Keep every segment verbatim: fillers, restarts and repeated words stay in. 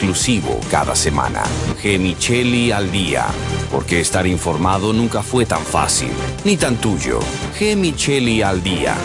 exclusivo cada semana. Gemicheli al día, porque estar informado nunca fue tan fácil, ni tan tuyo. Gemicheli al día.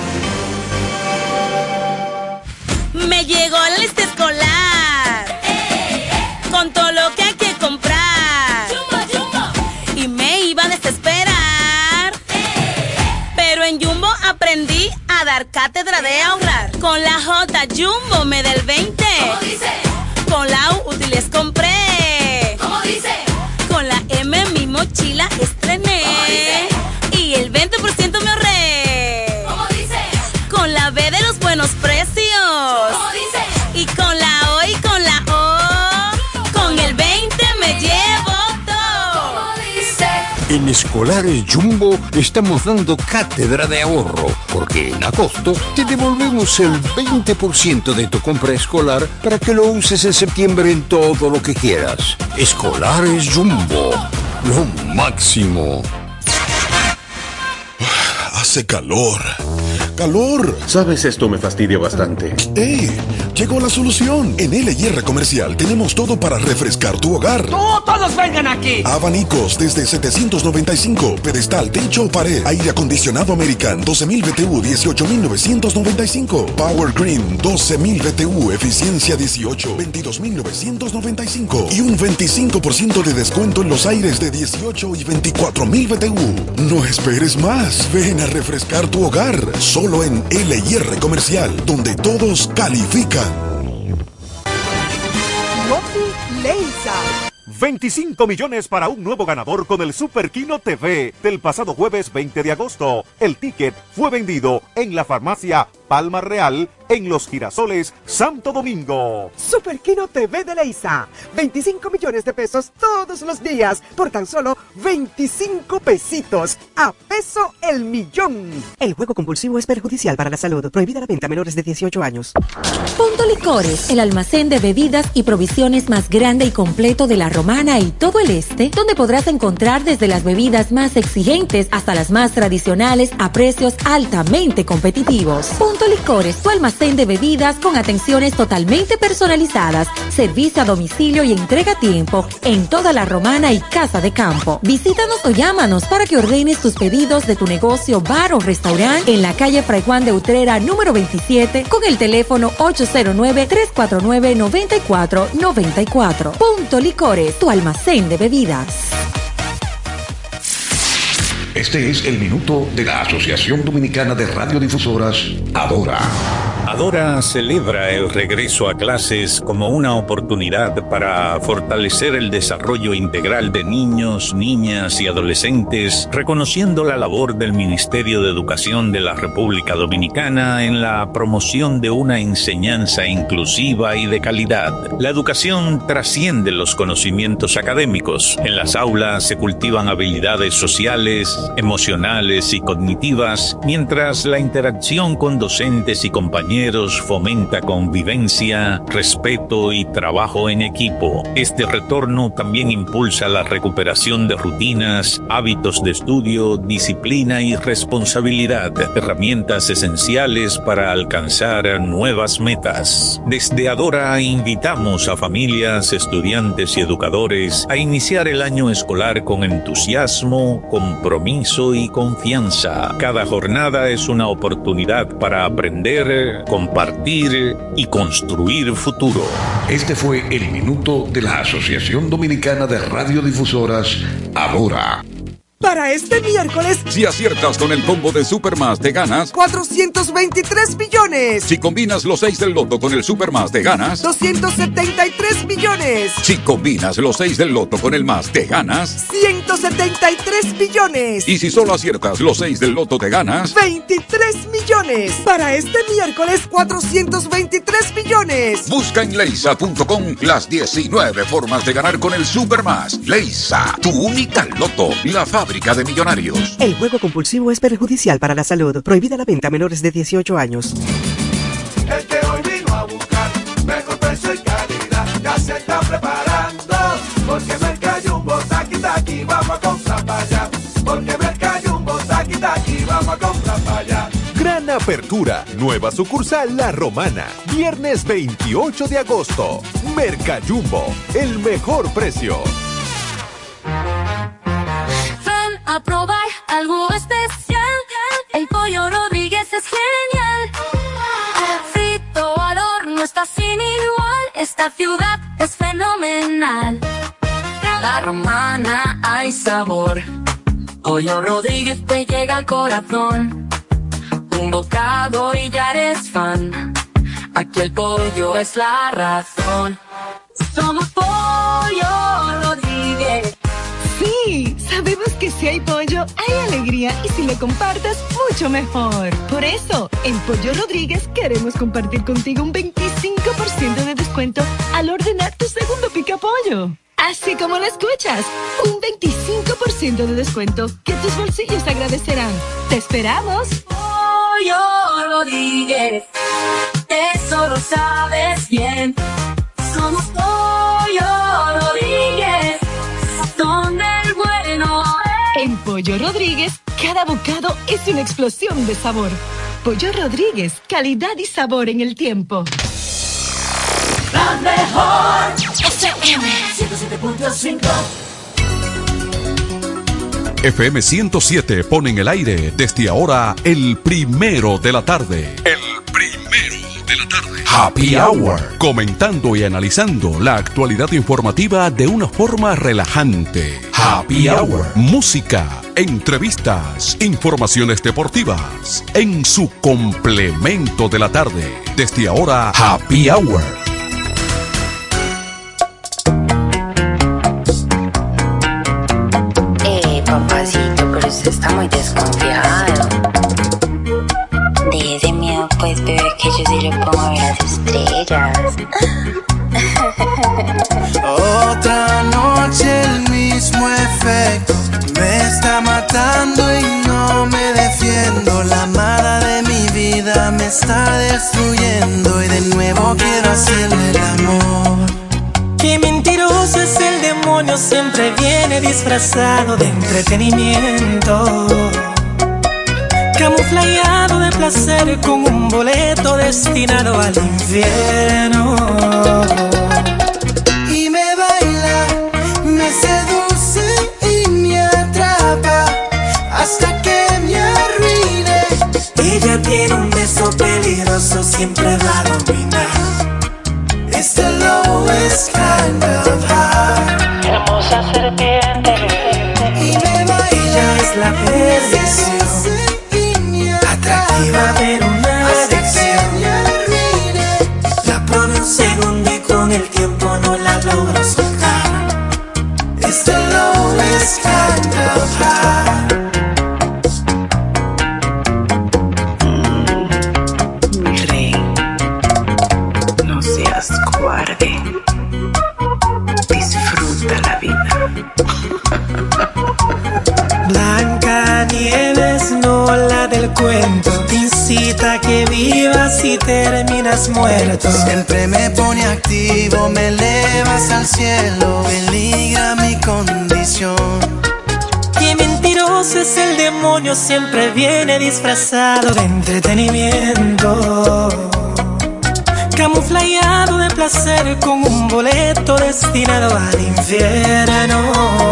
Me llegó la lista escolar, con todo lo que hay que comprar. Jumbo, Jumbo. Y me iba a desesperar, pero en Jumbo aprendí a dar cátedra de ahorrar. Con la J Jumbo me da el veinte. ¿Cómo dice? Con la U útiles compré. ¿Cómo dice? Con la M mi mochila estrené. ¿Cómo dice? Y el veinte por ciento me ahorré. ¿Cómo dice? Con la B de los buenos precios. ¿Cómo dice? Y con la O y con la O, con el veinte me llevo todo. ¿Cómo dice? En Escolares Jumbo estamos dando cátedra de ahorro, porque en agosto te devolvemos el veinte por ciento de tu compra escolar para que lo uses en septiembre en todo lo que quieras. Escolares Jumbo, lo máximo. Hace calor. ¡Calor! Sabes, esto me fastidia bastante. ¡Ey! Llegó la solución. En L y R Comercial tenemos todo para refrescar tu hogar. ¡No, todos vengan aquí! Abanicos desde setecientos noventa y cinco. Pedestal, techo o pared. Aire acondicionado American doce mil B T U, dieciocho mil novecientos noventa y cinco. Power Green doce mil B T U, eficiencia dieciocho, veintidós mil novecientos noventa y cinco. Y un veinticinco por ciento de descuento en los aires de dieciocho y veinticuatro mil B T U. No esperes más. Ven a refrescar tu hogar. Solo en L y R Comercial, donde todos califican. Loki Leisa. veinticinco millones para un nuevo ganador con el Super Kino T V del pasado jueves veinte de agosto. El ticket fue vendido en la farmacia Palma Real en Los Girasoles, Santo Domingo. Super Kino T V de Leisa. veinticinco millones de pesos todos los días por tan solo veinticinco pesitos. A peso el millón. El juego compulsivo es perjudicial para la salud. Prohibida la venta a menores de dieciocho años. Punto Licores, el almacén de bebidas y provisiones más grande y completo de la Romana y todo el este, donde podrás encontrar desde las bebidas más exigentes hasta las más tradicionales a precios altamente competitivos. Punto Licores, tu almacén de bebidas con atenciones totalmente personalizadas, servicio a domicilio y entrega a tiempo en toda la Romana y Casa de Campo. Visítanos o llámanos para que ordenes tus pedidos de tu negocio, bar o restaurante en la calle Fray Juan de Utrera número veintisiete con el teléfono ocho cero nueve, tres cuatro nueve, nueve cuatro nueve cuatro. Punto Licores, tu almacén de bebidas. Este es el minuto de la Asociación Dominicana de Radiodifusoras, Adora. Adora celebra el regreso a clases como una oportunidad para fortalecer el desarrollo integral de niños, niñas y adolescentes, reconociendo la labor del Ministerio de Educación de la República Dominicana en la promoción de una enseñanza inclusiva y de calidad. La educación trasciende los conocimientos académicos. En las aulas se cultivan habilidades sociales, emocionales y cognitivas, mientras la interacción con docentes y compañeros fomenta convivencia, respeto y trabajo en equipo. Este retorno también impulsa la recuperación de rutinas, hábitos de estudio, disciplina y responsabilidad, herramientas esenciales para alcanzar nuevas metas. Desde Adora invitamos a familias, estudiantes y educadores a iniciar el año escolar con entusiasmo, compromiso y confianza. Cada jornada es una oportunidad para aprender, compartir y construir futuro. Este fue el minuto de la Asociación Dominicana de Radiodifusoras, Adora. Para este miércoles, si aciertas con el combo de Supermás, te ganas cuatrocientos veintitrés millones. Si combinas los seis del loto con el Supermás, te ganas doscientos setenta y tres millones. Si combinas los seis del loto con el más, te ganas ciento setenta y tres millones. Y si solo aciertas los seis del loto, te ganas veintitrés millones. Para este miércoles, cuatrocientos veintitrés millones. Busca en leisa punto com las diecinueve formas de ganar con el Supermás. Leisa, tu única loto, la fábrica de millonarios. El juego compulsivo es perjudicial para la salud. Prohibida la venta a menores de dieciocho años. El que hoy vino a buscar mejor precio y calidad ya se está preparando. Porque Mercajumbo taqui taqui, vamos a comprar para allá. Porque Mercajumbo taqui taqui, vamos a comprar para allá. Gran apertura. Nueva sucursal La Romana. Viernes veintiocho de agosto. Mercajumbo. El mejor precio. Ven a probar algo especial. El pollo Rodríguez es genial. Frito al horno está sin igual. Esta ciudad es fenomenal. La Romana hay sabor. Pollo Rodríguez te llega al corazón. Un bocado y ya eres fan. Aquí el pollo es la razón. Somos Pollo Rodríguez. Sí, sabemos que si hay pollo, hay alegría y si lo compartes, mucho mejor. Por eso, en Pollo Rodríguez queremos compartir contigo un veinticinco por ciento de descuento al ordenar tu segundo picapollo. Así como lo escuchas, un veinticinco por ciento de descuento que tus bolsillos agradecerán. ¡Te esperamos! Pollo Rodríguez, eso lo sabes bien. Somos Pollo Rodríguez, donde el bueno es. En Pollo Rodríguez, cada bocado es una explosión de sabor. Pollo Rodríguez, calidad y sabor en el tiempo. La mejor F M ciento siete punto cinco. F M ciento siete pone en el aire desde ahora el primero de la tarde. El primero de la tarde. Happy Hour. Comentando y analizando la actualidad informativa de una forma relajante. Happy Hour. Música, entrevistas, informaciones deportivas. En su complemento de la tarde. Desde ahora, Happy Hour. Papacito, pero usted está muy desconfiado. Deje ese miedo, pues, bebé, que yo sí le pongo a ver las estrellas. Otra noche el mismo efecto. Me está matando y no me defiendo. La amada de mi vida me está destruyendo. Y de nuevo quiero hacerle el amor. Qué mentiroso es el demonio, siempre viene disfrazado de entretenimiento, camuflajeado de placer con un boleto destinado al infierno. Y me baila, me seduce y me atrapa hasta que me arruine. Ella tiene un beso peligroso, siempre va a dominar. It's the lowest kind of high. Hermosa serpiente. Y me baila. Ella es la perdición. Atractiva pero una adicción. La probé un segundo y con el tiempo no la logro soltar. It's the lowest kind of high. Mi rey, no seas cobarde. Disfruta la vida. Blanca Nieves, no la del cuento. Te incita a que vivas y terminas muerto. Siempre me pone activo, me elevas al cielo. Peligra mi condición. Qué mentiroso es el demonio, siempre viene disfrazado de entretenimiento, camuflajeado de placer con un boleto destinado al infierno.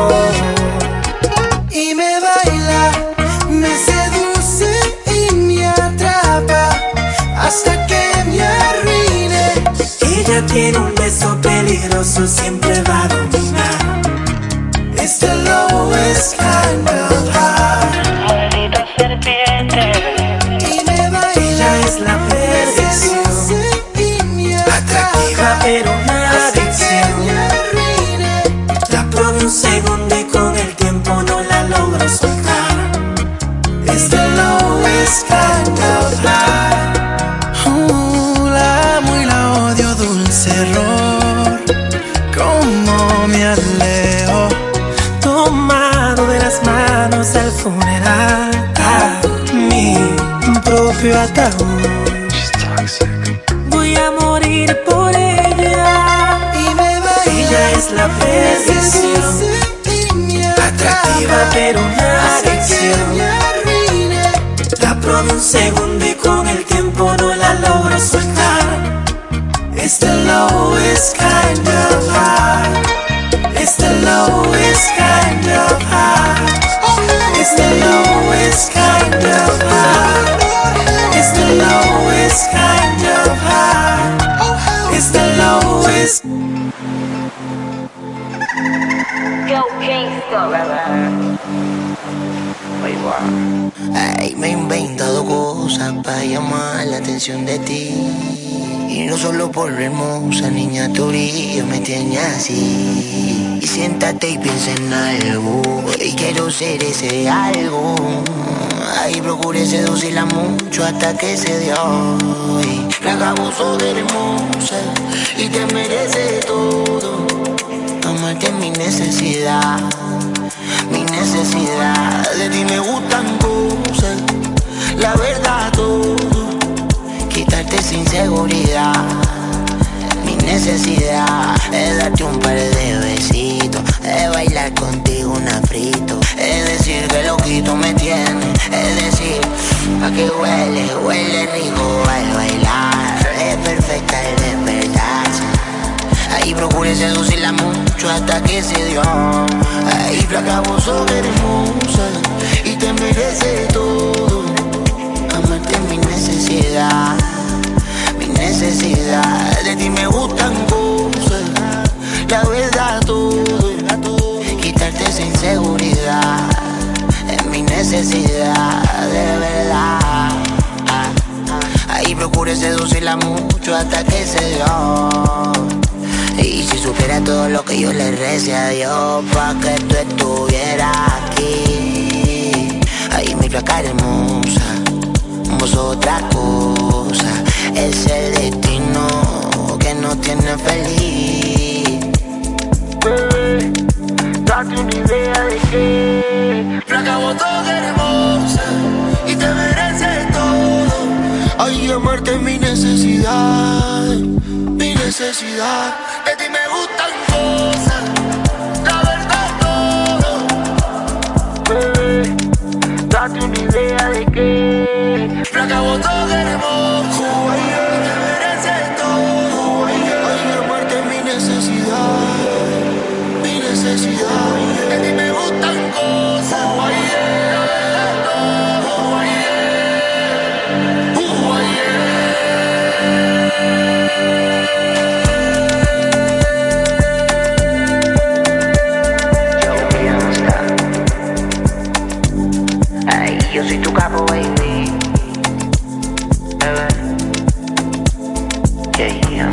Y me baila, me seduce y me atrapa hasta que me arruine. Ella tiene un beso peligroso, siempre va a dominar. It's the lowest kind of high. Maldita serpiente. Y me baila, ella es la perdición. Atractiva pero una adicción. La probé un segundo y con el tiempo no la logro soltar. It's the lowest kind of high. Uh, la amo y la odio, dulce error. Cómo me alejo, tomado de las manos al funeral, a mi propio ataúd. Voy a morir por ella. Y me baila, ella es la perdición. Atractiva pero una adicción. La probé un segundo y con el tiempo no la logro soltar. It's the lowest kind of high. It's the lowest kind of high. It's the lowest kind of high. It's the lowest kind of high. It's the lowest. Yo, Kingston. Ay, me he inventado cosas para llamar la atención de ti. Y no solo por la hermosa niña, tu brillo me tiene así. Y siéntate y piensa en algo, y quiero ser ese algo. Ay, procure seducirla mucho hasta que se dio. La acabo de hermosa y te merece todo. Amarte es mi necesidad, mi necesidad. De ti me gustan cosas, la verdad todo. Quitarte sin seguridad, mi necesidad es darte un par de besitos, es bailar contigo un afrito, es decir que loquito me tiene, es decir, a que huele, huele rico al bailar, es perfecta el despertarse. Ahí procure seducirla mucho hasta que se dio. Ahí flaca, vos sos hermosa y te merece todo. Amarte es mi necesidad, mi necesidad. De ti me gustan cosas, la verdad todo. Quitarte esa inseguridad es mi necesidad, de verdad. Ahí procure seducirla mucho hasta que se dio. Y si supiera todo lo que yo le recé a Dios pa' que tú estuvieras aquí. Ay, mi flaca hermosa, vos otra cosa. Es el destino que nos tiene feliz. Bebé, date una idea de que flaca, vos sos hermosa y te mereces todo. Ay, amarte es mi necesidad, mi necesidad. De ti me gustan cosas, la verdad todo. Bebé, date una idea de que flaca, vos sos hermosa y te mereces todo. Ay, amarte es mi necesidad, mi necesidad. De ti me gustan cosas, la verdad todo. Yo soy tu capo, baby. Yeah.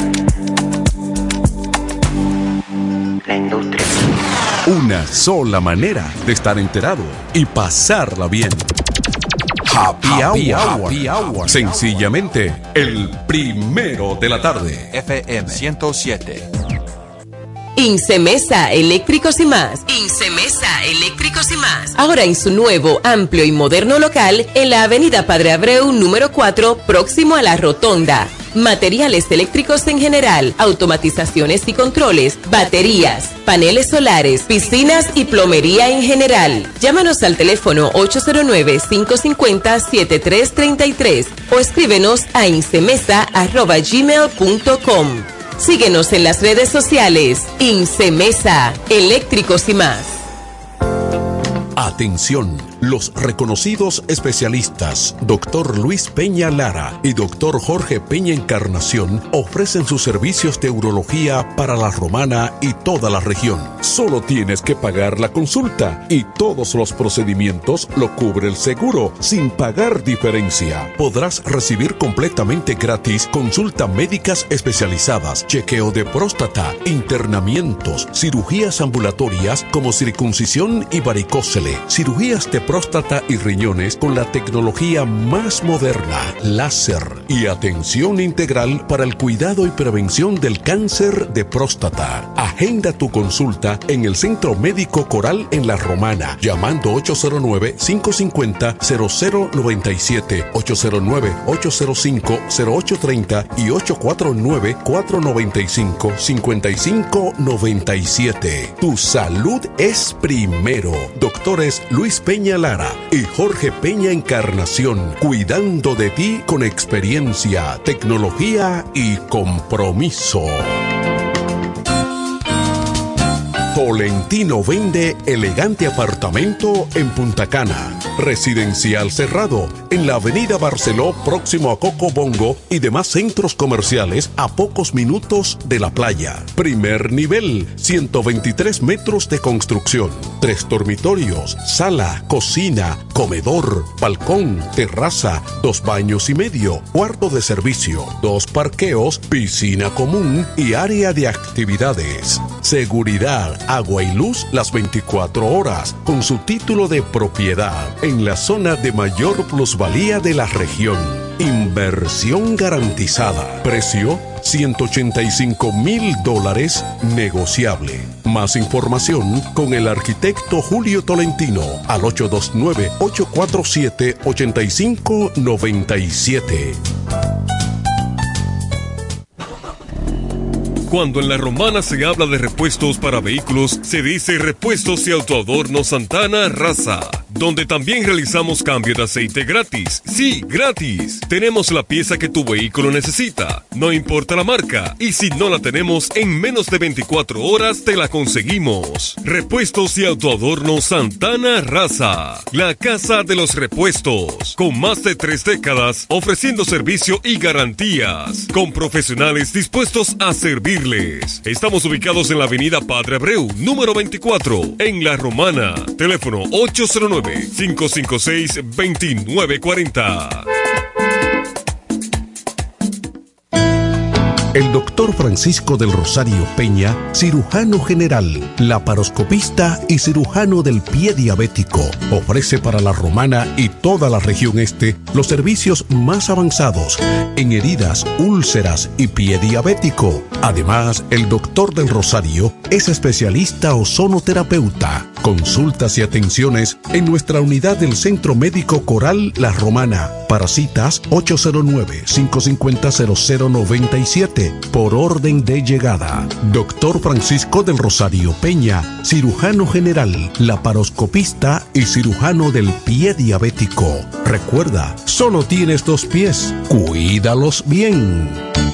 La industria. Una sola manera de estar enterado y pasarla bien. Happy, Happy Hour. Hour. Happy Hour. Sencillamente, el primero de la tarde. F M ciento siete. Incemesa Eléctricos y Más. Incemesa Eléctricos y Más. Ahora en su nuevo, amplio y moderno local en la avenida Padre Abreu número cuatro, próximo a la Rotonda. Materiales eléctricos en general, automatizaciones y controles, baterías, paneles solares, piscinas y plomería en general. Llámanos al teléfono ocho cero nueve, cinco cinco cero, siete tres tres tres o escríbenos a incemesa arroba gmail punto com. Síguenos en las redes sociales. Incemesa, Eléctricos y Más. Atención, los reconocidos especialistas doctor Luis Peña Lara y doctor Jorge Peña Encarnación ofrecen sus servicios de urología para la Romana y toda la región. Solo tienes que pagar la consulta y todos los procedimientos lo cubre el seguro sin pagar diferencia. Podrás recibir completamente gratis consultas médicas especializadas, chequeo de próstata, internamientos, cirugías ambulatorias como circuncisión y varicócele, cirugías de próstata y riñones con la tecnología más moderna, láser y atención integral para el cuidado y prevención del cáncer de próstata. Agenda tu consulta en el Centro Médico Coral en La Romana, llamando ocho cero nueve, cinco cinco cero, cero cero nueve siete, ocho cero nueve, ocho cero cinco, cero ocho tres cero y ocho cuatro nueve, cuatro nueve cinco, cinco cinco nueve siete. Tu salud es primero. Doctores Luis Peña Peña Lara y Jorge Peña Encarnación, cuidando de ti con experiencia, tecnología y compromiso. Tolentino vende elegante apartamento en Punta Cana. Residencial cerrado en la avenida Barceló, próximo a Coco Bongo y demás centros comerciales a pocos minutos de la playa. Primer nivel, ciento veintitrés metros de construcción. Tres dormitorios, sala, cocina, comedor, balcón, terraza, dos baños y medio, cuarto de servicio, dos parqueos, piscina común y área de actividades. Seguridad, agua y luz las veinticuatro horas, con su título de propiedad en la zona de mayor plusvalía de la región. Inversión garantizada. Precio ciento ochenta y cinco mil dólares negociable. Más información con el arquitecto Julio Tolentino al ocho dos nueve, ocho cuatro siete, ocho cinco nueve siete. Cuando en La Romana se habla de repuestos para vehículos, se dice Repuestos y Autoadornos Santana Raza, donde también realizamos cambio de aceite gratis. Sí, gratis. Tenemos la pieza que tu vehículo necesita, no importa la marca, y si no la tenemos, en menos de veinticuatro horas te la conseguimos. Repuestos y Autoadornos Santana Raza, la casa de los repuestos, con más de tres décadas ofreciendo servicio y garantías, con profesionales dispuestos a servirles. Estamos ubicados en la avenida Padre Abreu, número veinticuatro, en La Romana. Teléfono ocho cero nueve, cinco cinco seis, dos nueve cuatro cero. El doctor Francisco del Rosario Peña, cirujano general, laparoscopista y cirujano del pie diabético, ofrece para La Romana y toda la región este los servicios más avanzados en heridas, úlceras y pie diabético. Además, el doctor del Rosario es especialista ozonoterapeuta. Consultas y atenciones en nuestra unidad del Centro Médico Coral La Romana. Para citas ocho cero nueve, cinco cinco cero, cero cero nueve siete por orden de llegada. Doctor Francisco del Rosario Peña, cirujano general, laparoscopista y cirujano del pie diabético. Recuerda, solo tienes dos pies. Cuídalos bien.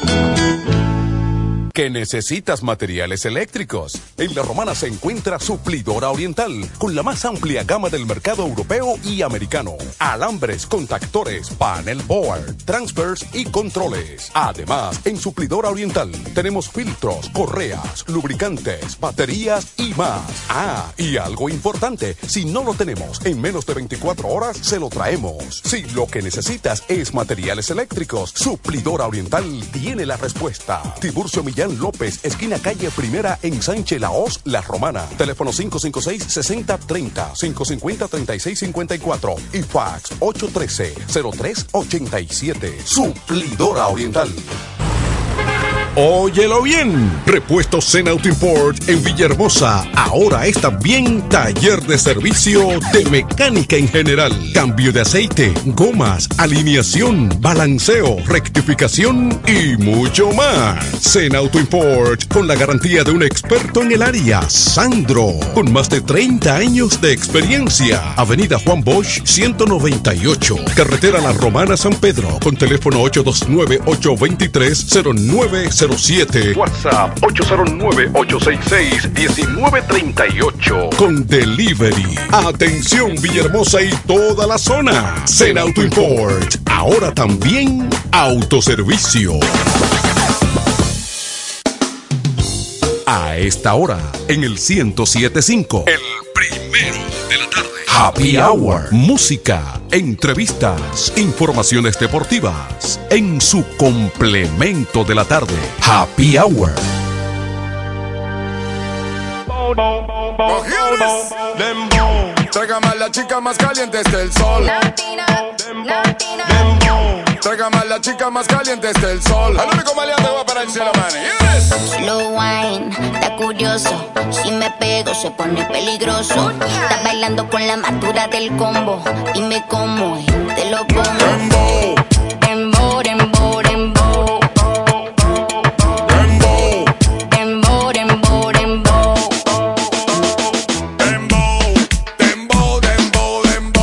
¿Que necesitas materiales eléctricos? En La Romana se encuentra Suplidora Oriental, con la más amplia gama del mercado europeo y americano. Alambres, contactores, panel board, transfers y controles. Además, en Suplidora Oriental tenemos filtros, correas, lubricantes, baterías y más. Ah, y algo importante, si no lo tenemos en menos de veinticuatro horas, se lo traemos. Si lo que necesitas es materiales eléctricos, Suplidora Oriental tiene la respuesta. Tiburcio Millán López, esquina calle Primera en Sánchez Laos, La Romana. Teléfono cinco cinco seis, seis cero tres cero, cinco cinco cero, tres seis cinco cuatro y fax ocho uno tres, cero tres ocho siete. Suplidora Oriental. Óyelo bien, Repuestos Zen Auto Import en Villahermosa, ahora es también taller de servicio de mecánica en general, cambio de aceite, gomas, alineación, balanceo, rectificación y mucho más. Zen Auto Import, con la garantía de un experto en el área, Sandro, con más de treinta años de experiencia. Avenida Juan Bosch ciento noventa y ocho, carretera La Romana San Pedro, con teléfono ocho dos nueve, ocho dos tres, cero nueve cero siete. WhatsApp ocho cero nueve, ocho seis seis, uno nueve tres ocho. Con delivery. Atención Villahermosa y toda la zona. Zen Auto Import, ahora también autoservicio. A esta hora, en el ciento siete punto cinco. El primero de la tarde. Happy Hour. Música, entrevistas, informaciones deportivas. En su complemento de la tarde. Happy Hour. Tráigame a la chica más caliente del sol. Tráigame a la chica más caliente del sol. Al único maleante va para el cielo, man. Yes. Slow wine, está curioso. Si me pego se pone peligroso. Está bailando con la madura del combo. Dime cómo es, te lo pongo. Dembow, dembow, dembow. Dembow, dembow, dembow, dembow.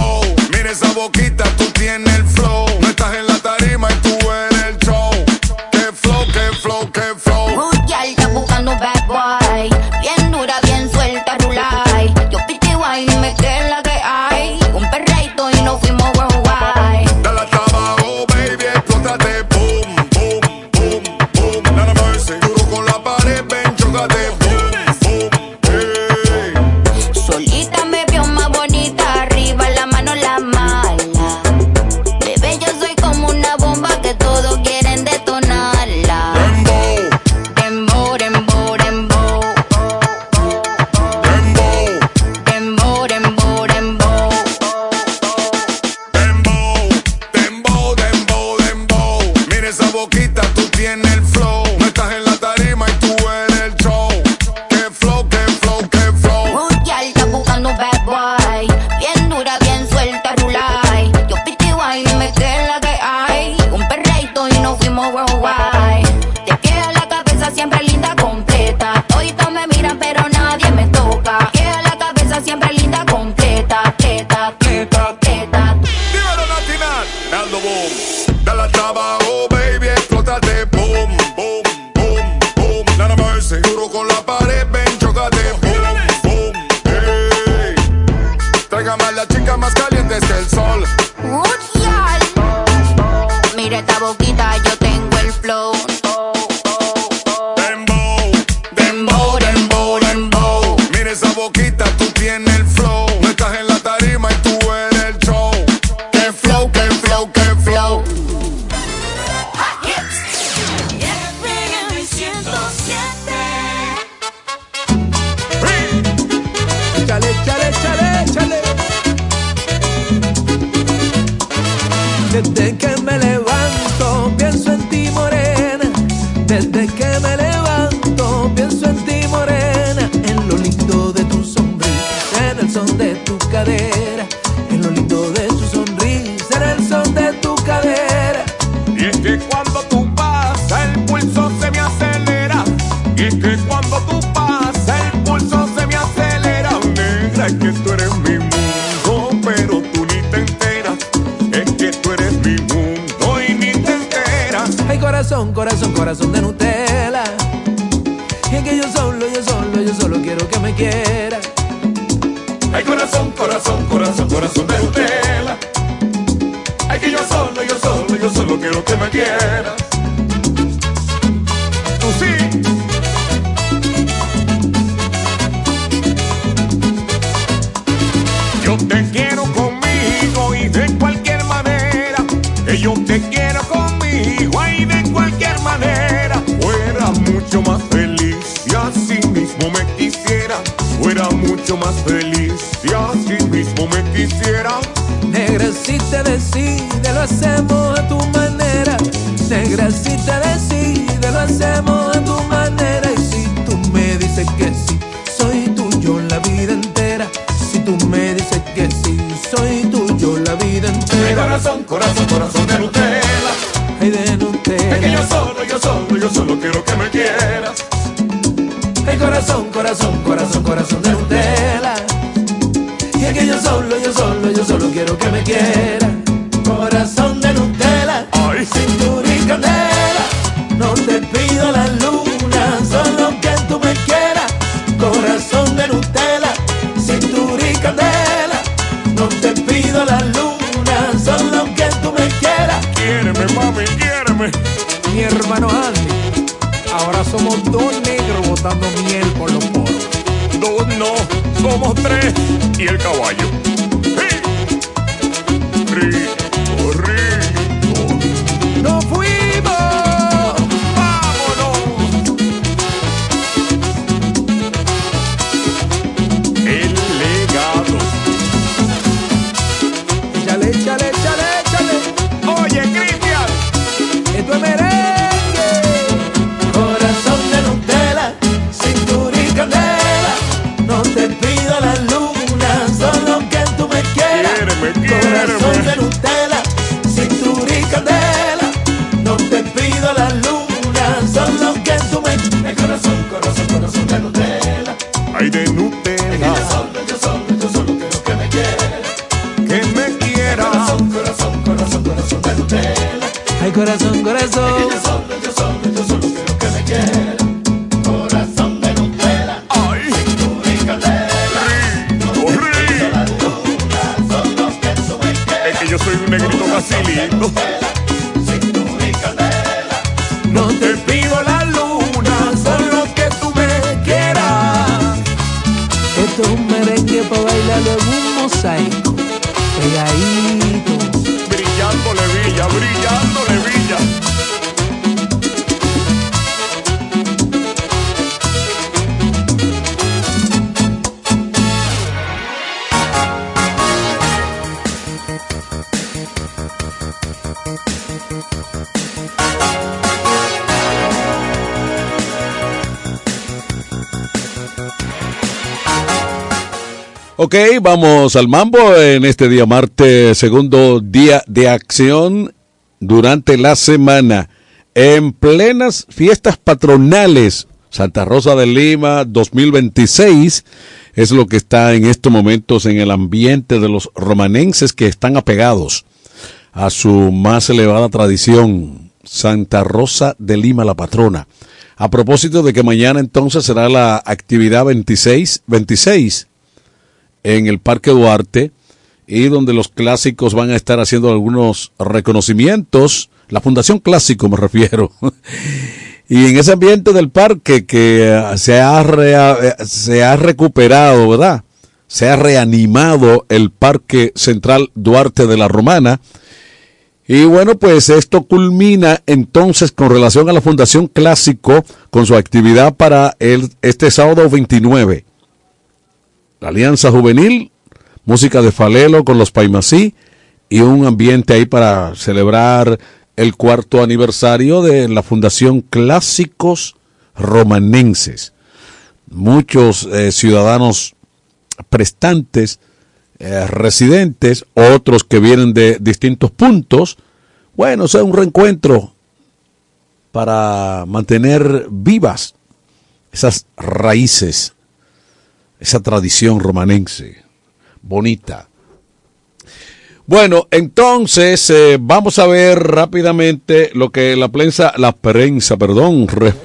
Desde que me levanto pienso en ti, morena. Desde que me levanto pienso en ti, morena. En lo lindo de tu sonrisa, en el son de tu cadera. En lo lindo de tu sonrisa, en el son de tu cadera. Y es que cuando tú pasas el pulso se me acelera. Y es que cuando tú pasas el pulso se me acelera. Negra, es que tú eres mi mundo, pero tú ni te enteras. Es que tú eres mi mundo y ni te enteras. Ay, corazón, corazón, corazón de Nutella. Y es que yo solo, yo solo, yo solo quiero que me quieras. Ay, corazón, corazón, corazón, corazón de Nutella. Ay, que yo solo, yo solo, yo solo quiero que me quieras. Tú sí. Yo te quiero conmigo y de cualquier manera. Que yo te quiero conmigo y de cualquier manera. Fuera mucho más feliz si así mismo me quisiera. Fuera mucho más feliz si así mismo me quisiera. Negra, si te decide, lo hacemos a tu manera. Negra, si te decide, lo hacemos a tu manera. Y si tú me dices que sí, soy tuyo la vida entera. Si tú me dices que sí, soy tuyo la vida entera. Ay, corazón, corazón, corazón de Nutella. Ay, de Nutella. Es que yo solo, yo solo, yo solo quiero que me quieras. Ay, corazón, corazón, corazón, corazón de Nutella. Y es que yo solo, yo solo, yo solo quiero que me quiera. Corazón de Nutella, ay, cintura y candela. No te pido la luna, solo que tú me quieras. Corazón de Nutella, cintura y candela. No te pido la luna, solo que tú me quieras. Quiéreme, mami, quiéreme. Mi hermano Andy, ahora somos dos negros botando miel por los poros. Dos no, somos tres y el caballo. ¡Sí! Rico, rico. ¡Nos fuimos! ¡Vámonos! El legado. Échale, échale, échale, échale. Oye, Cristian, esto es merengue. Corazón de Nutella, cintura y candela. No te pido la luna, solo que tú me quieras. Quiéreme, quiéreme. Corazón de Nutella, cintura y candela. No te pido la luna, solo que tú me quieras. Corazón, corazón, corazón de Nutella. ay, de Nutella. Yo solo, yo solo, yo solo quiero que me quieras. Que me quiera. Corazón, corazón, corazón, corazón de Nutella. Ay, corazón, corazón. Yo solo, yo solo, yo solo quiero que me quieras. Corazón de Nutella. Ay, cintura y candela. rico, rico. La luna, solo que tú me quieras. Es que yo soy un negrito casi lindo. Cintura y candela. No te pido la luna, solo que tú me quieras. Esto es un merengue para bailarlo en un mosaico. Pegadito. Brillándole villa, brillándole villa. Ok, vamos al mambo en este día martes, segundo día de acción durante la semana. En plenas fiestas patronales, Santa Rosa de Lima dos mil veintiséis es lo que está en estos momentos en el ambiente de los romanenses que están apegados a su más elevada tradición, Santa Rosa de Lima, la patrona. A propósito de que mañana entonces será la actividad veintiséis, veintiséis en el Parque Duarte, y donde los clásicos van a estar haciendo algunos reconocimientos, la Fundación Clásico me refiero, y en ese ambiente del parque que se ha, rea, se ha recuperado, ¿verdad? Se ha reanimado el Parque Central Duarte de la Romana, y bueno, pues esto culmina entonces con relación a la Fundación Clásico con su actividad para el, este sábado veintinueve. La Alianza Juvenil, música de Falelo con los Paimasí y un ambiente ahí para celebrar el cuarto aniversario de la Fundación Clásicos Romanenses. Muchos eh, ciudadanos prestantes, eh, residentes, otros que vienen de distintos puntos. Bueno, o sea, un reencuentro para mantener vivas esas raíces, esa tradición romanense bonita. Bueno, entonces eh, vamos a ver rápidamente lo que la prensa, la prensa, perdón,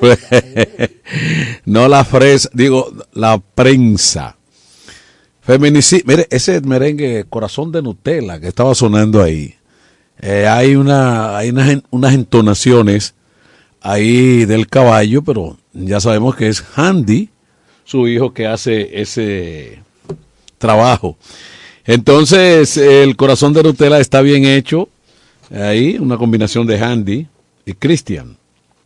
no la fresa, digo la prensa. Feminicidio, mire, ese merengue Corazón de Nutella que estaba sonando ahí, eh, hay una, hay unas, unas entonaciones ahí del caballo, pero ya sabemos que es Handy, su hijo, que hace ese trabajo. Entonces, el Corazón de Nutella está bien hecho. Ahí, una combinación de Handy y Cristian.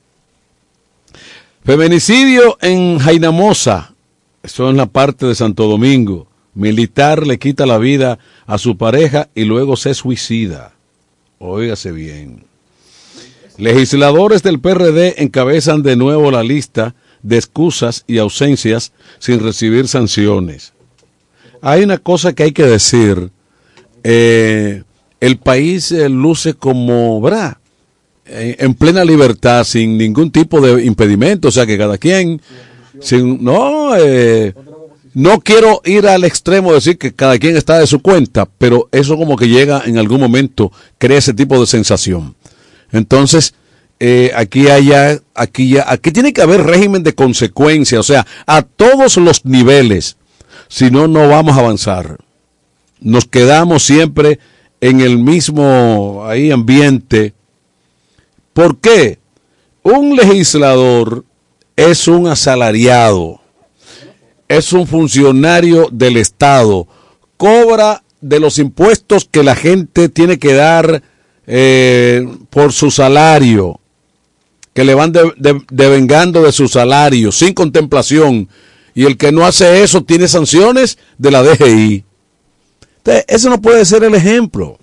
Feminicidio en Jainamosa. Eso en la parte de Santo Domingo. Militar le quita la vida a su pareja y luego se suicida. Óigase bien. Legisladores del P R D encabezan de nuevo la lista de excusas y ausencias sin recibir sanciones. Hay una cosa que hay que decir, eh, el país eh, luce como, ¿verdad? Eh, en plena libertad, sin ningún tipo de impedimento, o sea que cada quien, sin, no, eh, no quiero ir al extremo de decir que cada quien está de su cuenta, pero eso como que llega en algún momento, crea ese tipo de sensación. Entonces, eh, aquí haya, aquí ya, aquí tiene que haber régimen de consecuencia, o sea, a todos los niveles. Si no, no vamos a avanzar. Nos quedamos siempre en el mismo ahí ambiente. ¿Por qué? Un legislador es un asalariado, es un funcionario del Estado, cobra de los impuestos que la gente tiene que dar eh, por su salario, que le van de, de, devengando de su salario, sin contemplación. Y el que no hace eso tiene sanciones de la D G I. Entonces, ese no puede ser el ejemplo.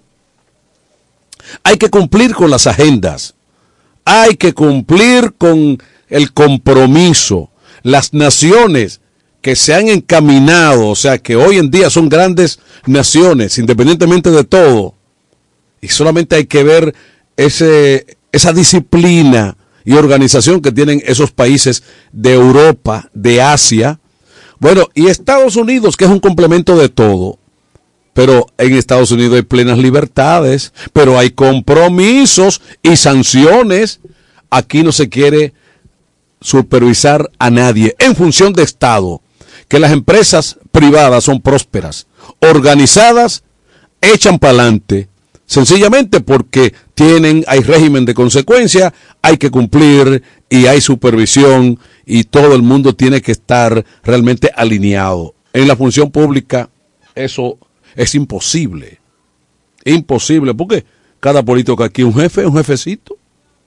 Hay que cumplir con las agendas. Hay que cumplir con el compromiso. Las naciones que se han encaminado, o sea, que hoy en día son grandes naciones, independientemente de todo. Y solamente hay que ver ese, esa disciplina y organización que tienen esos países de Europa, de Asia. Bueno, y Estados Unidos, que es un complemento de todo, pero en Estados Unidos hay plenas libertades, pero hay compromisos y sanciones. Aquí no se quiere supervisar a nadie en función de Estado, que las empresas privadas son prósperas, organizadas, echan para adelante, sencillamente porque tienen, hay régimen de consecuencia, hay que cumplir y hay supervisión y todo el mundo tiene que estar realmente alineado. En la función pública eso es imposible, imposible, porque cada político aquí un jefe, un jefecito,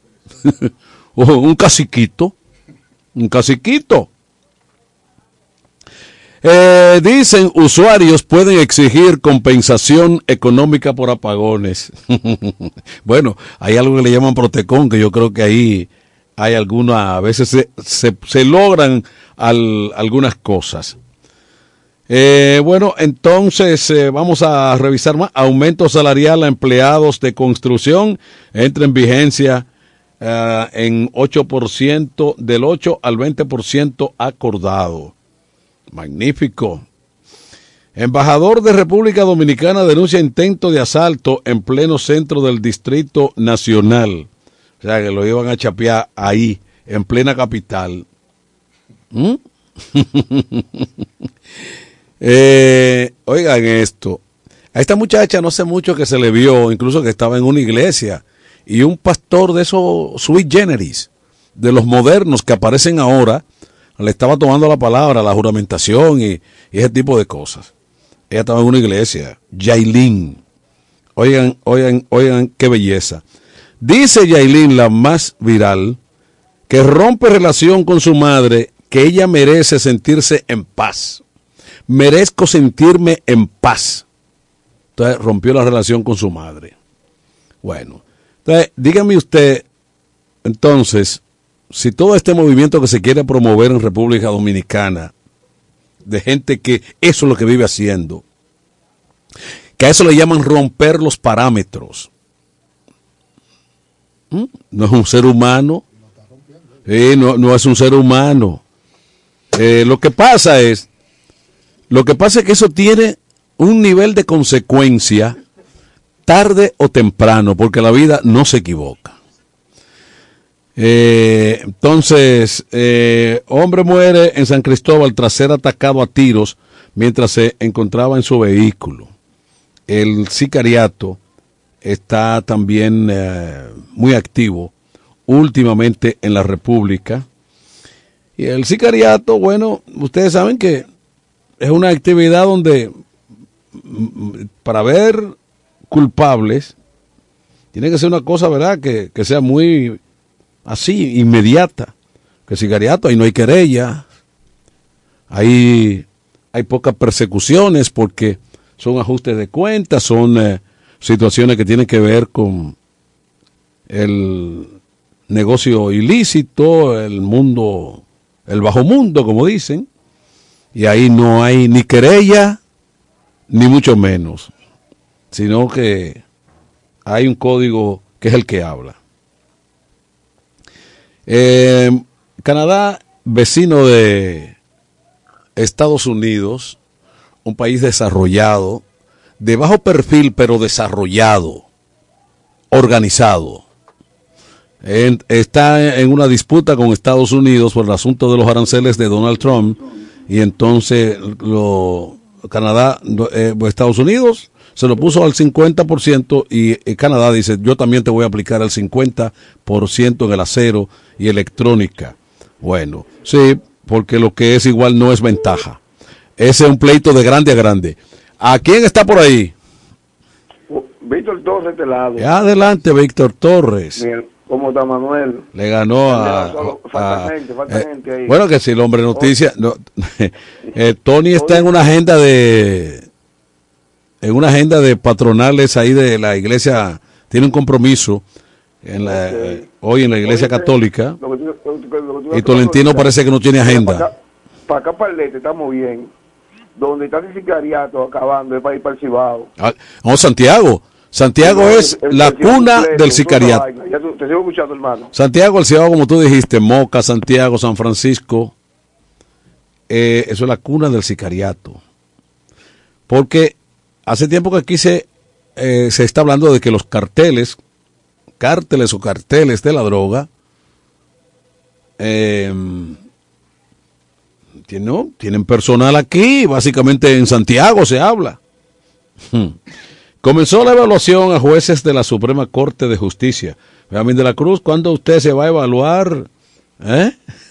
o un caciquito, un caciquito. Eh, dicen, usuarios pueden exigir compensación económica por apagones. Bueno, hay algo que le llaman protecón, que yo creo que ahí hay algunas, a veces se, se, se logran al, algunas cosas. Eh, bueno, entonces eh, vamos a revisar más. Aumento salarial a empleados de construcción entra en vigencia uh, en ocho por ciento, del ocho al veinte por ciento acordado. Magnífico. Embajador de República Dominicana denuncia intento de asalto en pleno centro del Distrito Nacional. O sea, que lo iban a chapear ahí, en plena capital. ¿Mm? eh, oigan esto. A esta muchacha no hace mucho que se le vio, incluso que estaba en una iglesia, y un pastor de esos sui generis, de los modernos que aparecen ahora, le estaba tomando la palabra, la juramentación y, y ese tipo de cosas. Ella estaba en una iglesia, Yailin. Oigan, oigan, oigan qué belleza. Dice Yailin, la más viral, que rompe relación con su madre, que ella merece sentirse en paz. Merezco sentirme en paz. Entonces rompió la relación con su madre. Bueno, entonces dígame usted, entonces, si todo este movimiento que se quiere promover en República Dominicana, de gente que eso es lo que vive haciendo, que a eso le llaman romper los parámetros, ¿Mm? no es un ser humano, eh, no, no es un ser humano. Eh, lo que pasa es, lo que pasa es que eso tiene un nivel de consecuencia tarde o temprano, porque la vida no se equivoca. Eh, entonces, eh, hombre muere en San Cristóbal tras ser atacado a tiros mientras se encontraba en su vehículo. El sicariato está también eh, muy activo últimamente en la República. Y el sicariato, bueno, ustedes saben que es una actividad donde para ver culpables tiene que ser una cosa, ¿verdad?, que, que sea muy así, inmediata. Que el sicariato, ahí no hay querella, ahí hay pocas persecuciones porque son ajustes de cuentas, son eh, situaciones que tienen que ver con el negocio ilícito, el mundo, el bajo mundo, como dicen, y ahí no hay ni querella, ni mucho menos, sino que hay un código que es el que habla. Eh, Canadá, vecino de Estados Unidos, un país desarrollado, de bajo perfil pero desarrollado, organizado. En, está en una disputa con Estados Unidos por el asunto de los aranceles de Donald Trump, y entonces lo, Canadá, eh, Estados Unidos se lo puso al cincuenta por ciento y eh, Canadá dice, yo también te voy a aplicar el cincuenta por ciento en el acero y electrónica. Bueno, sí, porque lo que es igual no es ventaja. Ese es un pleito de grande a grande. ¿A quién está por ahí? Víctor Torres de lado. Adelante, Víctor Torres. Bien. ¿Cómo está Manuel? Le ganó a... Solo, falta a, gente, falta eh, gente ahí. Bueno, que si el hombre noticia... No, eh, Tony está en una agenda de... En una agenda de patronales ahí de la iglesia. Tiene un compromiso en la, okay. eh, hoy en la iglesia Oye, católica. Lo que tú, lo que tú, lo que tú y Tolentino parece que no tiene agenda. Para acá, para acá para el este estamos bien. Donde está el sicariato acabando es para ir para el Cibao. Ah, no, Santiago. Santiago no, es el, el, la el cuna completo, del sicariato. Ya tú, te sigo escuchando, hermano. Santiago, el Cibao, como tú dijiste, Moca, Santiago, San Francisco, eh, eso es la cuna del sicariato. Porque hace tiempo que aquí se, eh, se está hablando de que los carteles, cárteles o carteles de la droga, eh, ¿no? tienen personal aquí, básicamente en Santiago se habla. Hmm. Comenzó la evaluación a jueces de la Suprema Corte de Justicia. Benjamín de la Cruz, ¿cuándo usted se va a evaluar? ¿Eh?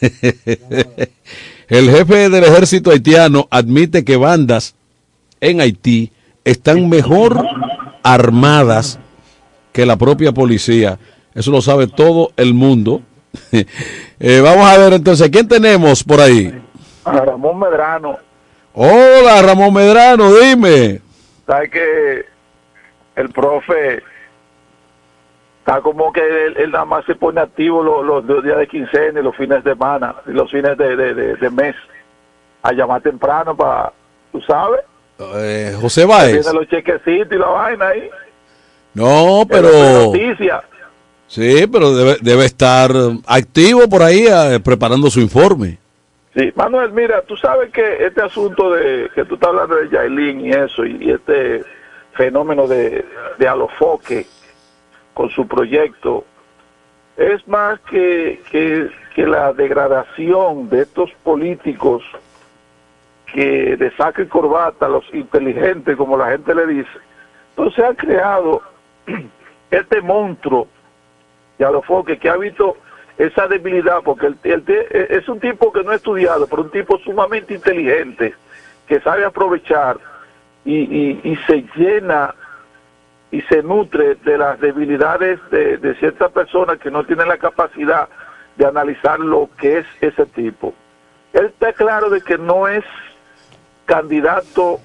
El jefe del ejército haitiano admite que bandas en Haití están mejor armadas que la propia policía. Eso lo sabe todo el mundo. eh, vamos a ver entonces, ¿quién tenemos por ahí? A Ramón Medrano. Hola, Ramón Medrano, dime. ¿Sabes que el profe está como que él, él nada más se pone activo los, los, los días de quincena y los fines de semana y los fines de, de, de, de mes a llamar temprano para, tú sabes? Eh, José Báez. Tiene los chequecitos y la vaina ahí. No, pero... Noticia. Sí, pero debe, debe estar activo por ahí eh, preparando su informe. Sí, Manuel, mira, tú sabes que este asunto de que tú estás hablando de Yailin y eso, y, y este fenómeno de, de Alofoque con su proyecto, es más que, que, que la degradación de estos políticos que de saco y corbata, los inteligentes, como la gente le dice. Entonces han creado este monstruo de Alofoque que ha visto esa debilidad, porque el, el, es un tipo que no ha estudiado, pero un tipo sumamente inteligente, que sabe aprovechar y, y, y se llena y se nutre de las debilidades de, de ciertas personas que no tienen la capacidad de analizar lo que es ese tipo. Él está claro de que no es candidato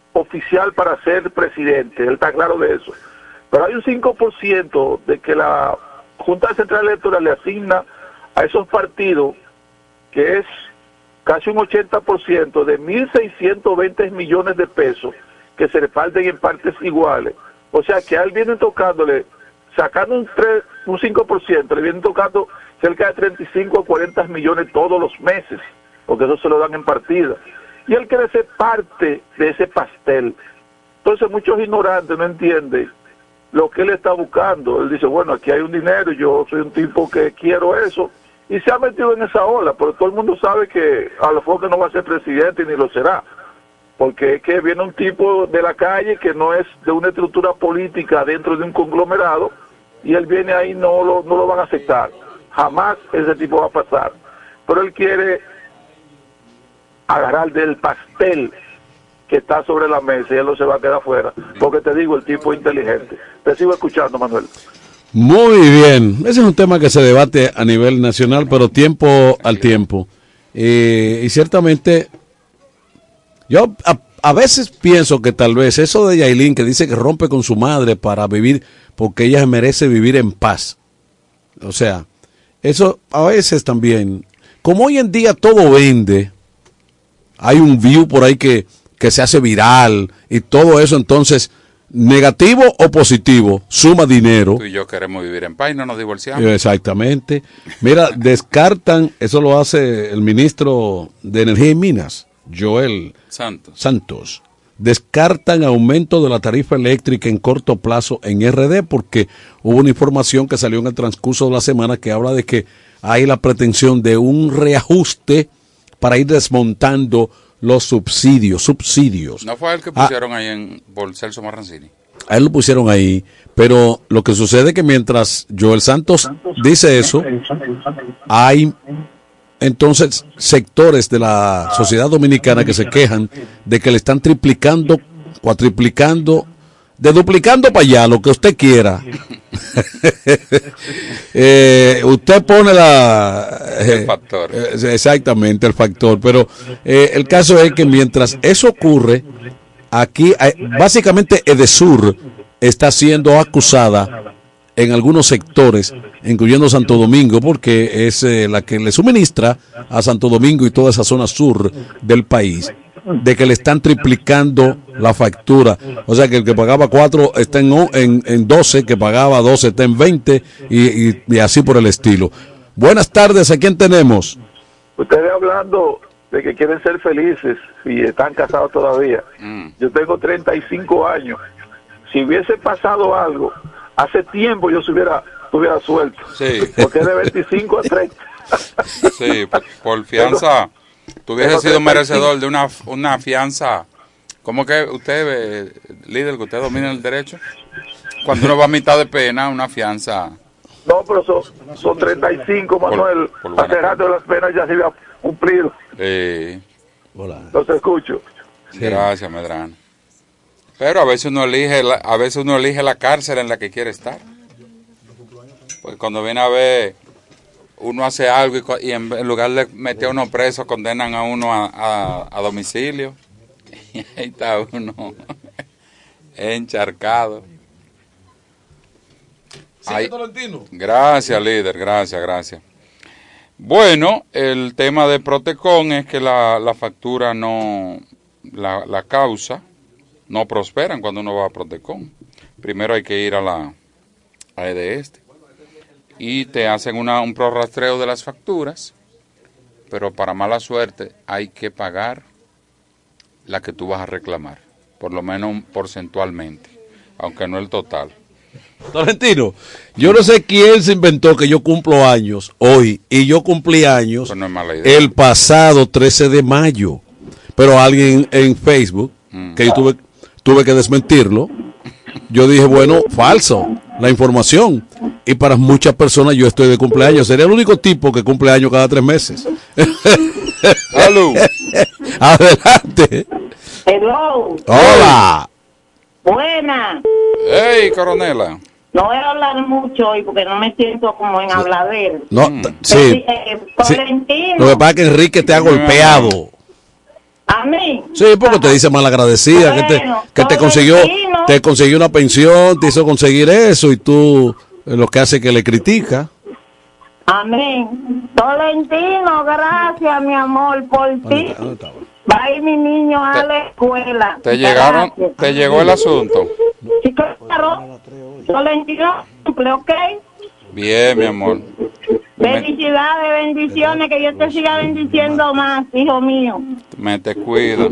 oficial para ser presidente, él está claro de eso. Pero hay un cinco por ciento de que la Junta Central Electoral le asigna a esos partidos, que es casi un ochenta por ciento de mil seiscientos veinte millones de pesos que se reparten en partes iguales. O sea que a él vienen tocándole, sacando un, tres, un cinco por ciento, le vienen tocando cerca de treinta y cinco a cuarenta millones todos los meses, porque eso se lo dan en partida. Y él quiere ser parte de ese pastel. Entonces muchos ignorantes no entienden lo que él está buscando. Él dice, bueno, aquí hay un dinero, yo soy un tipo que quiero eso, y se ha metido en esa ola, pero todo el mundo sabe que Alofoque no va a ser presidente ni lo será, porque es que viene un tipo de la calle que no es de una estructura política dentro de un conglomerado, y él viene ahí, no lo, no lo van a aceptar, jamás ese tipo va a pasar, pero él quiere agarrar del pastel que está sobre la mesa y él no se va a quedar fuera, porque te digo, el tipo es inteligente. Te sigo escuchando, Manuel. Muy bien, ese es un tema que se debate a nivel nacional, pero tiempo al tiempo. Eh, y ciertamente, yo a, a veces pienso que tal vez eso de Yailin, que dice que rompe con su madre para vivir, porque ella merece vivir en paz. O sea, eso a veces también, como hoy en día todo vende, hay un view por ahí que, que se hace viral y todo eso, entonces, negativo o positivo, suma dinero. Tú y yo queremos vivir en paz y no nos divorciamos. Exactamente. Mira, descartan, eso lo hace el ministro de Energía y Minas, Joel Santos. Santos. Descartan aumento de la tarifa eléctrica en corto plazo en R D porque hubo una información que salió en el transcurso de la semana que habla de que hay la pretensión de un reajuste para ir desmontando los subsidios, subsidios. ¿No fue el que pusieron ah, ahí en por Celso Marrancini? A él lo pusieron ahí, pero lo que sucede es que mientras Joel Santos dice eso, hay entonces sectores de la sociedad dominicana que se quejan de que le están triplicando, cuatriplicando, deduplicando para allá, lo que usted quiera. eh, usted pone la eh, el factor eh, exactamente el factor, pero eh, el caso es que mientras eso ocurre aquí, eh, básicamente Edesur está siendo acusada en algunos sectores, incluyendo Santo Domingo, porque es eh, la que le suministra a Santo Domingo y toda esa zona sur del país, de que le están triplicando la factura. O sea que el que pagaba cuatro está en, en, en doce, que pagaba doce está en veinte y, y, y así por el estilo. Buenas tardes, ¿a quién tenemos? Ustedes hablando de que quieren ser felices y están casados todavía. Mm. Yo tengo treinta y cinco años. Si hubiese pasado algo, hace tiempo yo se hubiera, hubiera suelto. Sí. Porque es de veinticinco a treinta. Sí, por, por fianza. Tú hubieses sido merecedor de una, una fianza. ¿Cómo que usted, eh, líder, que usted domina el derecho? Cuando uno va a mitad de pena, una fianza. No, pero son, son treinta y cinco, Manuel. Hace rato las penas ya se había cumplido. Sí. Hola. Los escucho. Sí. Gracias, Medrano. Pero a veces uno elige la, a veces uno elige la cárcel en la que quiere estar. Pues cuando viene a ver, uno hace algo y, y en, en lugar de meter a uno preso, condenan a uno a, a, a domicilio. Y ahí está uno encharcado. Sí, Tolentino. Gracias, líder, gracias, gracias. Bueno, el tema de Protecon es que la, la factura no, la, la causa no prosperan cuando uno va a Protecon. Primero hay que ir a la a E D Este y te hacen una, un prorrastreo de las facturas, pero para mala suerte hay que pagar la que tú vas a reclamar, por lo menos porcentualmente, aunque no el total. Tolentino, yo no sé quién se inventó que yo cumplo años hoy, y yo cumplí años pues no es mala idea. El pasado trece de mayo, pero alguien en Facebook, mm. que yo tuve, tuve que desmentirlo, yo dije, bueno, falso la información, y para muchas personas yo estoy de cumpleaños, sería el único tipo que cumple años cada tres meses. Hello. Adelante. Hello. Hola. Buena. Hey, coronela. No voy a hablar mucho hoy porque no me siento como en habladero. No, mm. sí. Eh, sí. Tolentino. Lo que pasa es que Enrique te ha golpeado. A mí. Sí, porque te dice malagradecida, Bueno, que te, que te consiguió, Tolentino. te consiguió una pensión, te hizo conseguir eso y tú eh, lo que hace es que le critica. Amén. Tolentino, gracias, mi amor, por ti. Va a ir mi niño a la escuela. ¿Te llegaron, Gracias. te llegó el asunto? Sí, claro. Tolentino, cumple, ¿ok? Bien, mi amor. Me, Felicidades, bendiciones, que Dios te siga bendiciendo más, hijo mío. me te cuido.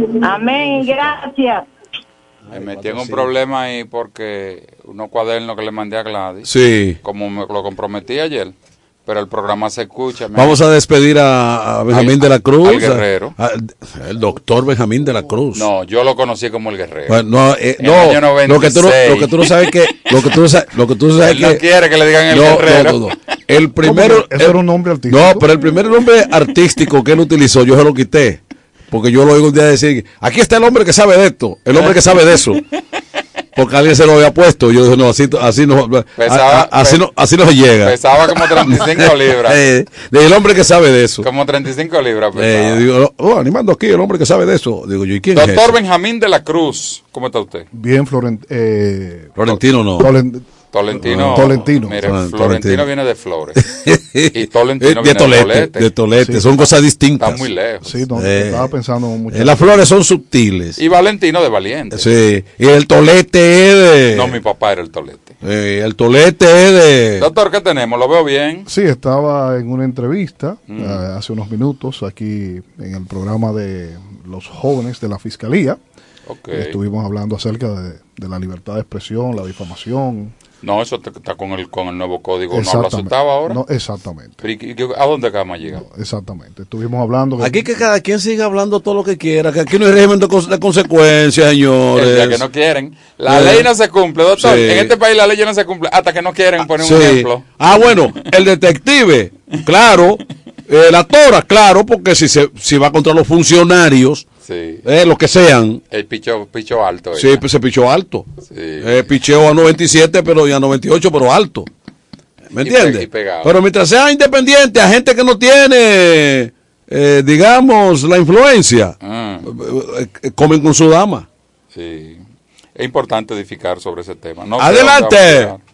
Amén, gracias. Me metí en un problema ahí porque unos cuadernos que le mandé a Gladys. Sí. Como me lo comprometí ayer. Pero el programa se escucha. me- Vamos a despedir a, a Benjamín Al- de la Cruz. al guerrero. a- a- el doctor Benjamín de la Cruz. No, yo lo conocí como el guerrero. Bueno, no, eh, En no, el año lo que tú no, noventa y seis. lo que tú no sabes que, lo que tú no sabes, lo que tú no sabes Él no que quiere que le digan el no, guerrero. no, no, no. El primero, ¿Cómo que? Eso era un nombre artístico. No, pero el primer nombre artístico que él utilizó, yo se lo quité, porque yo lo oigo un día decir, aquí está el hombre que sabe de esto, el hombre que sabe de eso. Porque alguien se lo había puesto. Yo dije, no, así, así no, Pesaba- a- a- así no, así no se llega. Pesaba como treinta y cinco libras. Eh, del hombre que sabe de eso. Como treinta y cinco libras. Eh, pesaba. yo digo, oh, animando aquí el hombre que sabe de eso. Digo yo, ¿y quién es Doctor ese? Benjamín de la Cruz, ¿cómo está usted? Bien, Florent, eh, Florentino no. Tolen- Tolentino. Tolentino. Mire, Tolentino. Florentino viene de Flores. Y Tolentino de viene Tolete, de Tolete. de Tolete. Sí. Son cosas distintas. Está muy lejos. Sí, no, Eh, estaba pensando mucho. Eh, las flores son sutiles. Y Valentino de Valiente. Sí. Y el tolete es de. No, mi papá era el Tolete. Eh, el tolete es de. Doctor, ¿qué tenemos? ¿Lo veo bien? Sí, estaba en una entrevista Mm. eh, hace unos minutos aquí en el programa de los jóvenes de la Fiscalía. Ok. Estuvimos hablando acerca de, de la libertad de expresión, la difamación. No, eso te- está con el, con el nuevo código. ¿No lo Exactamente. aceptaba ahora? No, exactamente. Pero, ¿y qué- qué- ¿A dónde vamos a llegar? Exactamente. Estuvimos hablando. que- Aquí que cada quien siga hablando todo lo que quiera, que aquí no hay régimen de, cons- de consecuencias, señores. El día que no quieren. La Eh, ley no se cumple, doctor. sí. En este país la ley ya no se cumple hasta que no quieren poner Sí. un ejemplo. Ah, bueno, el detective, claro. Eh, la tora, claro, porque si se si va contra los funcionarios, Sí. eh, los que sean, El picho, picho alto. sí, ella. pues se pichó alto. Sí. Eh, picheo a noventa y siete, pero y a noventa y ocho, pero alto. ¿Me Y entiendes? pe- y pegado. Pero mientras sea independiente, a gente que no tiene, eh, digamos, la influencia, Ah, eh, eh, comen con su dama. sí. Es importante edificar sobre ese tema. No sé Adelante. dónde vamos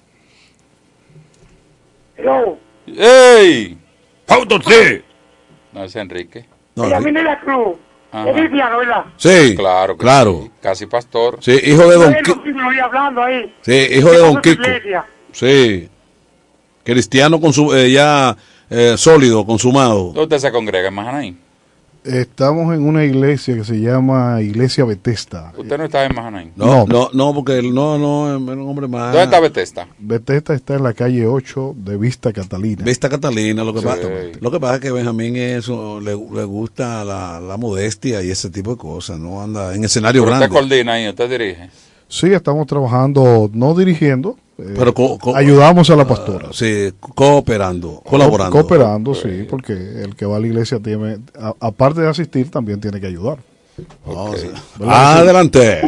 a llegar. ¡Ey! ¡Auto, sí! No, es Enrique. No, Benjamín de la Cruz. Ajá. Es cristiano, ¿verdad? sí, Claro que claro. sí. Casi pastor. Sí, hijo de Don Bueno, Kiko. sí, me lo vi hablando ahí. Sí, hijo de ¿Qué Don pasó en su Kiko. iglesia? Sí. Cristiano con su, eh, ya eh, sólido, consumado. ¿Dónde usted se congrega en Mahanaí? Estamos en una iglesia que se llama Iglesia Bethesda. ¿Usted no está en Mahanaí? No, no, no, porque él no, no, es un hombre más. ¿Dónde está Bethesda? Bethesda está en la calle ocho de Vista Catalina. Vista Catalina, lo que, Sí. pasa, lo que pasa es que Benjamín eso, le, le gusta la, la modestia y ese tipo de cosas, no anda en escenario Pero usted grande. coordina ahí, usted dirige. Sí, estamos trabajando, no dirigiendo, eh, Pero co- co- ayudamos a la pastora. Sí, cooperando, colaborando. Cooperando, sí, porque el que va a la iglesia tiene, a- aparte de asistir, también tiene que ayudar. No, sí. Adelante.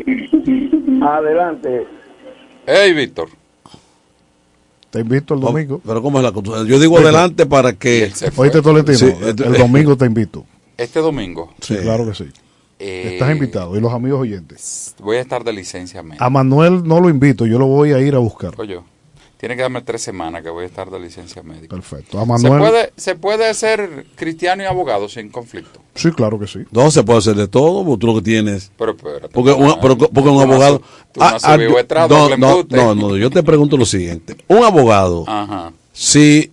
Adelante. ¡Ey, Víctor! Te invito el domingo. Pero ¿cómo es la cosa? Yo digo Oye, adelante para que... él se fue. Oíste, Tolentino, Sí, el, eh, el domingo te invito. Este domingo Sí, claro que sí. eh, Estás invitado. Y los amigos oyentes. voy a estar de licencia médica. A Manuel no lo invito, yo lo voy a ir a buscar. Oye, tiene que darme tres semanas que voy a estar de licencia médica. Perfecto. A ¿Se Manuel. puede, ¿Se puede ser cristiano y abogado sin conflicto? Sí, claro que sí. No se puede hacer de todo, porque tú lo que tienes... Pero espérate. Porque, tú una- no- pero- porque tú un no has- abogado... tú no has Ah, ah, subido estrado, no, doble no, embute. no, no, yo te pregunto lo siguiente. Un abogado, Ajá. si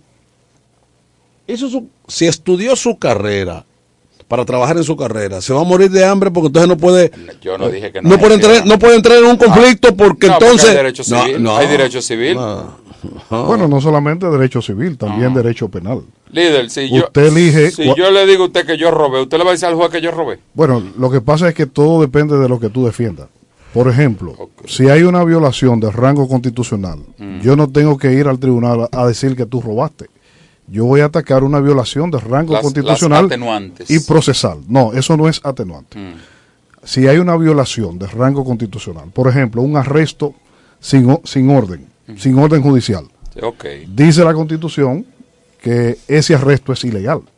hizo su, si estudió su carrera para trabajar en su carrera, se va a morir de hambre porque entonces no puede... Yo no dije que no. No puede entrar, no puede entrar en un conflicto porque No, porque entonces... hay derecho civil, hay derecho civil. no. Bueno, no solamente derecho civil, también derecho penal. Líder, si yo, Usted elige si cua- yo le digo a usted que yo robé, ¿usted le va a decir al juez que yo robé? Bueno, lo que pasa es que todo depende de lo que tú defiendas. Por ejemplo, si hay una violación del rango constitucional, Mm. yo no tengo que ir al tribunal a, a decir que tú robaste. Yo voy a atacar una violación del rango Las- constitucional las atenuantes. y procesal. No, eso no es atenuante. Mm. Si hay una violación del rango constitucional, por ejemplo, un arresto sin, o- sin orden, sin orden judicial, Ok. dice la Constitución que ese arresto es ilegal.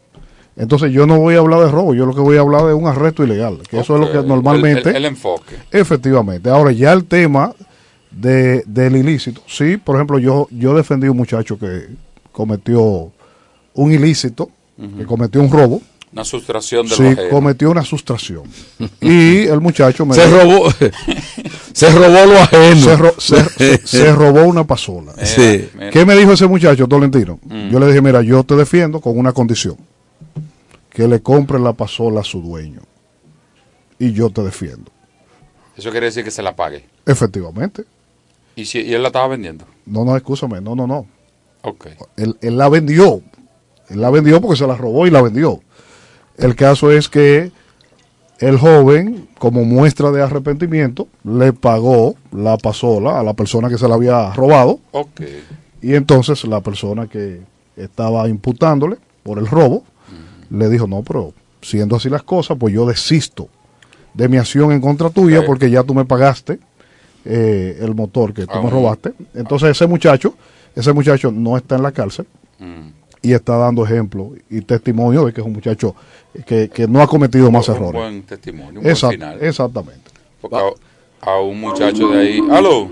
Entonces yo no voy a hablar de robo, yo lo que voy a hablar de un arresto ilegal, que okay. eso es lo que normalmente... El, el, el enfoque. Efectivamente. Ahora ya el tema de, del ilícito, sí, por ejemplo, yo, yo defendí a un muchacho que cometió un ilícito, uh-huh. que cometió un robo. Una sustracción de Sí, los cometió una sustracción. Y el muchacho me se dijo, robó se robó lo ajeno. Se, ro, se, se, se robó una pasola. Mira, sí. Mira. ¿Qué me dijo ese muchacho, Tolentino? Mm. Yo le dije, mira, yo te defiendo con una condición. Que le compre la pasola a su dueño. Y yo te defiendo. Eso quiere decir que se la pague. Efectivamente. ¿Y, si, y él la estaba vendiendo? No, no, escúchame, no, no, no. Okay. Él, él la vendió. Él la vendió porque se la robó y la vendió. El caso es que el joven, como muestra de arrepentimiento, le pagó la pasola a la persona que se la había robado. Okay. Y entonces la persona que estaba imputándole por el robo, uh-huh. le dijo, no, pero siendo así las cosas, pues yo desisto de mi acción en contra tuya, okay. porque ya tú me pagaste eh, el motor que tú uh-huh. me robaste. Entonces ese muchacho, ese muchacho no está en la cárcel. Uh-huh. Y está dando ejemplo y testimonio de que es un muchacho que, que no ha cometido más un errores. Un buen testimonio, un Exact, buen final. Exactamente. Porque a, a un muchacho de ahí... ¡Aló!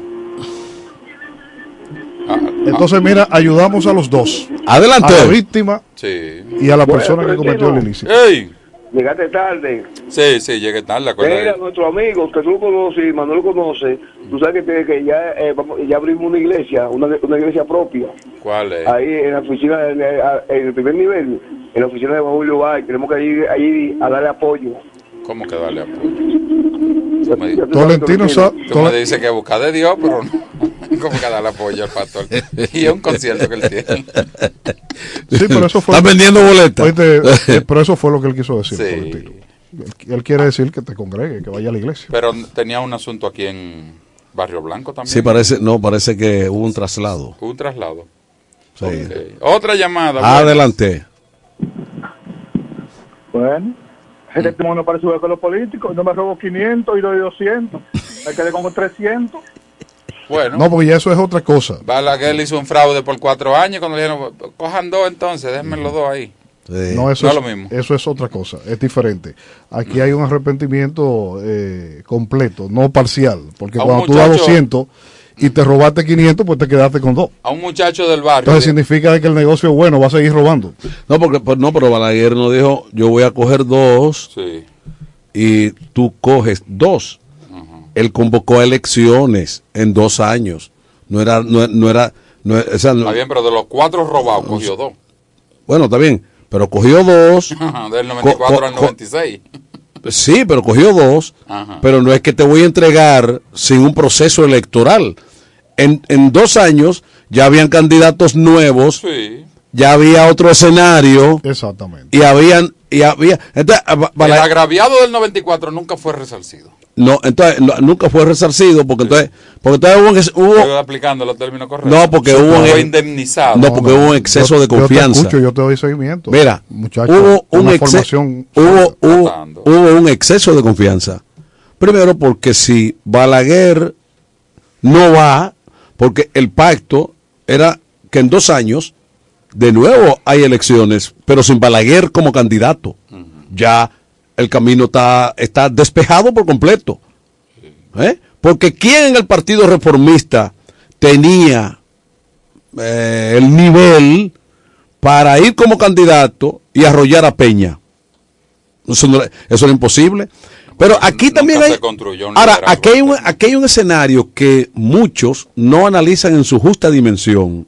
Ah, Entonces, ah, mira, ayudamos a los dos. Adelante. A la víctima sí. y a la persona bueno, que cometió el ilícito. ¡Ey! Llegaste tarde. Sí, sí, llegué tarde. Mira, nuestro amigo, que tú lo conoces, Manuel lo conoce, tú sabes que, que ya, eh, vamos, ya abrimos una iglesia, una, una iglesia propia. ¿Cuál es? Ahí en la oficina, en, en el primer nivel, en la oficina de Julio Bay, tenemos que ir allí a darle apoyo. ¿Cómo que darle apoyo? Me, Tolentino, tú me, me dices que busca de Dios, pero no. ¿Cómo que darle apoyo al pastor? Y es un concierto que él tiene. Sí, pero eso fue. Están vendiendo boletas. Oíste, eh, pero eso fue lo que él quiso decir. Sí. Tolentino. Él, él quiere decir que te congregue, que vaya a la iglesia. Pero tenía un asunto aquí en Barrio Blanco también. Sí, parece, no, parece que hubo un traslado. Hubo un traslado. Sí. Okay. Otra llamada. Adelante. Bueno, ese testimonio parece igual que los políticos. No me robo quinientos y doy doscientos. Me quedé con trescientos. Bueno. No, porque ya eso es otra cosa. Balaguer hizo un fraude por cuatro años cuando le dijeron, cojan dos entonces, déjenme los dos ahí. Sí. No, eso, no es, es lo mismo. Eso es otra cosa, es diferente. Aquí hay un arrepentimiento eh, completo, no parcial. Porque cuando muchacho, tú das doscientos y te robaste quinientos, pues te quedaste con dos. A un muchacho del barrio. Entonces de... significa que el negocio es bueno, va a seguir robando. No, porque pues, no, pero Balaguer no dijo, yo voy a coger dos sí. y tú coges dos. Él convocó a elecciones en dos años. No era, no, no era, no, o sea, no, está bien, pero de los cuatro robados no, cogió dos. Bueno, está bien, pero cogió dos. Del noventa y cuatro co, al noventa y seis. Sí, pero cogió dos. Ajá. Pero no es que te voy a entregar sin un proceso electoral. En, en dos años ya habían candidatos nuevos. Sí. Ya había otro escenario. Exactamente. Y habían, y había. Entonces, el agraviado del noventa y cuatro nunca fue resarcido. No, entonces no, nunca fue resarcido porque sí. entonces porque entonces hubo, hubo Estoy aplicando los términos correctos. No, porque sí, hubo fue indemnizado. No, porque no, no, hubo un exceso yo, de confianza. Yo te escucho, yo te doy seguimiento. Mira, muchacho, hubo un exceso hubo, hubo, hubo un exceso de confianza. Primero porque si Balaguer no va, porque el pacto era que en dos años de nuevo hay elecciones, pero sin Balaguer como candidato. Uh-huh. Ya el camino está, está despejado por completo. ¿Eh? Porque ¿quién en el Partido Reformista tenía eh, el nivel para ir como candidato y arrollar a Peña? Eso, no, eso era imposible. Pero aquí también hay... Ahora, aquí hay, un, aquí hay un escenario que muchos no analizan en su justa dimensión.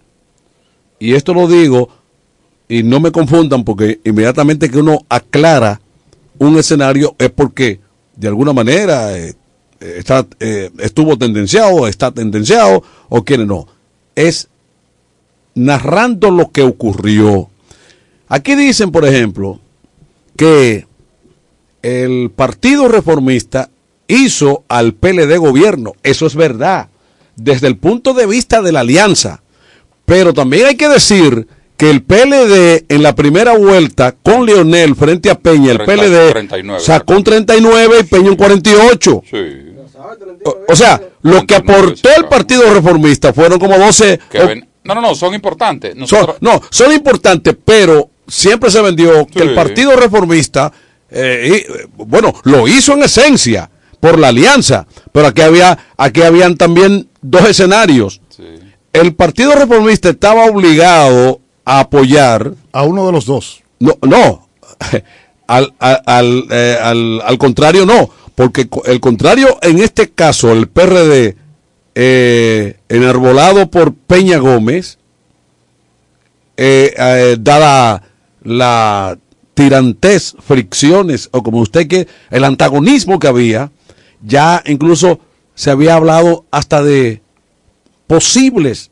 Y esto lo digo, y no me confundan, porque inmediatamente que uno aclara un escenario es porque de alguna manera eh, está, eh, estuvo tendenciado, está tendenciado o quiere no. Es narrando lo que ocurrió. Aquí dicen, por ejemplo, que el Partido Reformista hizo al P L D gobierno. Eso es verdad, desde el punto de vista de la alianza. Pero también hay que decir que el P L D en la primera vuelta con Leonel frente a Peña, el treinta, P L D treinta y nueve, sacó un treinta y nueve y Peña un cuarenta y ocho. Sí. O, o sea, lo que aportó el Partido Reformista fueron como doce. Que ven, no, no, no, son importantes. Nosotros, son, no, son importantes, pero siempre se vendió que el Partido Reformista, eh, y, bueno, lo hizo en esencia por la alianza, pero aquí había, aquí habían también dos escenarios. Sí. El Partido Reformista estaba obligado a apoyar a uno de los dos. No, no, al, al, al, eh, al, al contrario no, porque el contrario en este caso, el P R D, eh, enarbolado por Peña Gómez, eh, eh, dada la tirantez, fricciones, o como usted quiere, el antagonismo que había, ya incluso se había hablado hasta de posibles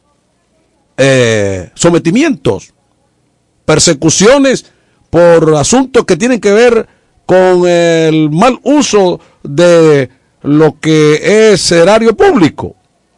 eh, sometimientos, persecuciones por asuntos que tienen que ver con el mal uso de lo que es erario público.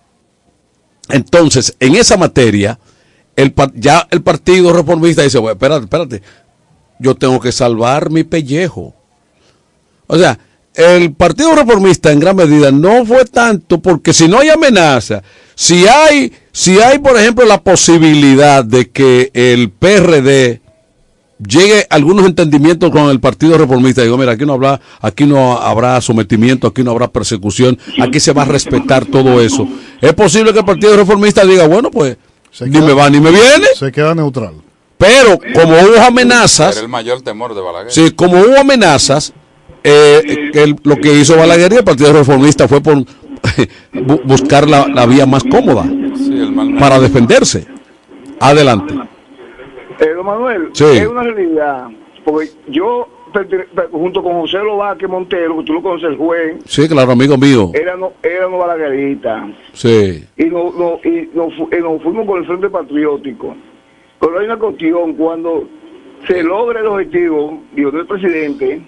Entonces, en esa materia, el, ya el Partido Reformista dice, bueno, espérate, espérate, yo tengo que salvar mi pellejo. O sea, el Partido Reformista en gran medida no fue tanto porque si no hay amenaza, si hay, si hay por ejemplo la posibilidad de que el P R D llegue a algunos entendimientos con el Partido Reformista, digo, mira, aquí no habrá, aquí no habrá sometimiento, aquí no habrá persecución, aquí se va a respetar todo eso. Es posible que el Partido Reformista diga, bueno, pues, se ni queda, me va ni me viene. Se queda neutral. Pero como hubo amenazas, era el mayor temor de Balaguer. Sí, como hubo amenazas, eh, el, lo que hizo Balaguer y el Partido Reformista fue por buscar la, la vía más cómoda sí, el mal para defenderse. Adelante. Eh, don Manuel, sí. Es una realidad, porque yo, junto con José Lobaque Montero, que tú lo conoces, el juez. Sí, claro, amigo mío. Éramos, éramos balagueritas. Sí. Y nos no, y no, no fuimos por el Frente Patriótico. Pero hay una cuestión, cuando se logra el objetivo, digo, del presidente,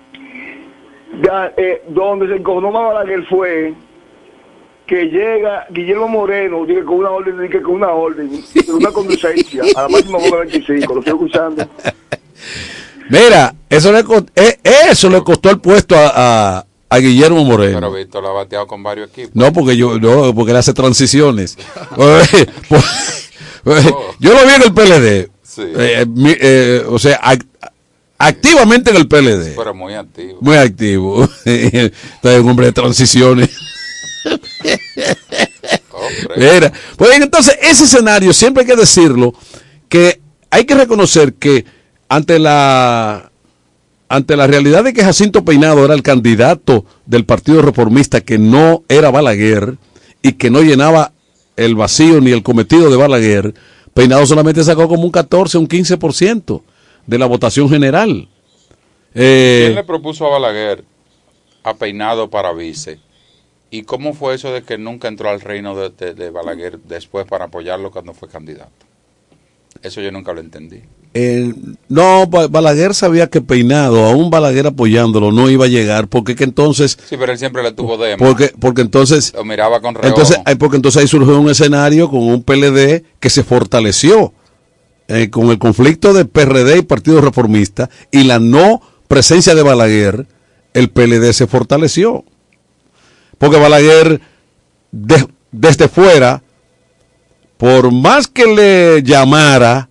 ya, eh, donde se encojonó más Balaguer fue que llega Guillermo Moreno, dice con una orden, dice con una orden, con una conducencia, a la máxima boca veinticinco, lo estoy escuchando. Mira, eso le, eh, eso le costó el puesto a, a, a Guillermo Moreno. Pero Víctor lo ha bateado con varios equipos. No, porque yo, no, porque él hace transiciones. Yo lo vi en el P L D. Sí. Eh, mi, eh, o sea, act, activamente en el P L D. Pero muy activo. Muy activo. Está un hombre de transiciones. Mira, pues entonces ese escenario siempre hay que decirlo, que hay que reconocer que ante la ante la realidad de que Jacinto Peinado era el candidato del Partido Reformista, que no era Balaguer y que no llenaba el vacío ni el cometido de Balaguer, Peinado solamente sacó como un catorce, un quince por ciento de la votación general. Eh, ¿Quién le propuso a Balaguer a Peinado para vice? ¿Y cómo fue eso de que nunca entró al reino de, de, de Balaguer después para apoyarlo cuando fue candidato? Eso yo nunca lo entendí. Eh, no, Balaguer sabía que Peinado, aún Balaguer apoyándolo, no iba a llegar, porque que entonces... Sí, pero él siempre le tuvo demo. Porque, porque entonces... Lo miraba con reojo. Entonces, porque entonces ahí surgió un escenario con un P L D que se fortaleció eh, con el conflicto de P R D y Partido Reformista y la no presencia de Balaguer, el P L D se fortaleció. Porque Balaguer, de, desde fuera, por más que le llamara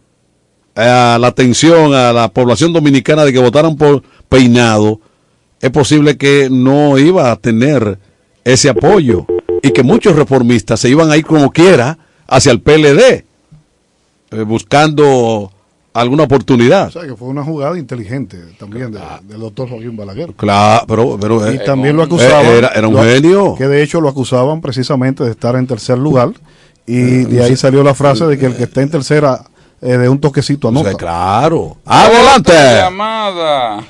a la atención a la población dominicana de que votaran por Peinado, es posible que no iba a tener ese apoyo y que muchos reformistas se iban a ir como quiera hacia el P L D, eh, buscando alguna oportunidad. O sea, que fue una jugada inteligente también de, del doctor Joaquín Balaguer. Claro, pero... pero y eh, también lo acusaban... Era, era un lo, genio. Que de hecho lo acusaban precisamente de estar en tercer lugar, y eh, de ahí salió la frase de que el que está en tercera, eh, de un toquecito anota. O sea, claro. ¡Adelante! Llamada.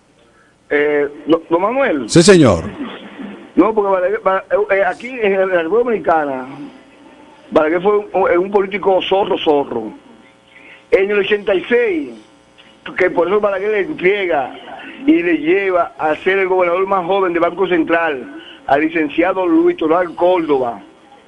Eh, ¿Don Manuel? Sí, señor. No, porque Balaguer, eh, aquí en la República Dominicana, Balaguer fue un, un político zorro, zorro. En el ochenta y seis, que por eso Balaguer le entrega y le lleva a ser el gobernador más joven del Banco Central, al licenciado Luis Toral Córdoba.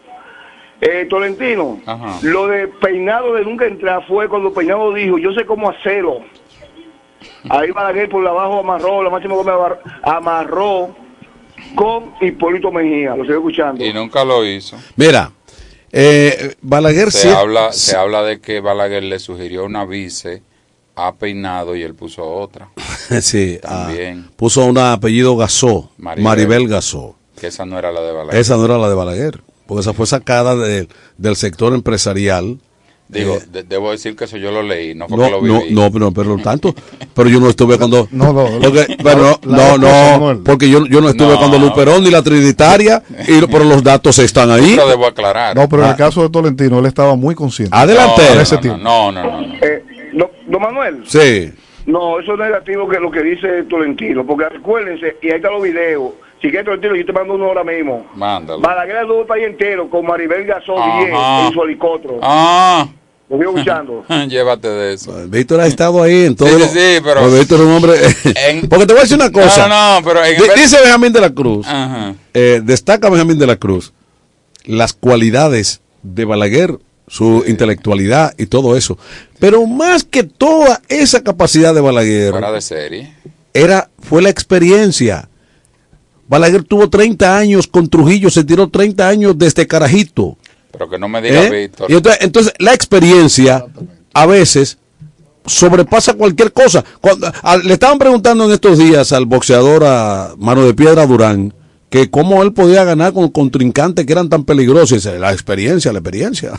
Eh, Tolentino, Ajá. Lo de Peinado de nunca entrar fue cuando Peinado dijo, yo sé cómo hacerlo. Ahí Balaguer por abajo amarró, la máxima Gómez amarró con Hipólito Mejía, lo estoy escuchando. Y nunca lo hizo. Mira, eh, Balaguer se sí, habla sí. se habla de que Balaguer le sugirió una vice ha peinado y él puso otra. Sí, también. Ah, puso un apellido Gasó, Maribel, Maribel Gasó. Que esa no era la de Balaguer. Esa no era la de Balaguer, porque esa fue sacada de, del sector empresarial. Digo, eh, de, debo decir que eso yo lo leí, no fue no, que lo viví. No, no, pero, pero tanto, pero yo no estuve cuando... No, no, porque, bueno, no, no, no, porque yo, yo no estuve No. cuando Luperón ni la Trinitaria, y, pero los datos están ahí. Pero debo aclarar. No, pero en Ah. el caso de Tolentino, él estaba muy consciente. Adelante. De No, ese no, tipo. no, no, no, no. Eh, no, don Manuel. Sí. No, eso es negativo que lo que dice Tolentino, porque recuérdense, y ahí están los videos. Si quieres Tolentino, yo te mando uno ahora mismo. Mándalo. Balaguer anduvo el país entero con Maribel Gasol Ajá. diez en su helicóptero. Ah. Lo vio escuchando. Llévate de eso. Víctor ha estado ahí en todo. Sí, lo- sí, sí, pero- pues Víctor es un hombre. En- Porque te voy a decir una cosa. No, no, pero en Di- vez- Dice Benjamín de la Cruz. Ajá. eh, destaca Benjamín de la Cruz las cualidades de Balaguer, su intelectualidad y todo eso. Pero más que toda esa capacidad de Balaguer, Fuera de serie. era, fue la experiencia. Balaguer tuvo treinta años con Trujillo, se tiró treinta años desde carajito. Pero que no me diga, ¿Eh? Víctor. Y entonces, entonces la experiencia a veces sobrepasa cualquier cosa. Cuando, a- le estaban preguntando en estos días al boxeador a Mano de Piedra Durán que cómo él podía ganar con contrincantes que eran tan peligrosos. Y dice, la experiencia, la experiencia.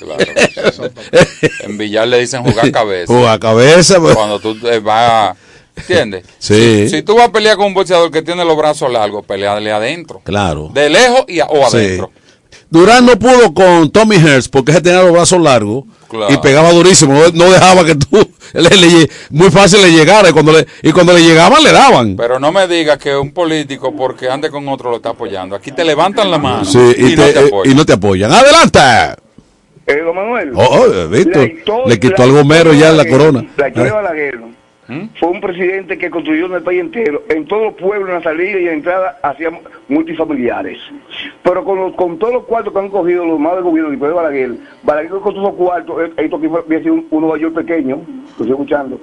Claro. En Villar le dicen jugar cabeza. Jugar cabeza, pues. Cuando tú te vas, ¿entiendes? Sí. Si, si tú vas a pelear con un boxeador que tiene los brazos largos, peleale adentro. Claro. De lejos y a- o Sí. adentro. Durán no pudo con Tommy Hearst porque ese tenía los brazos largos Claro. y pegaba durísimo, no, no dejaba que tú le, le- muy fácil le llegara y cuando le, y cuando le llegaban le daban. Pero no me digas que un político porque ande con otro lo está apoyando. Aquí te levantan la mano Sí, y, y, no te, te apoyan. y no te apoyan. ¡Adelante! Eh, don Manuel. Oh, oh, Víctor, la historia- le quitó la al gomero historia ya de la Balaguer, corona. La historia de ¿Eh? Balaguer fue un presidente que construyó en el país entero, en todos los pueblos, en la salida y en la entrada, hacía multifamiliares. Pero con, los, con todos los cuartos que han cogido los más del gobierno después de Balaguer, Balaguer con todos esos cuartos, eh, esto aquí fue, había sido un, un Nueva York pequeño, lo estoy escuchando.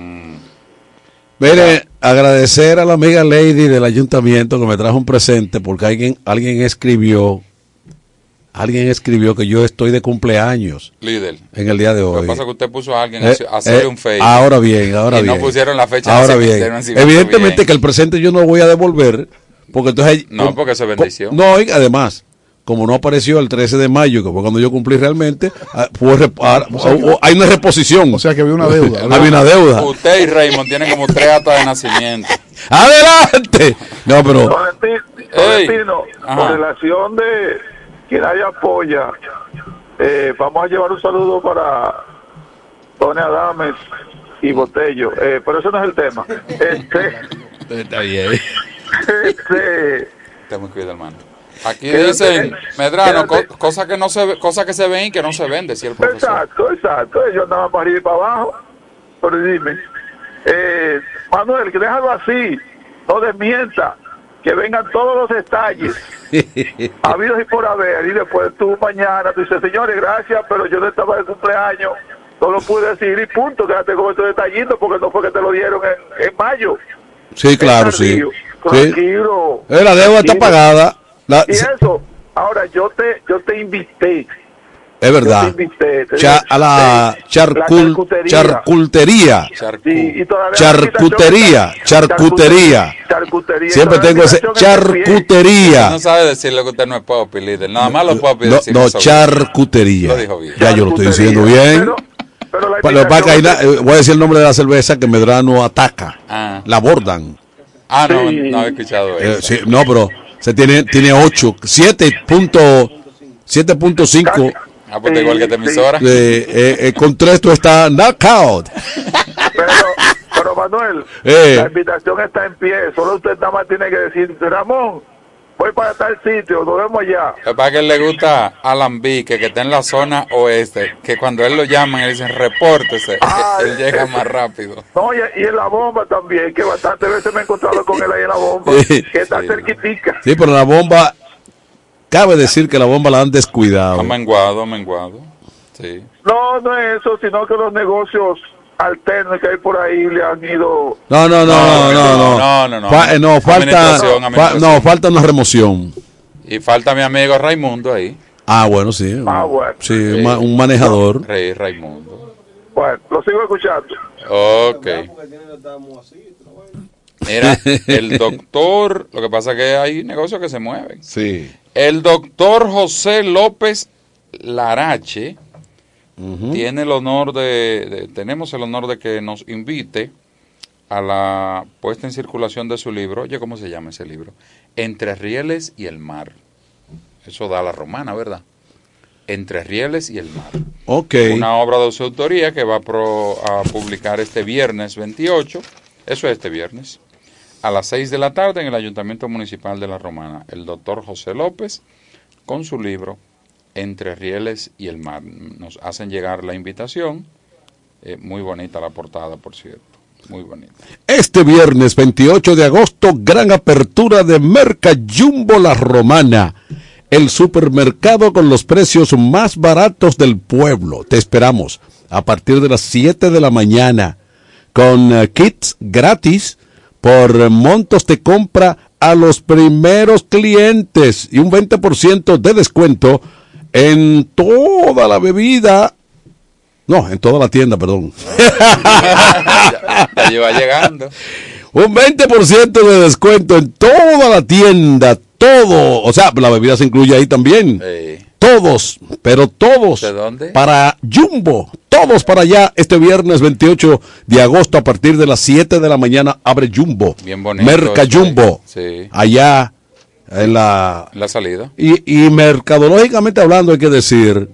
Mire, agradecer a la amiga Lady del ayuntamiento que me trajo un presente porque alguien, alguien escribió, alguien escribió que yo estoy de cumpleaños Líder. en el día de Lo hoy. que pasa es que usted puso a alguien Eh, a hacerle eh, un fake. Ahora bien, ahora y bien. no pusieron la fecha Ahora de bien. de nacimiento Evidentemente bien. que el presente yo no voy a devolver porque entonces... No, com- porque eso es com- bendición. No, y además, como no apareció el trece de mayo, que fue cuando yo cumplí realmente, ah, fue rep- ah, o- o- hay una reposición. O sea que había una deuda. Había una deuda. Usted y Raymond tienen como tres actas de nacimiento. ¡Adelante! No, pero... Tolentino, Ey. Tolentino, Ajá. con relación de que nadie apoya, eh, vamos a llevar un saludo para Tony Adames y Botello, eh, pero eso no es el tema. Este, Está bien. este, Usted me cuida, hermano. Aquí Quédate, dicen, Medrano, quédate. co- cosas que no se ve- cosas que se ven y que no se ven, decía el profesor. exacto, exacto. Yo andaba para arriba y para abajo, pero dime, eh, Manuel, que déjalo así, no desmienta, que vengan todos los detalles habidos y por haber, y después tú mañana tú dices, señores, gracias, pero yo no estaba de cumpleaños, no lo pude decir y punto, quédate con estos detallitos porque no fue que te lo dieron en, en mayo. Sí, claro, Es sí. tardío. Sí. Tranquilo. Eh, la deuda está Tranquilo. pagada. La- Y eso, ahora yo te yo te invité, es verdad. yo te invité, te Cha- dije, a la sí, charcul- charcutería. charcutería. Sí, y todavía la Charcutería, invitación está- charcutería. charcutería. Siempre Todavía tengo la ese invitación está en pie. charcutería. No sabe decirle que usted no es popi, líder. Nada más los popis No, decimos no, eso. charcutería. Lo dijo bien. Ya yo lo estoy diciendo Charcutería. bien. Pero, pero la Pues lo que pasa es que hay invitación- na- eh, voy a decir el nombre de la cerveza que Medrano ataca. Ah. La abordan. Ah, no, Sí. no había escuchado Eh, eso. sí, no, pero se tiene tiene ocho, siete punto cinco. Ah, pues está igual que esta emisora. Eh, eh, eh, con tres tú está knockout. Pero, pero Manuel, Eh. la invitación está en pie. Solo usted nada más tiene que decir, Ramón, voy para tal sitio, nos vemos allá. Lo que pasa es que él le gusta Alan B, que, que está en la zona oeste, que cuando él lo llaman, él dice, repórtese, Ay, él llega eso. más rápido. No, y, y en la bomba también, que bastantes veces me he encontrado con él ahí en la bomba, Sí. que está cerquitica. Sí, pero la bomba, cabe decir que la bomba la han descuidado. Ha menguado, ha menguado. Sí. No, no es eso, sino que los negocios alternos que hay por ahí le han ido... No, no, no, no, no, no. no, no, no. Fa- eh, no, falta, Administración, fa- administración. no, falta una remoción. Y falta mi amigo Raimundo ahí. Ah, bueno, sí. Ah, bueno. Sí, un ma- un manejador. Rey Raimundo. Bueno, lo sigo escuchando. Ok. Mira, el doctor, lo que pasa es que hay negocios que se mueven. Sí. El doctor José López Larache uh-huh. tiene el honor de, de, tenemos el honor de que nos invite a la puesta en circulación de su libro. Oye, ¿cómo se llama ese libro? Entre Rieles y el Mar. Eso da la romana, ¿verdad? Entre Rieles y el Mar. Ok. Una obra de su autoría que va a, pro, a publicar este viernes veintiocho, eso es este viernes, a las seis de la tarde en el Ayuntamiento Municipal de La Romana. El doctor José López con su libro Entre Rieles y el Mar. Nos hacen llegar la invitación. Eh, muy bonita la portada, por cierto. Muy bonita. Este viernes veintiocho de agosto, gran apertura de Merca Jumbo La Romana. El supermercado con los precios más baratos del pueblo. Te esperamos a partir de las siete de la mañana con uh, kits gratis por montos de compra a los primeros clientes y un veinte por ciento de descuento en toda la bebida. No, en toda la tienda, perdón. ya, ya lleva llegando. Un veinte por ciento de descuento en toda la tienda. Todo, o sea, la bebida se incluye ahí también. Sí. Todos, pero todos. ¿De dónde? Para Jumbo, todos para allá. Este viernes veintiocho de agosto a partir de las siete de la mañana abre Jumbo. Bien bonito. Merca Jumbo. Sí. Allá en la... La salida. Y, y mercadológicamente hablando hay que decir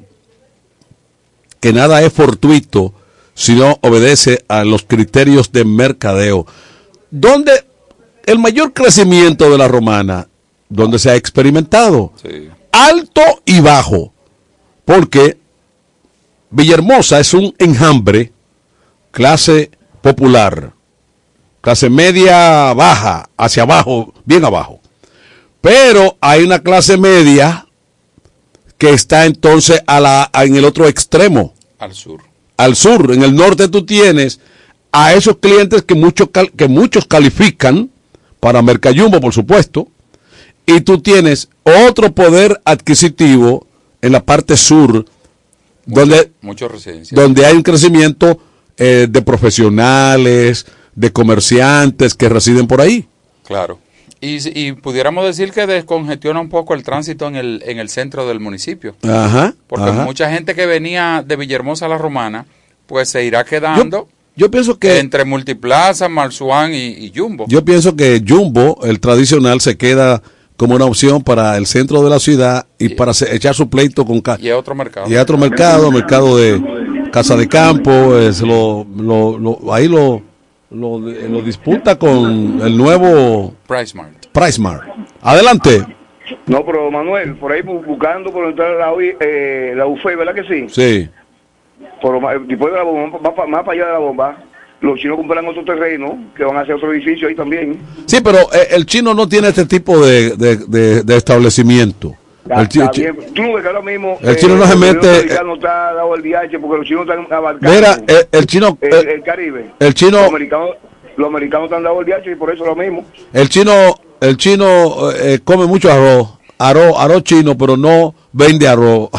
que nada es fortuito, sino obedece a los criterios de mercadeo. Donde el mayor crecimiento de La Romana, donde se ha experimentado, sí. alto y bajo, porque Villahermosa es un enjambre, clase popular, clase media baja, hacia abajo, bien abajo, pero hay una clase media que está entonces a la, a, en el otro extremo, al sur, al sur, en el norte tú tienes a esos clientes que muchos que muchos califican para Mercayumbo, por supuesto. Y tú tienes otro poder adquisitivo en la parte sur, mucho, donde, mucho residencia. donde hay un crecimiento eh, de profesionales, de comerciantes que residen por ahí. Claro. Y, y pudiéramos decir que descongestiona un poco el tránsito en el, en el centro del municipio. Ajá. Porque ajá. mucha gente que venía de Villahermosa a La Romana, pues se irá quedando... Yo, Yo pienso que... Entre Multiplaza, Marzuán y, y Jumbo. Yo pienso que Jumbo, el tradicional, se queda como una opción para el centro de la ciudad y, y para se, echar su pleito con... Ca- y otro mercado. Y otro mercado, mercado de casa de campo, es lo, lo, lo, ahí lo, lo, lo disputa con el nuevo... Price Mart. Price Mart. Adelante. No, pero Manuel, por ahí buscando por entrar a la, eh, la U F E, ¿verdad que sí? Sí. Por, después de la bomba, más, más para allá de la bomba, los chinos compran otro terreno, que van a hacer otro edificio ahí también. Sí, pero eh, el chino no tiene este tipo de, de, de, de establecimiento. Está, el chino, está bien. Tú no ves que ahora mismo el chino no se mete... El no está dado el viaje porque los chinos están abarcando. Mira, el, el chino... El, el, el Caribe. El chino... Los americanos, los americanos están dado el viaje y por eso lo mismo. El chino, el chino eh, come mucho arroz, arroz, arroz chino, pero no vende arroz.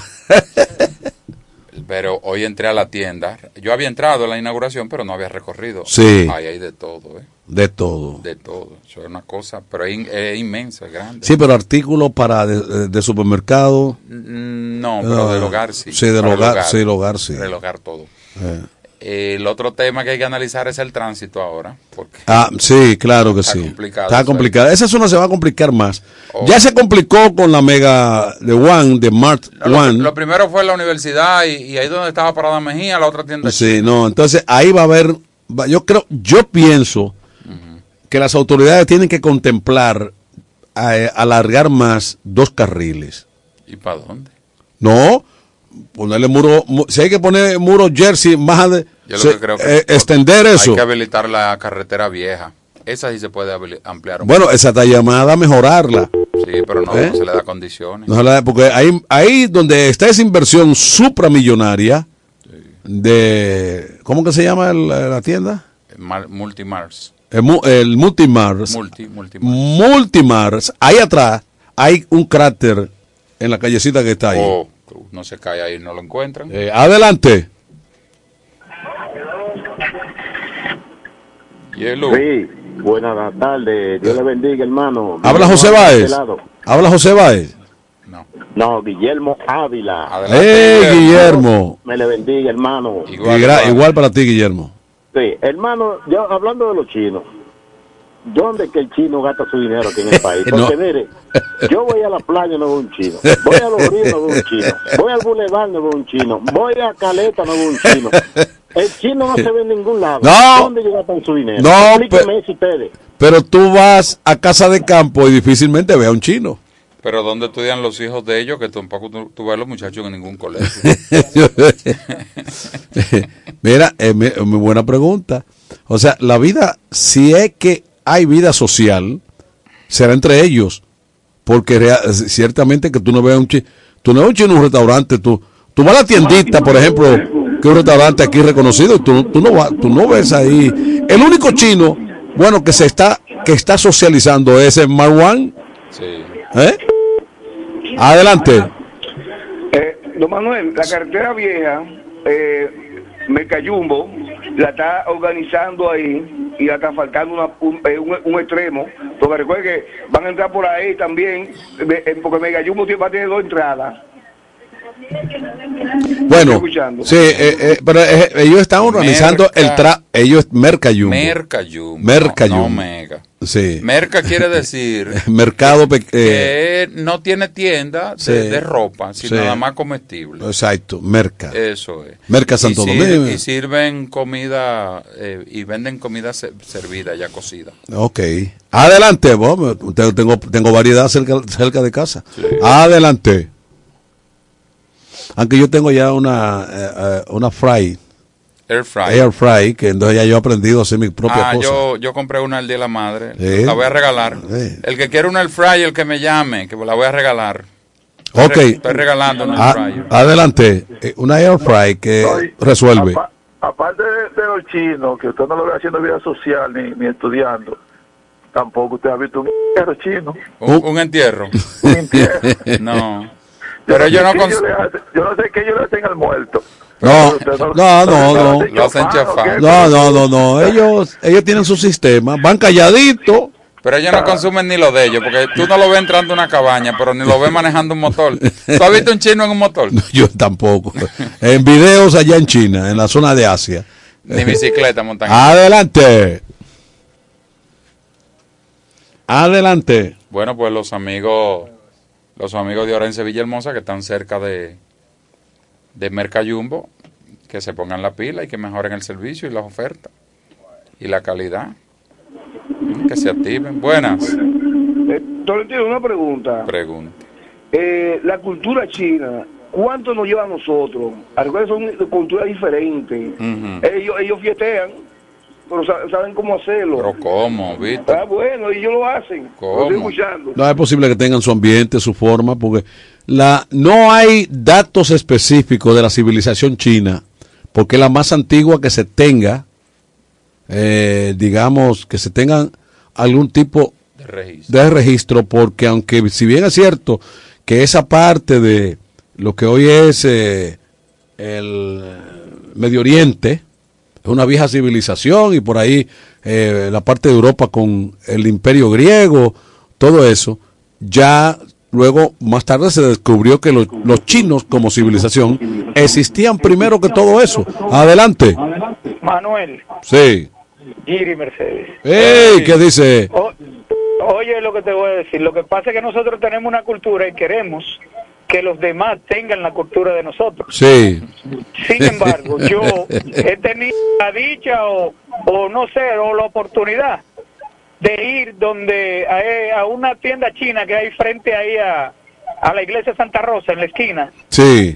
Pero hoy entré a la tienda. Yo había entrado a la inauguración, pero no había recorrido. Sí. Ahí hay de todo, ¿eh? De todo. De todo. Eso es una cosa, pero es, in, es inmenso, es grande. Sí, pero artículos para de, de supermercado. No, pero uh, del hogar sí. Sí, del hogar, hogar, sí, del hogar sí. Del hogar todo. Eh. El otro tema que hay que analizar es el tránsito ahora. Porque ah, sí, claro que está sí. Complicado, está complicado. Esa zona se va a complicar más. Oh. Ya se complicó con la mega de One, de Mart no, One. Lo, lo primero fue la universidad y, y ahí donde estaba Parada Mejía, la otra tienda. Sí, china. No, entonces ahí va a haber, va, yo creo, yo pienso uh-huh. que las autoridades tienen que contemplar a, a alargar más dos carriles. ¿Y para dónde? No, ponerle muro, si hay que poner muro Jersey más de, yo lo se, que creo que eh, extender eso. Hay que habilitar la carretera vieja. Esa sí se puede ampliar. Un bueno, poco. Esa está llamada a mejorarla. Sí, pero no, ¿Eh? no se le da condiciones. No se le da, porque ahí, ahí donde está esa inversión supramillonaria sí. de, ¿cómo que se llama el, la tienda? Mar, Multimars. El, el Multimars. Multi, Multimars. Multimars. Ahí atrás hay un cráter en la callecita que está ahí. Oh. No se cae ahí, no lo encuentran. Eh, adelante. Hielo. Sí, buenas tardes. Dios le bendiga, hermano. ¿Habla José Báez? ¿Habla José Báez? No. No, Guillermo Ávila. ¡Eh, hey, Guillermo! Me le bendiga, hermano. Igual, igual. igual para ti, Guillermo. Sí, hermano, yo hablando de los chinos, ¿dónde es que el chino gasta su dinero aquí en el país? Porque no. Mire, yo voy a la playa, no veo un chino. Voy a los ríos, no veo un chino. Voy al bulevar, no veo un chino. Voy a Caleta, no veo un chino. El chino no se ve en ningún lado. No. ¿Dónde ellos gastan su dinero? No, Explíqueme eso ustedes. Pero tú vas a casa de campo y difícilmente ve a un chino. Pero ¿dónde estudian los hijos de ellos? Que tampoco tú, tú ves a los muchachos en ningún colegio. Mira, es muy, muy buena pregunta. O sea, la vida, si es que hay vida social, será entre ellos. Porque rea, ciertamente que tú no veas un chino, tú no ves un chino en un restaurante, tú, tú vas a la tiendita, por ejemplo, que es un restaurante aquí reconocido, y tú, tú, no vas, tú no ves ahí. El único chino, bueno, que se está, que está socializando es el Marwan. Sí. ¿Eh? Adelante. Eh, don Manuel, la carretera vieja, eh, Mercayumbo, la está organizando ahí y la está faltando una, un, un, un extremo. Porque recuerde que van a entrar por ahí también, porque Mercayumbo va a tener dos entradas. Bueno, sí, eh, eh, pero eh, ellos están organizando Merca, el tra, ellos Mercayumbo. Mercayumbo. Mercayumbo. No, no mega. Sí. Merca quiere decir mercado pe- que eh, no tiene tienda de, sí, de ropa, sino sí, nada más comestible. Exacto, Merca. Eso es. Merca Santo y Domingo. Sir, y sirven comida eh, y venden comida se, servida ya cocida. Ok. Adelante, vos, tengo tengo variedad cerca cerca de casa. Sí. Adelante. Aunque yo tengo ya una eh, una fry. Air fry. Air fry, que entonces ya yo he aprendido a hacer mi propia ah, cosa. Yo, yo compré una el día de la madre. Sí. La voy a regalar. Sí. El que quiera una air fry, el que me llame, que la voy a regalar. Ok. Estoy, re, estoy regalando una a, air fryer. Adelante. Una air fry que Soy, resuelve. Apa, aparte de, de los chinos, que usted no lo ve haciendo vida social ni, ni estudiando, tampoco usted ha visto un entierro chino. ¿Un, un entierro? Un entierro. No. Pero yo no, cons- yo no sé qué ellos le hacen al muerto. No, no, no, no. Lo hacen chafar. No, no, no, no. Ellos, ellos tienen su sistema, van calladitos. Pero ellos no consumen ni lo de ellos, porque tú no lo ves entrando a una cabaña, pero ni lo ves manejando un motor. ¿Tú has visto un chino en un motor? No, yo tampoco. En videos allá en China, en la zona de Asia. Ni bicicleta montan. Adelante. Adelante. Bueno, pues los amigos, los amigos de Orense Villahermosa que están cerca de de Mercayumbo, que se pongan la pila y que mejoren el servicio y las ofertas y la calidad, que se activen. Buenas. Eh, Tolentino, una pregunta. Pregunta. Eh, la cultura china, ¿cuánto nos lleva a nosotros? Algunas son culturas diferentes. Uh-huh. Ellos, ellos fiestean, pero saben cómo hacerlo. Pero ¿cómo, Víctor? Ah, bueno, y ellos lo hacen. ¿Cómo? Lo estoy escuchando. No es posible que tengan su ambiente, su forma, porque la no hay datos específicos de la civilización china, porque es la más antigua que se tenga, eh, digamos, que se tengan algún tipo de registro. de registro, porque aunque si bien es cierto que esa parte de lo que hoy es eh, el Medio Oriente, es una vieja civilización, y por ahí eh, la parte de Europa con el imperio griego, todo eso, ya luego más tarde se descubrió que los, los chinos como civilización existían primero que todo eso. Adelante. Manuel. Sí. Giri Mercedes. ¡Ey! ¿Qué dice? O, oye lo que te voy a decir, lo que pasa es que nosotros tenemos una cultura y queremos que los demás tengan la cultura de nosotros. Sí. Sin embargo, yo he tenido la dicha o, o no sé, o la oportunidad de ir donde a, a una tienda china que hay frente ahí a, a la iglesia Santa Rosa, en la esquina. Sí.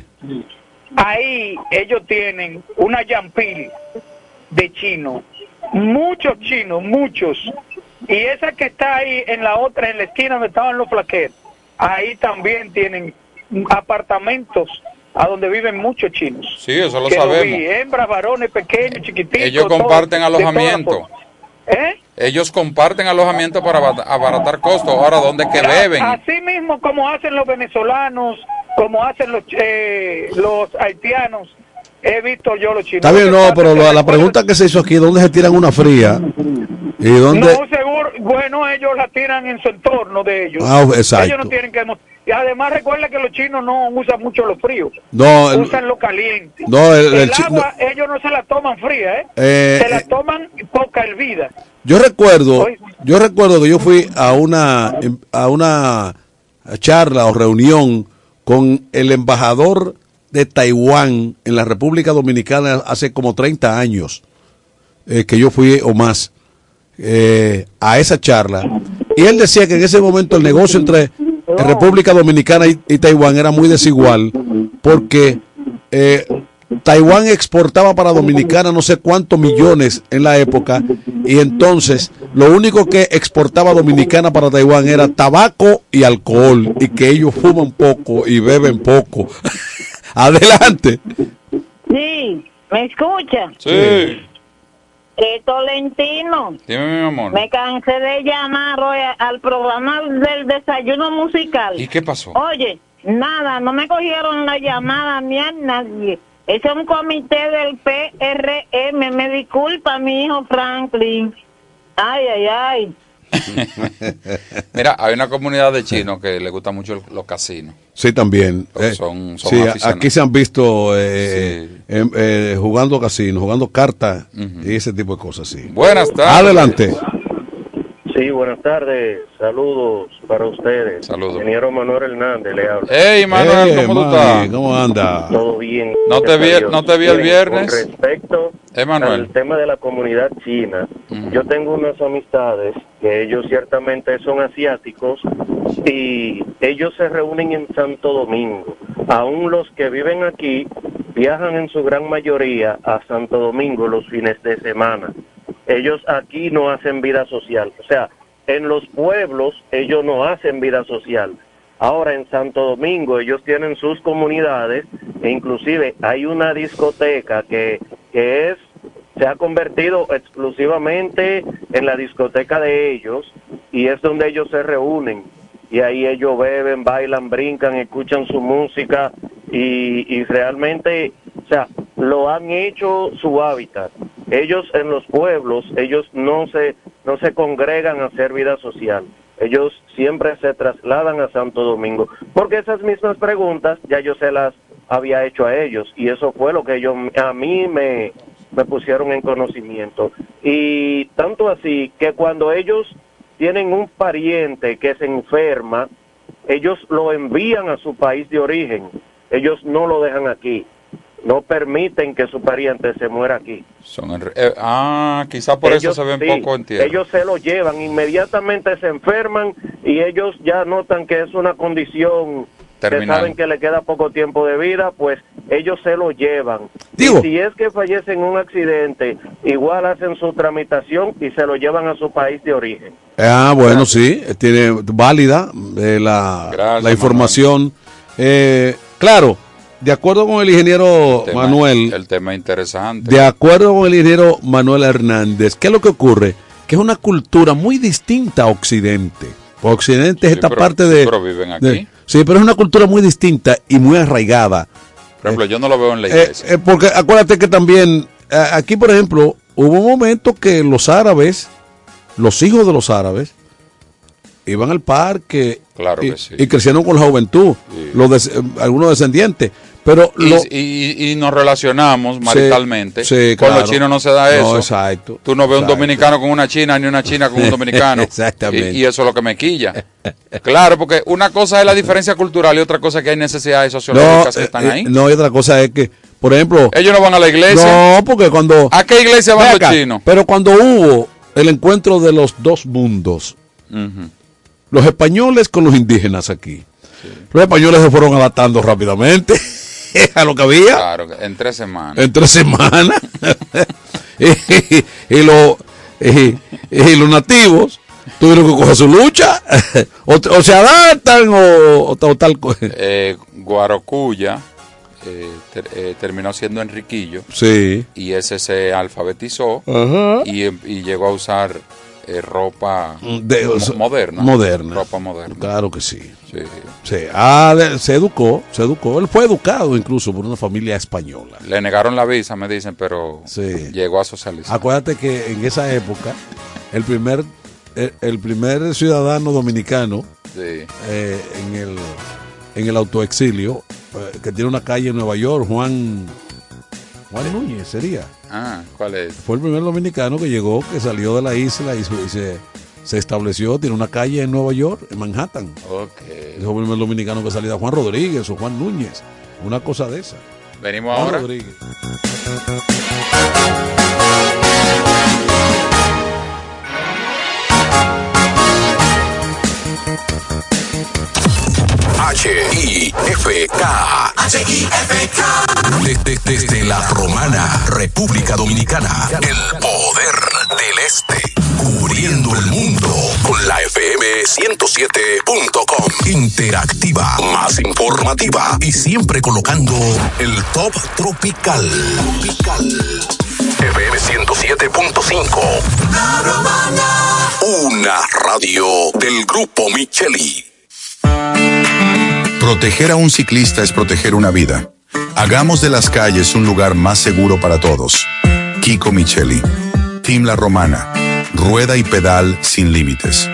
Ahí ellos tienen una yampil de chino, muchos chinos, muchos. Y esa que está ahí en la otra, en la esquina donde estaban los flaqueros, ahí también tienen apartamentos a donde viven muchos chinos. Sí, eso lo que sabemos. Lo vi, hembras, varones, pequeños, chiquititos. Ellos comparten todo, alojamiento. ¿Eh? Ellos comparten alojamiento para abaratar costos. Ahora, ¿dónde que beben? Así mismo como hacen los venezolanos, como hacen los, eh, los haitianos, he visto yo los chinos. Está bien, no, pero la, la pregunta que se hizo aquí, ¿dónde se tiran una fría? ¿Y dónde? No, seguro, bueno, ellos la tiran en su entorno de ellos. Ah, exacto. Ellos no tienen que... Y además recuerda que los chinos no usan mucho los fríos. No, el, usan lo caliente. No, el, el, el agua, no, ellos no se la toman fría, ¿eh? eh se la eh, toman poca hervida. Yo recuerdo, yo recuerdo que yo fui a una a una charla o reunión con el embajador de Taiwán en la República Dominicana hace como treinta años, eh, que yo fui o más eh, a esa charla, y él decía que en ese momento el negocio entre República Dominicana y, y Taiwán era muy desigual, porque eh, Taiwán exportaba para Dominicana no sé cuántos millones en la época, y entonces lo único que exportaba Dominicana para Taiwán era tabaco y alcohol, y que ellos fuman poco y beben poco. Adelante. Sí, ¿me escucha? Sí. Eh, Tolentino. Dime, mi amor. Me cansé de llamar hoy al programa del desayuno musical. ¿Y qué pasó? Oye, nada, no me cogieron la llamada ni a nadie. Ese es un comité del P R M. Me disculpa, mi hijo Franklin. Ay, ay, ay. Mira, hay una comunidad de chinos que le gusta mucho el, los casinos. Sí, también. Eh, son, son sí, aquí se han visto eh, sí. eh, eh, jugando casinos, jugando cartas uh-huh. y ese tipo de cosas. Sí. Buenas tardes. Adelante. Sí, buenas tardes. Saludos para ustedes. Saludos. Ingeniero Manuel Hernández le habla. Hey, Manuel, hey, ¿cómo tú estás? ¿Cómo anda? Todo bien. ¿No te vi, no te vi el viernes? Con respecto hey, al tema de la comunidad china, uh-huh. yo tengo unas amistades que ellos ciertamente son asiáticos y ellos se reúnen en Santo Domingo. Aún los que viven aquí viajan en su gran mayoría a Santo Domingo los fines de semana. Ellos aquí no hacen vida social, o sea, en los pueblos ellos no hacen vida social. Ahora en Santo Domingo ellos tienen sus comunidades e inclusive hay una discoteca que, que es se ha convertido exclusivamente en la discoteca de ellos y es donde ellos se reúnen y ahí ellos beben, bailan, brincan, escuchan su música y, y realmente, o sea, lo han hecho su hábitat. Ellos en los pueblos, ellos no se no se congregan a hacer vida social. Ellos siempre se trasladan a Santo Domingo, porque esas mismas preguntas ya yo se las había hecho a ellos y eso fue lo que ellos a mí me, me pusieron en conocimiento. Y tanto así que cuando ellos tienen un pariente que se enferma, ellos lo envían a su país de origen, ellos no lo dejan aquí. No permiten que su pariente se muera aquí. Son en, eh, ah, quizás por ellos, eso se ven sí, poco en tierra. Ellos se lo llevan, inmediatamente se enferman y ellos ya notan que es una condición terminal, que saben que le queda poco tiempo de vida, pues ellos se lo llevan. Digo, y si es que fallece en un accidente, igual hacen su tramitación y se lo llevan a su país de origen. Ah, bueno, Gracias. sí, tiene válida eh, la, Gracias, la información. Eh, claro. De acuerdo con el ingeniero el tema, Manuel, el tema interesante. De acuerdo con el ingeniero Manuel Hernández, ¿qué es lo que ocurre? Que es una cultura muy distinta a Occidente. Occidente es sí, esta pero, parte de, pero viven aquí. de... Sí, pero es una cultura muy distinta y muy arraigada. Por ejemplo, eh, yo no lo veo en la iglesia. Eh, eh, porque acuérdate que también, eh, aquí por ejemplo, hubo un momento que los árabes, los hijos de los árabes, iban al parque claro y, que sí. y crecieron con la juventud, sí. los des, algunos descendientes. Pero y, lo, y, y nos relacionamos maritalmente. Sí, sí, con claro. los chinos no se da eso. No, exacto. Tú no ves exacto. un dominicano con una china ni una china con un dominicano. Exactamente. Y, y eso es lo que me quilla. Claro, porque una cosa es la diferencia cultural y otra cosa es que hay necesidades sociológicas no, que están eh, ahí. No, y otra cosa es que, por ejemplo... Ellos no van a la iglesia. No, porque cuando... ¿A qué iglesia van los chinos? Pero cuando hubo el encuentro de los dos mundos, uh-huh. los españoles con los indígenas aquí, sí. los españoles se fueron adaptando rápidamente a lo que había. Claro, en tres semanas. En tres semanas. y, y, y, lo, y, y los nativos tuvieron que coger su lucha. o, o se adaptan o, o, o tal cosa. Eh, Guarocuya eh, ter, eh, terminó siendo Enriquillo. Sí. Y ese se alfabetizó uh-huh. y, y llegó a usar eh, ropa de, o sea, moderna. Moderna. Ropa moderna. Claro que sí. Sí. Sí. Ah, de, se educó, se educó. Él fue educado incluso por una familia española. Le negaron la visa, me dicen, pero sí. llegó a socializar. Acuérdate que en esa época, el primer, el, el primer ciudadano dominicano sí. eh, en el en el autoexilio, eh, que tiene una calle en Nueva York, Juan Juan Núñez sería. Ah, ¿cuál es? Fue el primer dominicano que llegó, que salió de la isla y, y se, se estableció, tiene una calle en Nueva York, en Manhattan. Ok. Fue el primer dominicano que salió, Juan Rodríguez o Juan Núñez, una cosa de esa. Venimos Juan ahora. Rodríguez. H I F K. H I F K. Desde, desde la Romana, República Dominicana, el poder del este, cubriendo el mundo con la F M ciento siete punto com. Interactiva, más informativa y siempre colocando el top tropical. Tropical. F M ciento siete punto cinco. La Romana. Una radio del grupo Micheli. Proteger a un ciclista es proteger una vida. Hagamos de las calles un lugar más seguro para todos. Kiko Micheli, Team La Romana, rueda y pedal sin límites.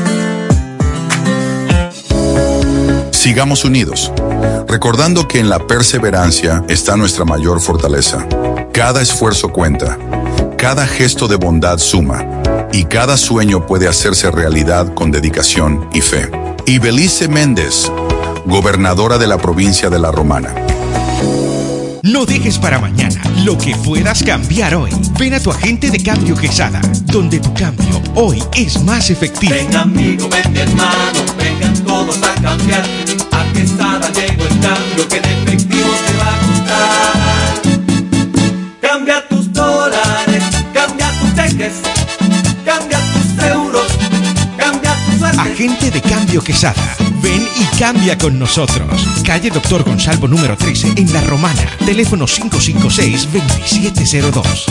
Sigamos unidos, recordando que en la perseverancia está nuestra mayor fortaleza. Cada esfuerzo cuenta, cada gesto de bondad suma, y cada sueño puede hacerse realidad con dedicación y fe. Y Belice Méndez, gobernadora de la provincia de La Romana. No dejes para mañana lo que puedas cambiar hoy. Ven a tu agente de cambio Quesada, donde tu cambio hoy es más efectivo. Ven amigo, ven hermano, vengan todos a cambiar. A Quesada llegó el cambio que en efectivo te va a gustar. Cambia tus dólares, cambia tus cheques, cambia tus euros, cambia tu suerte. Agente de cambio Quesada. Ven y cambia con nosotros. Calle Doctor Gonzalvo número trece en La Romana. Teléfono cinco cinco seis, dos siete cero dos.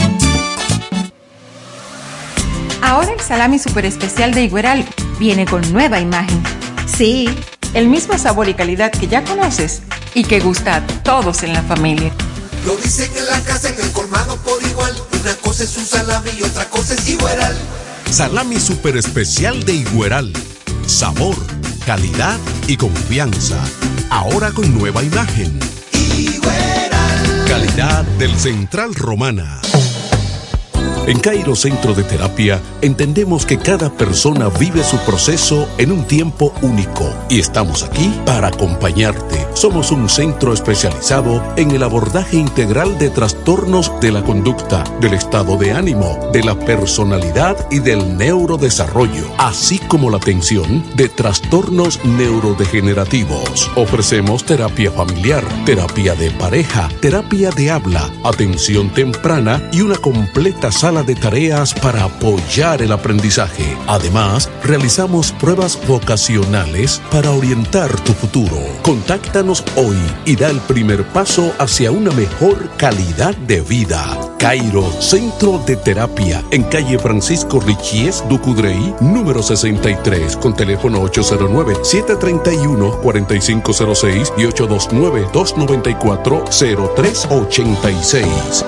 Ahora el salami super especial de Igueral viene con nueva imagen. Sí, el mismo sabor y calidad que ya conoces y que gusta a todos en la familia. Lo dicen en la casa, en el colmado por igual. Una cosa es un salami y otra cosa es Igueral. Salami super especial de Igueral. Sabor, calidad y confianza. Ahora con nueva imagen. Igueral. Calidad del Central Romana. En Cairo Centro de Terapia entendemos que cada persona vive su proceso en un tiempo único y estamos aquí para acompañarte. Somos un centro especializado en el abordaje integral de trastornos de la conducta, del estado de ánimo, de la personalidad y del neurodesarrollo, así como la atención de trastornos neurodegenerativos. Ofrecemos terapia familiar, terapia de pareja, terapia de habla, atención temprana y una completa sala de tareas para apoyar el aprendizaje. Además, realizamos pruebas vocacionales para orientar tu futuro. Contáctanos hoy y da el primer paso hacia una mejor calidad de vida. Cairo Centro de Terapia, en calle Francisco Richies, Ducudrey, número sesenta y tres, con teléfono ocho cero nueve, siete tres uno, cuatro cinco cero seis y ocho dos nueve, dos nueve cuatro, cero tres ocho seis.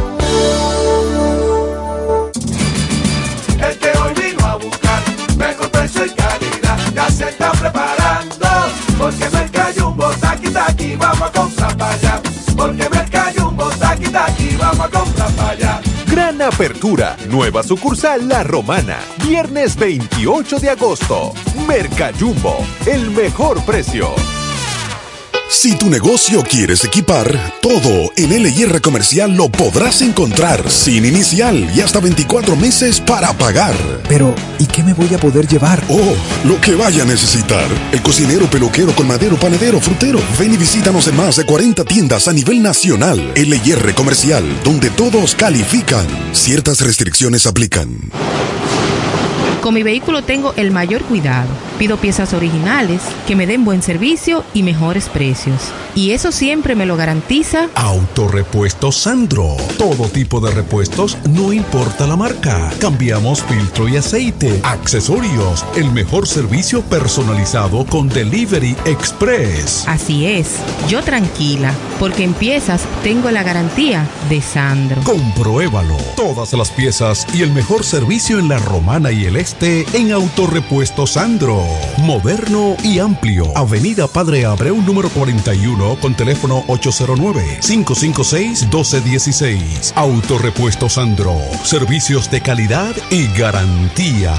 El que hoy vino a buscar mejor precio y calidad ya se está preparando, porque Mercayumbo taqui taqui vamos a comprar para allá, porque Mercayumbo taqui taqui vamos a comprar para allá. Gran apertura, nueva sucursal La Romana, viernes veintiocho de agosto. Mercayumbo, el mejor precio. Si tu negocio quieres equipar, todo en L y R Comercial lo podrás encontrar sin inicial y hasta veinticuatro meses para pagar. Pero, ¿y qué me voy a poder llevar? Oh, lo que vaya a necesitar. El cocinero, peluquero, colmadero, panadero, frutero. Ven y visítanos en más de cuarenta tiendas a nivel nacional. L y R Comercial, donde todos califican. Ciertas restricciones aplican. Con mi vehículo tengo el mayor cuidado. Pido piezas originales, que me den buen servicio y mejores precios. Y eso siempre me lo garantiza Autorepuesto Sandro. Todo tipo de repuestos, no importa la marca. Cambiamos filtro y aceite, accesorios, el mejor servicio personalizado con Delivery Express. Así es, yo tranquila, porque en piezas tengo la garantía de Sandro. Compruébalo. Todas las piezas y el mejor servicio en La Romana y el Este en Autorepuesto Sandro. Moderno y amplio. Avenida Padre Abreu número cuarenta y uno con teléfono ocho cero nueve, cinco cinco seis, uno dos uno seis. Autorepuesto Sandro. Servicios de calidad y garantía.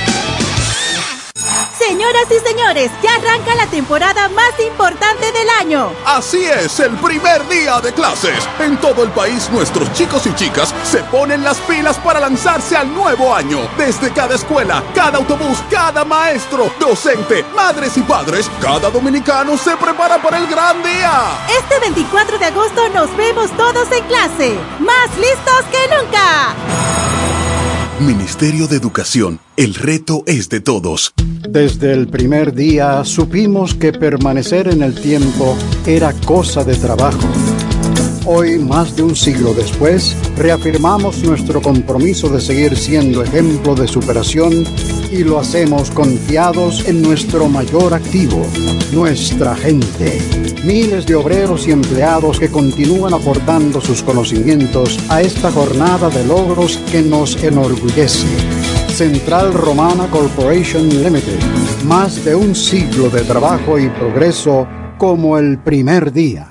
Señoras y señores, ya arranca la temporada más importante del año. Así es, el primer día de clases. En todo el país, nuestros chicos y chicas se ponen las pilas para lanzarse al nuevo año. Desde cada escuela, cada autobús, cada maestro, docente, madres y padres, cada dominicano se prepara para el gran día. Este veinticuatro de agosto nos vemos todos en clase, más listos que nunca. Ministerio de Educación, el reto es de todos. Desde el primer día supimos que permanecer en el tiempo era cosa de trabajo. Hoy, más de un siglo después, reafirmamos nuestro compromiso de seguir siendo ejemplo de superación y lo hacemos confiados en nuestro mayor activo, nuestra gente. Miles de obreros y empleados que continúan aportando sus conocimientos a esta jornada de logros que nos enorgullece. Central Romana Corporation Limited. Más de un siglo de trabajo y progreso como el primer día.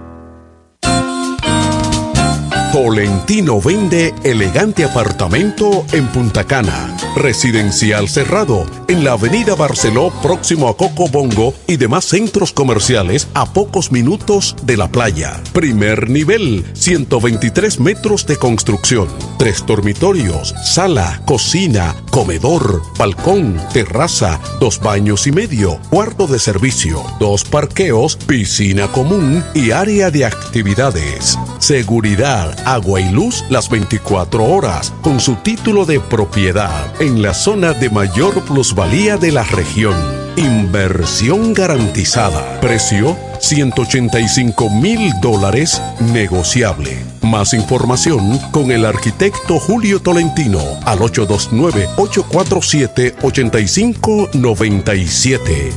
Tolentino vende elegante apartamento en Punta Cana. Residencial cerrado en la avenida Barceló, próximo a Coco Bongo y demás centros comerciales a pocos minutos de la playa. Primer nivel, ciento veintitrés metros de construcción. Tres dormitorios, sala, cocina, comedor, balcón, terraza, dos baños y medio, cuarto de servicio, dos parqueos, piscina común y área de actividades. Seguridad, agua y luz las veinticuatro horas, con su título de propiedad, en la zona de mayor plusvalía de la región. Inversión garantizada. Precio, ciento ochenta y cinco mil dólares, negociable. Más información con el arquitecto Julio Tolentino al ocho dos nueve, ocho cuatro siete, ocho cinco nueve siete.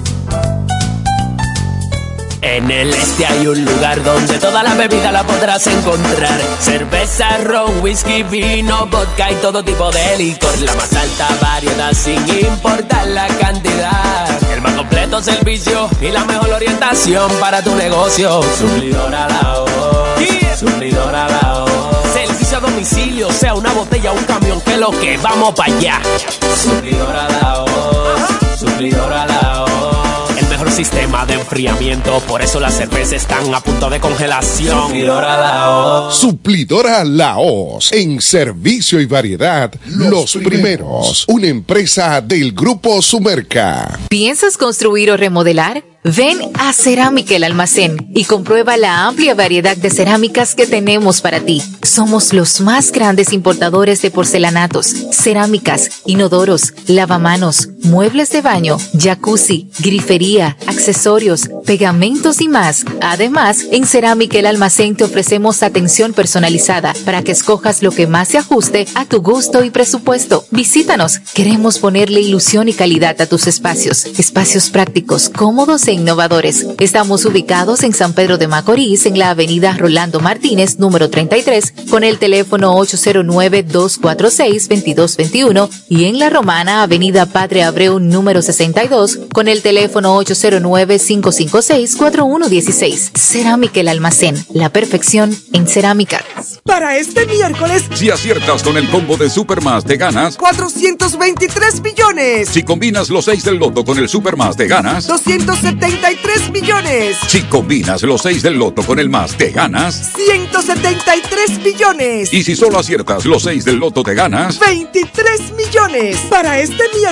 En el este hay un lugar donde toda la bebida la podrás encontrar. Cerveza, ron, whisky, vino, vodka y todo tipo de licor. La más alta variedad sin importar la cantidad. El más completo servicio y la mejor orientación para tu negocio. Suplidora La Hoz, yeah. Suplidora La Hoz. Servicio a domicilio, sea una botella o un camión, que lo que vamos para allá. Suplidora La Hoz, Suplidora La Hoz. Mejor sistema de enfriamiento, por eso las cervezas están a punto de congelación. Suplidora La Hoz. Suplidora La Hoz. En servicio y variedad, los, los primeros. primeros. Una empresa del Grupo Sumerca. ¿Piensas construir o remodelar? Ven a Cerámica El Almacén y comprueba la amplia variedad de cerámicas que tenemos para ti. Somos los más grandes importadores de porcelanatos, cerámicas, inodoros, lavamanos, muebles de baño, jacuzzi, grifería, accesorios, pegamentos y más. Además, en Cerámica El Almacén te ofrecemos atención personalizada para que escojas lo que más se ajuste a tu gusto y presupuesto. Visítanos. Queremos ponerle ilusión y calidad a tus espacios. Espacios prácticos, cómodos e innovadores. Estamos ubicados en San Pedro de Macorís, en la avenida Rolando Martínez, número treinta y tres, con el teléfono ocho cero nueve, dos cuatro seis, dos dos dos uno, y en La Romana, avenida Padre Abreu, número sesenta y dos, con el teléfono ocho cero nueve, cinco cinco seis, cuatro uno uno seis. Cerámica El Almacén, la perfección en cerámica. Para este miércoles, si aciertas con el combo de Supermás, te ganas cuatrocientos veintitrés millones. Si combinas los seis del loto con el Supermás, te ganas doscientos setenta y tres millones. Si combinas los seis del loto con el más, te ganas ciento setenta y tres millones. Y si solo aciertas los seis del loto, te ganas veintitrés millones. Para este miércoles,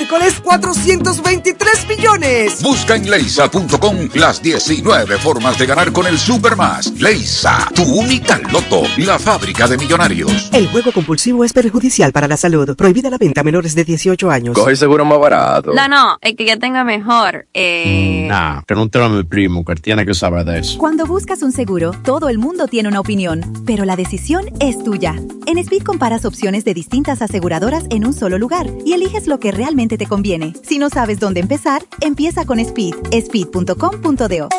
cuatrocientos veintitrés millones. Busca en leisa punto com las diecinueve formas de ganar con el Supermás. Leisa, tu única loto, la fábrica de millonarios. El juego compulsivo es perjudicial para la salud. Prohibida la venta a menores de dieciocho años. Coge el seguro más barato. No, no, el que yo tenga mejor. Eh... Mm, nah, pregúntale a mi primo, que él tiene que saber de eso. Cuando buscas un seguro, todo el mundo tiene una opinión, pero la decisión es tuya. En Speed comparas opciones de distintas aseguradoras en un solo lugar y eliges lo que realmente te conviene. Si no sabes dónde empezar, empieza con Speed. speed punto com punto do.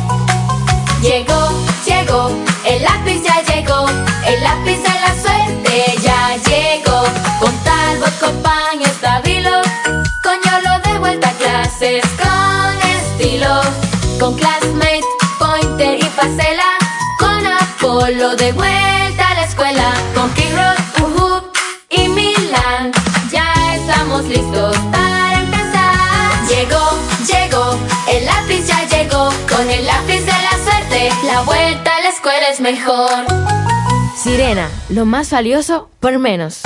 Llegó, llegó, el lápiz ya llegó, el lápiz de la suerte ya llegó. Con Talbot, con Estabilo, coño lo de vuelta a clases con estilo. Con Classmate, Pointer y Pasela, con Apolo de vuelta a la escuela. Con Kirrod, Uhu y Milan, ya estamos listos para empezar. Llegó, llegó, el lápiz ya llegó, con el lápiz de la suerte, la vuelta a la escuela es mejor. Sirena, lo más valioso por menos.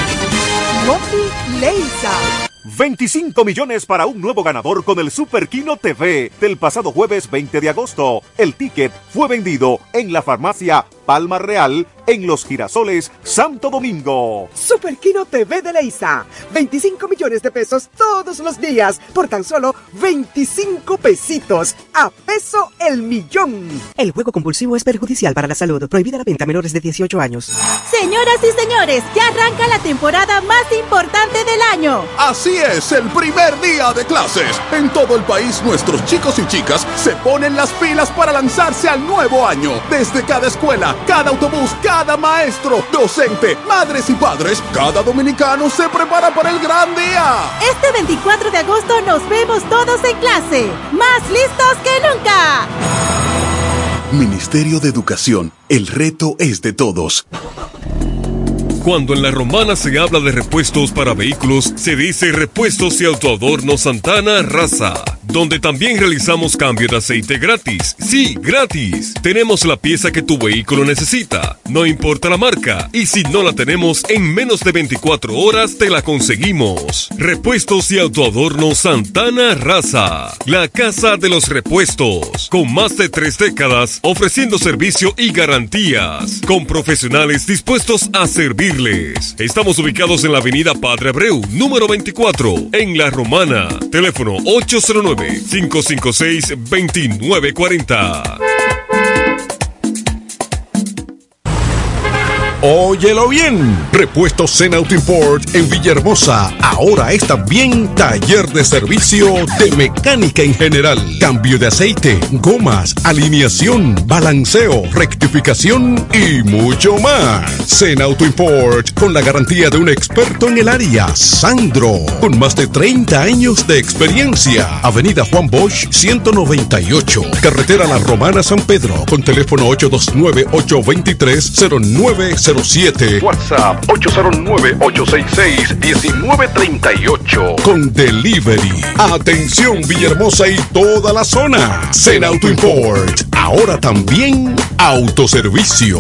Mopi Leisa. veinticinco millones para un nuevo ganador con el Super Kino T V del pasado jueves veinte de agosto. El ticket fue vendido en la farmacia Palma Real en Los Girasoles, Santo Domingo. Super Kino T V de Leisa. veinticinco millones de pesos todos los días por tan solo veinticinco pesitos. A peso el millón. El juego compulsivo es perjudicial para la salud. Prohibida la venta a menores de dieciocho años. Señoras y señores, ya arranca la temporada más importante del año. Así es, el primer día de clases. En todo el país, nuestros chicos y chicas se ponen las pilas para lanzarse al nuevo año. Desde cada escuela, cada autobús, cada maestro, docente, madres y padres, cada dominicano se prepara para el gran día. Este veinticuatro de agosto nos vemos todos en clase, más listos que nunca. Ministerio de Educación, el reto es de todos. Cuando en La Romana se habla de repuestos para vehículos, se dice Repuestos y Autoadorno Santana Raza, donde también realizamos cambio de aceite gratis. Sí, gratis. Tenemos la pieza que tu vehículo necesita, no importa la marca, y si no la tenemos, en menos de veinticuatro horas te la conseguimos. Repuestos y Autoadorno Santana Raza, la casa de los repuestos, con más de tres décadas ofreciendo servicio y garantías, con profesionales dispuestos a servir. Estamos ubicados en la avenida Padre Abreu, número veinticuatro, en La Romana. Teléfono ocho cero nueve, cinco cinco seis, dos nueve cuatro cero. Óyelo bien, Repuestos Zen Auto Import en Villahermosa, ahora es también taller de servicio de mecánica en general, cambio de aceite, gomas, alineación, balanceo, rectificación y mucho más. Zen Auto Import, con la garantía de un experto en el área, Sandro, con más de treinta años de experiencia. Avenida Juan Bosch, ciento noventa y ocho, carretera La Romana San Pedro, con teléfono ocho dos nueve, ocho dos tres, cero nueve cero siete. WhatsApp ocho cero nueve, ocho seis seis, uno nueve tres ocho. Con delivery. Atención Villahermosa y toda la zona. Zen Auto Import. Ahora también autoservicio.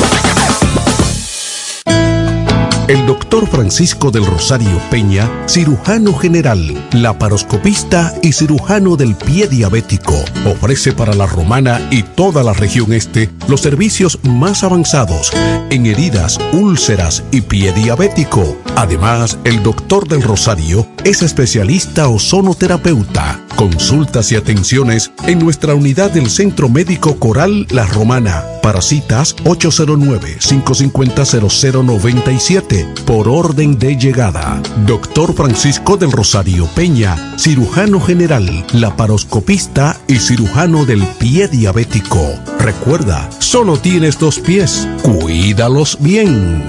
El doctor Francisco del Rosario Peña, cirujano general, laparoscopista y cirujano del pie diabético, ofrece para La Romana y toda la región este los servicios más avanzados en heridas, úlceras y pie diabético. Además, el doctor del Rosario es especialista ozonoterapeuta. Consultas y atenciones en nuestra unidad del Centro Médico Coral La Romana. Para citas ocho cero nueve, cinco cinco cero, cero cero nueve siete por orden de llegada. Doctor Francisco del Rosario Peña, cirujano general, laparoscopista y cirujano del pie diabético. Recuerda, solo tienes dos pies. Cuídalos bien.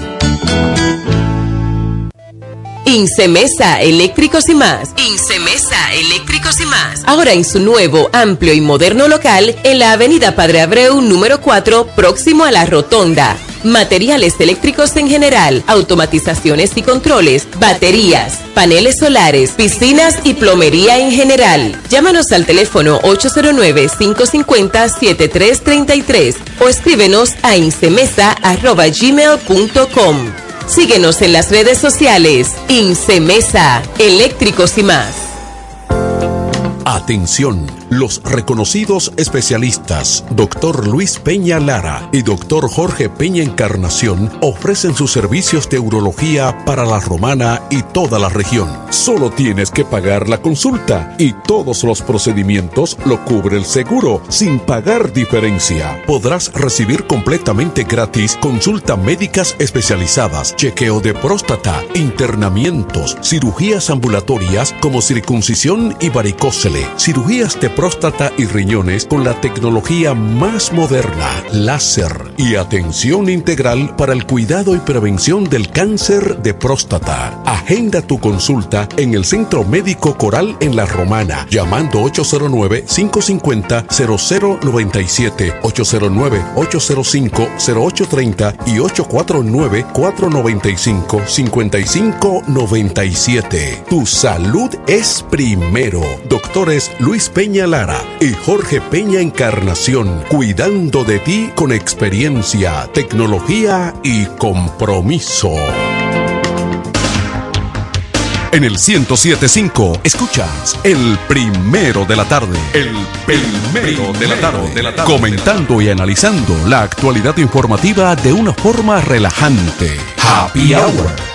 Incemesa Eléctricos y Más. Incemesa Eléctricos y Más. Ahora en su nuevo, amplio y moderno local en la avenida Padre Abreu número cuatro, próximo a la Rotonda. Materiales eléctricos en general, automatizaciones y controles, baterías, paneles solares, piscinas y plomería en general. Llámanos al teléfono ocho cero nueve, cinco cinco cero, siete tres tres tres o escríbenos a incemesa arroba gmail punto com. Síguenos en las redes sociales. Incemesa, eléctricos y más. Atención, los reconocidos especialistas doctor Luis Peña Lara y doctor Jorge Peña Encarnación ofrecen sus servicios de urología para la Romana y toda la región. Solo tienes que pagar la consulta y todos los procedimientos lo cubre el seguro sin pagar diferencia. Podrás recibir completamente gratis consulta médicas especializadas, chequeo de próstata, internamientos, cirugías ambulatorias como circuncisión y varicócele, cirugías de próstata y riñones con la tecnología más moderna, láser y atención integral para el cuidado y prevención del cáncer de próstata. Agenda tu consulta en el Centro Médico Coral en La Romana, llamando ocho cero nueve, cinco cinco cero, cero cero nueve siete, ocho cero nueve, ocho cero cinco, cero ocho tres cero y ocho cuatro nueve, cuatro nueve cinco, cinco cinco nueve siete. Tu salud es primero. Doctores Luis Peña Lara y Jorge Peña Encarnación, cuidando de ti con experiencia, tecnología y compromiso. En el ciento siete punto cinco escuchas El Primero de la Tarde. El Primero de la Tarde, de la tarde. Comentando y analizando la actualidad informativa de una forma relajante. Happy Hour.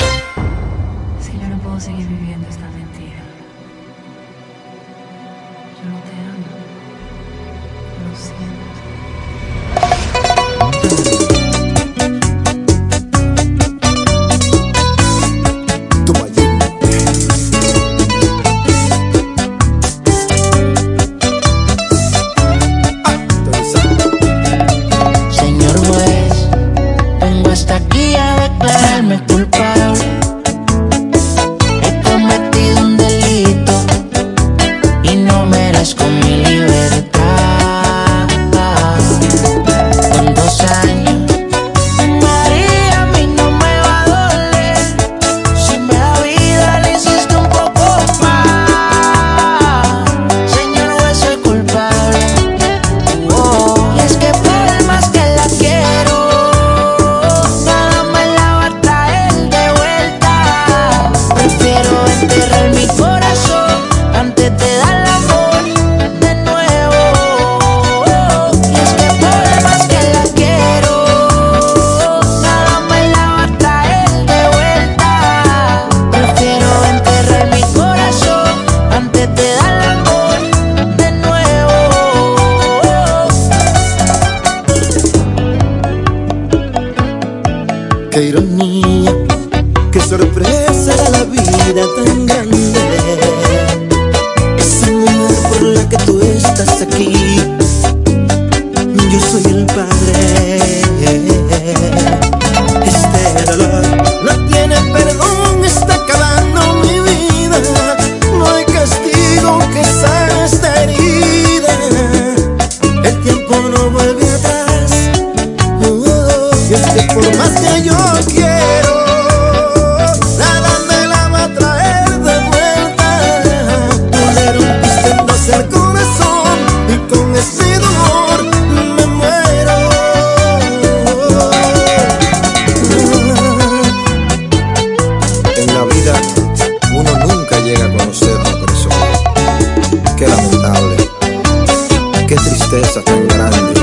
Qué ironía, qué sorpresa era la vida tan grande. Esa mujer por la que tú estás aquí, yo soy el padre. Este dolor no tiene perdón, está acabando mi vida. No hay castigo que sane esta herida. El tiempo no vuelve atrás. Oh, y es que por más que yo quiero, nada me la va a traer de vuelta. Tú le rompiste en dos el corazón y con ese dolor me muero. En la vida uno nunca llega a conocer a una persona. Qué lamentable, qué tristeza tan grande.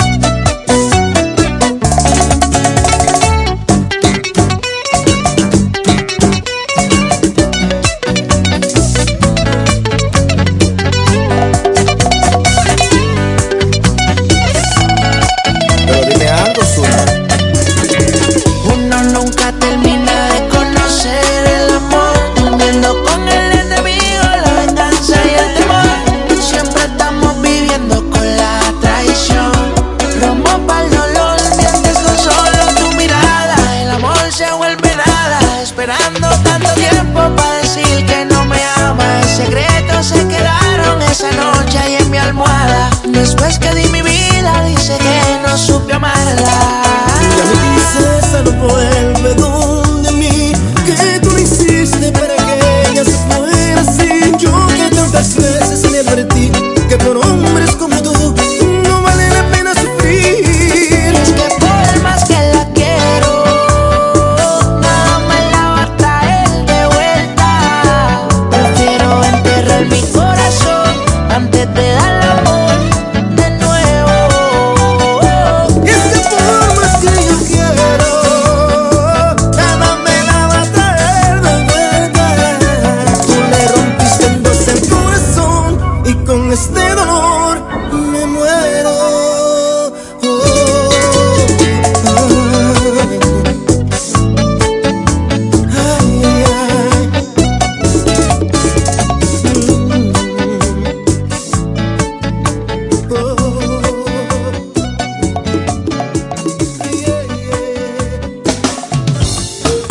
Después que di mi vida, dice que no supe amarla. Ya mi princesa no vuelve donde mí. Que tú lo hiciste para que ella se fuera así. Yo que tantas veces le advertí que por hombres como tú no vale la pena sufrir. Y es que por más que la quiero,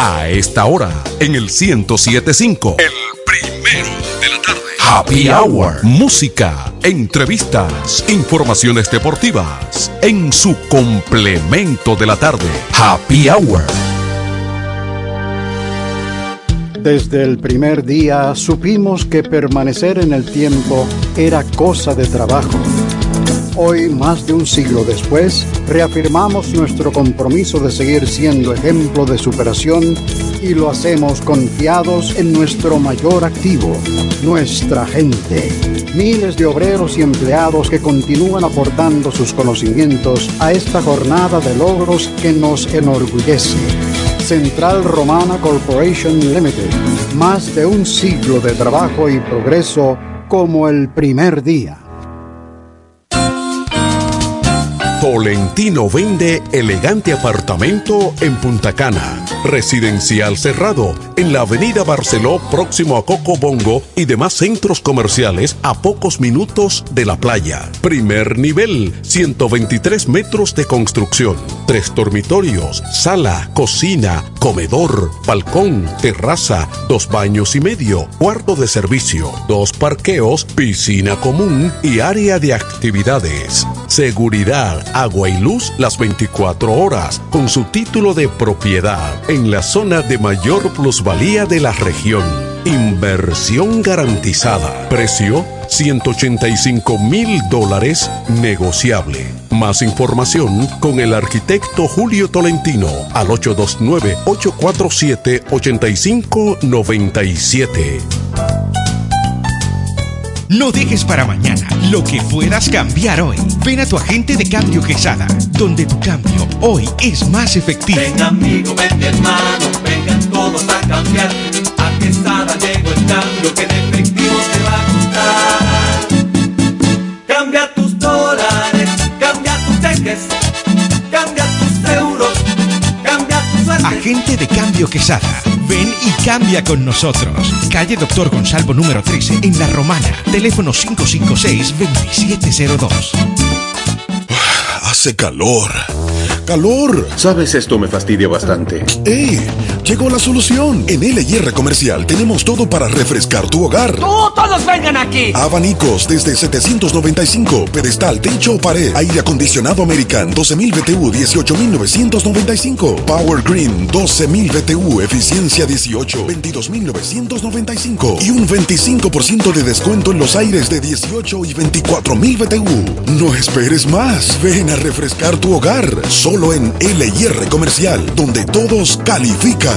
A esta hora, en el ciento siete punto cinco. El primero de la tarde. Happy Hour. Música, entrevistas, informaciones deportivas. En su complemento de la tarde. Happy Hour. Desde el primer día supimos que permanecer en el tiempo era cosa de trabajo. Hoy, más de un siglo después, reafirmamos nuestro compromiso de seguir siendo ejemplo de superación y lo hacemos confiados en nuestro mayor activo, nuestra gente. Miles de obreros y empleados que continúan aportando sus conocimientos a esta jornada de logros que nos enorgullece. Central Romana Corporation Limited. Más de un siglo de trabajo y progreso como el primer día. Tolentino vende elegante apartamento en Punta Cana. Residencial cerrado en la avenida Barceló, próximo a Coco Bongo y demás centros comerciales a pocos minutos de la playa. Primer nivel, ciento veintitrés metros de construcción. Tres dormitorios, sala, cocina, comedor, balcón, terraza, dos baños y medio, cuarto de servicio, dos parqueos, piscina común y área de actividades. Seguridad, agua y luz las veinticuatro horas, con su título de propiedad en la zona de mayor plusvalía de la región. Inversión garantizada. Precio ciento ochenta y cinco mil dólares negociable. Más información con el arquitecto Julio Tolentino al ocho dos nueve, ocho cuatro siete, ocho cinco nueve siete. No dejes para mañana lo que puedas cambiar hoy. Ven a tu agente de cambio Quesada, donde tu cambio hoy es más efectivo. Ven amigo, ven mi hermano, vengan todos a cambiar. A Quesada llegó el cambio que en efectivo te va a gustar. Cambia tus dólares, cambia tus cheques, cambia tus euros, cambia tu suerte. Agente de cambio Quesada. Ven y cambia con nosotros. Calle Doctor Gonzalvo número trece en La Romana. Teléfono cinco cinco seis, dos siete cero dos. Hace calor. ¡Calor! Sabes, esto me fastidia bastante. ¡Ey! Llegó la solución. En L y R Comercial tenemos todo para refrescar tu hogar. ¡Tú, todos vengan aquí! Abanicos desde setecientos noventa y cinco. Pedestal, techo o pared. Aire acondicionado American doce mil B T U, dieciocho mil novecientos noventa y cinco. Power Green doce mil B T U, eficiencia dieciocho, veintidós mil novecientos noventa y cinco. Y un veinticinco por ciento de descuento en los aires de dieciocho y veinticuatro mil B T U. No esperes más. Ven a refrescar tu hogar. Solo en L y R Comercial, donde todos califican.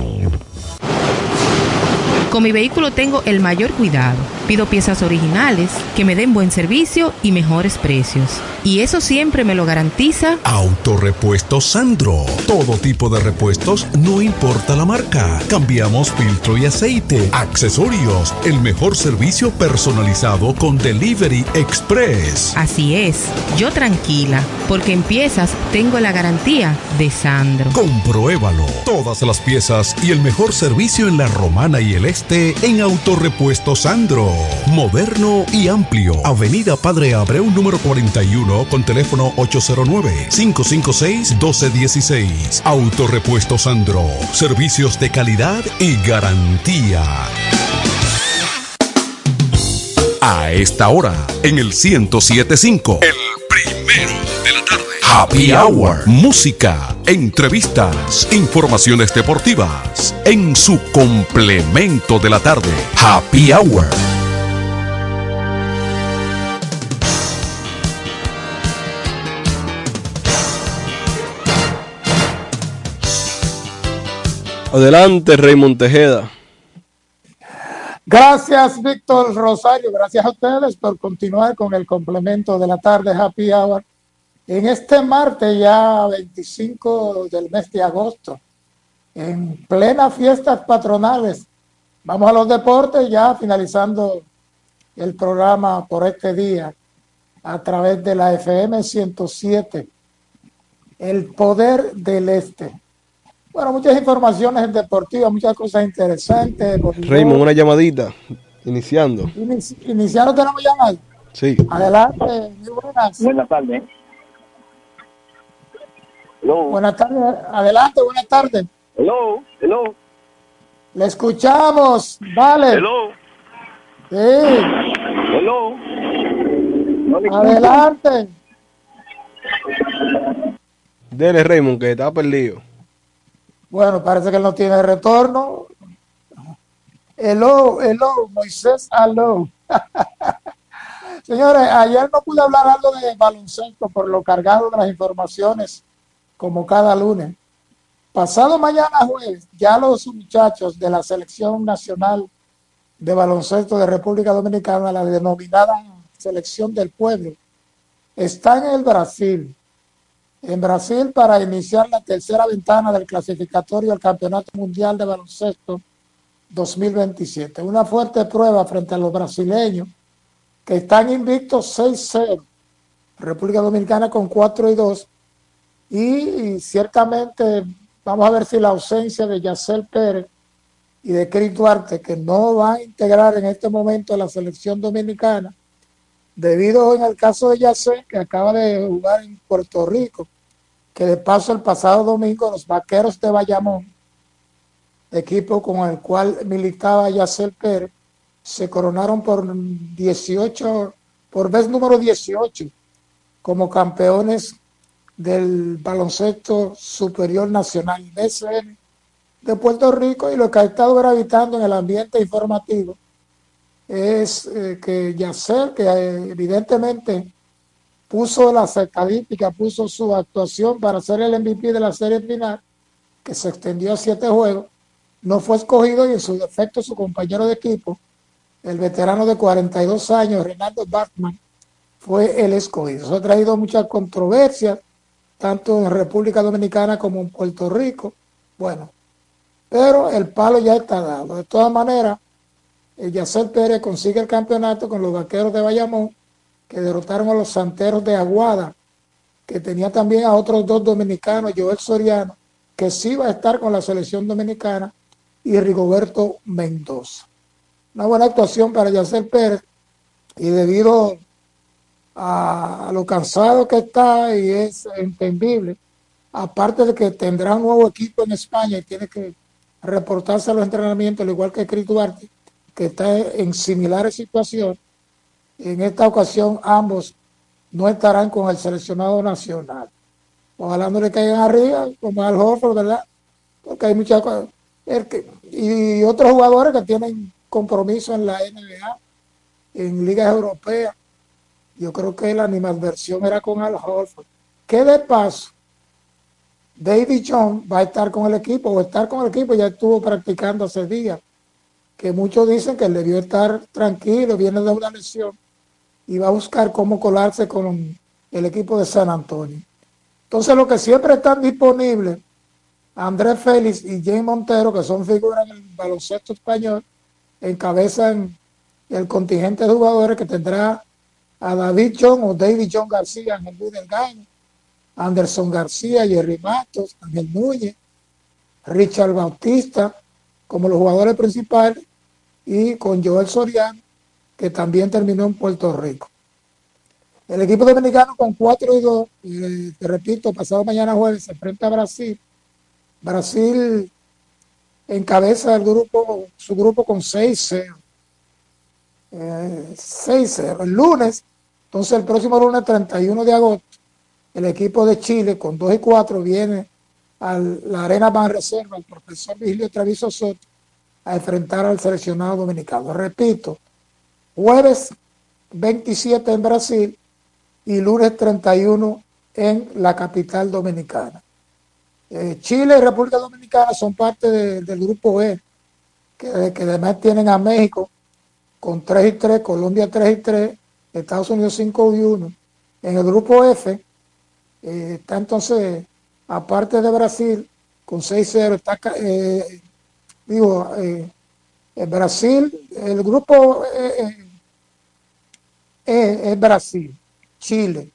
Con mi vehículo tengo el mayor cuidado. Pido piezas originales, que me den buen servicio y mejores precios. Y eso siempre me lo garantiza Autorepuestos Sandro. Todo tipo de repuestos, no importa la marca. Cambiamos filtro y aceite, accesorios, el mejor servicio personalizado con Delivery Express. Así es, yo tranquila, porque en piezas tengo la garantía de Sandro. Compruébalo. Todas las piezas y el mejor servicio en La Romana y el Este en Autorepuestos Sandro. Moderno y amplio. Avenida Padre Abreu número cuarenta y uno con teléfono ocho cero nueve, cinco cinco seis, uno dos uno seis. Autorepuestos Sandro. Servicios de calidad y garantía. A esta hora, en el ciento siete punto cinco. El primero de la tarde. Happy Hour. Música, entrevistas, informaciones deportivas. En su complemento de la tarde. Happy Hour. Adelante, Raymond Tejeda. Gracias, Víctor Rosario. Gracias a ustedes por continuar con el complemento de la tarde Happy Hour. En este martes, ya veinticinco del mes de agosto, en plena fiestas patronales, vamos a los deportes, ya finalizando el programa por este día a través de la F M ciento siete, El Poder del Este. Bueno, muchas informaciones deportivas, muchas cosas interesantes. Raymond, una llamadita, iniciando. Inici iniciando tenemos llamada. Sí. Adelante, muy buenas. Buenas tardes. Hello. Buenas tardes, adelante, buenas tardes. Hello, hello. Le escuchamos, dale. Hello. Sí. Hello. No Adelante. Dele, Raymond, que está perdido. Bueno, parece que él no tiene retorno. Hello, hello, Moisés, hello. Señores, ayer no pude hablar algo de baloncesto por lo cargado de las informaciones, como cada lunes. Pasado mañana jueves, ya los muchachos de la Selección Nacional de Baloncesto de República Dominicana, la denominada Selección del Pueblo, están en el Brasil. En Brasil para iniciar la tercera ventana del clasificatorio al Campeonato Mundial de Baloncesto dos mil veintisiete. Una fuerte prueba frente a los brasileños que están invictos seis cero. República Dominicana con cuatro y dos. Y, y ciertamente vamos a ver si la ausencia de Yacel Pérez y de Cris Duarte, que no van a integrar en este momento a la selección dominicana, debido en el caso de Yacel, que acaba de jugar en Puerto Rico, que de paso el pasado domingo los Vaqueros de Bayamón, equipo con el cual militaba Yacel Pérez, se coronaron por dieciocho, por vez número dieciocho, como campeones del baloncesto superior nacional B S N de Puerto Rico. Y lo que ha estado gravitando en el ambiente informativo es eh, que Yacel, que eh, evidentemente puso las estadísticas, puso su actuación para ser el M V P de la serie final, que se extendió a siete juegos, no fue escogido, y en su defecto su compañero de equipo, el veterano de cuarenta y dos años, Renaldo Batman, fue el escogido. Eso ha traído muchas controversias, tanto en República Dominicana como en Puerto Rico. Bueno, pero el palo ya está dado. De todas maneras, el Yacel Pérez consigue el campeonato con los Vaqueros de Bayamón, que derrotaron a los Santeros de Aguada, que tenía también a otros dos dominicanos, Joel Soriano, que sí va a estar con la selección dominicana, y Rigoberto Mendoza. Una buena actuación para Yacel Pérez, y debido a, a lo cansado que está, y es entendible, aparte de que tendrá un nuevo equipo en España y tiene que reportarse a los entrenamientos, al igual que Cris Duarte, que está en similares situaciones. En esta ocasión ambos no estarán con el seleccionado nacional. Ojalá no le caigan arriba, como Al Horford, ¿verdad? Porque hay muchas cosas. Y otros jugadores que tienen compromiso en la N B A, en ligas europeas. Yo creo que la animadversión era con Al Horford. Que de paso, David Jones va a estar con el equipo, o estar con el equipo, ya estuvo practicando hace días, que muchos dicen que él debió estar tranquilo, viene de una lesión, y va a buscar cómo colarse con el equipo de San Antonio. Entonces, los que siempre están disponibles, Andrés Félix y James Montero, que son figuras en el baloncesto español, encabezan el contingente de jugadores que tendrá a David John o David John García, Ángel Luis Delgado, Anderson García, Jerry Matos, Ángel Núñez, Richard Bautista como los jugadores principales, y con Joel Soriano, que también terminó en Puerto Rico. El equipo dominicano con cuatro y dos, eh, te repito, pasado mañana jueves se enfrenta a Brasil. Brasil encabeza el grupo, su grupo con seis cero. Eh, seis cero. El lunes, entonces el próximo lunes treinta y uno de agosto, el equipo de Chile con dos y cuatro viene a la Arena Banreserva, el profesor Vigilio Treviso Soto, a enfrentar al seleccionado dominicano. Repito, jueves veintisiete en Brasil y lunes treinta y uno en la capital dominicana. Eh, Chile y República Dominicana son parte de, del grupo E, que, que además tienen a México con tres y tres, Colombia tres y tres, Estados Unidos cinco y uno. En el grupo F eh, está entonces, aparte de Brasil, con seis cero, está eh, digo, eh, el Brasil, el grupo eh, eh, es Brasil, Chile,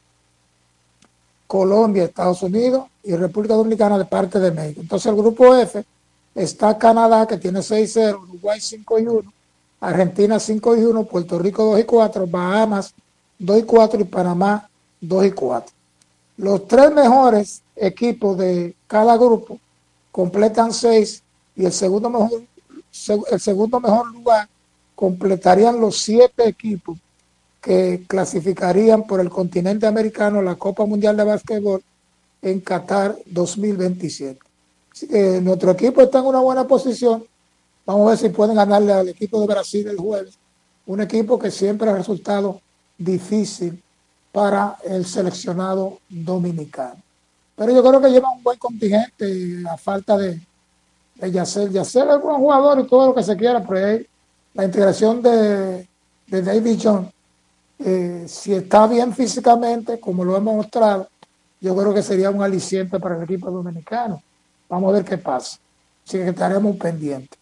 Colombia, Estados Unidos y República Dominicana de parte de México. Entonces el grupo F está Canadá, que tiene seis cero, Uruguay cinco y uno, Argentina cinco y uno, Puerto Rico dos y cuatro, Bahamas dos y cuatro y Panamá dos y cuatro. Los tres mejores equipos de cada grupo completan seis y el segundo mejor, el segundo mejor lugar completarían los siete equipos que clasificarían por el continente americano la Copa Mundial de Básquetbol en Qatar dos mil veintisiete. Así que nuestro equipo está en una buena posición. Vamos a ver si pueden ganarle al equipo de Brasil el jueves, un equipo que siempre ha resultado difícil para el seleccionado dominicano. Pero yo creo que lleva un buen contingente a falta de, de Yacel. Yacel es un buen jugador y todo lo que se quiera, pero ahí, la integración de, de David Jones, eh, si está bien físicamente, como lo hemos mostrado, yo creo que sería un aliciente para el equipo dominicano. Vamos a ver qué pasa. Así que estaremos pendientes.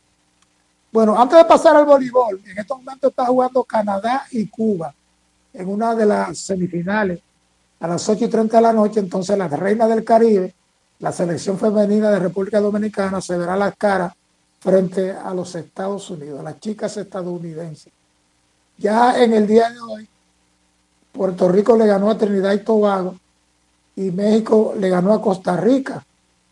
Bueno, antes de pasar al voleibol, en estos momentos está jugando Canadá y Cuba en una de las semifinales a las ocho y treinta de la noche. Entonces las reinas del Caribe, la selección femenina de República Dominicana, se verá las caras frente a los Estados Unidos, las chicas estadounidenses. Ya en el día de hoy, Puerto Rico le ganó a Trinidad y Tobago y México le ganó a Costa Rica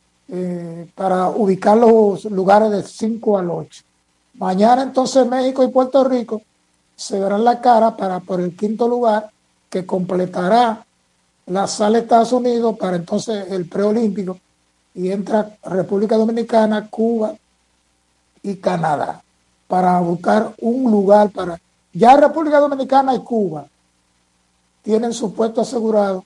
eh, para ubicar los lugares de cinco al ocho. Mañana entonces México y Puerto Rico se verán la cara para por el quinto lugar, que completará la sala de Estados Unidos para entonces el preolímpico, y entra República Dominicana, Cuba y Canadá para buscar un lugar para... Ya República Dominicana y Cuba tienen su puesto asegurado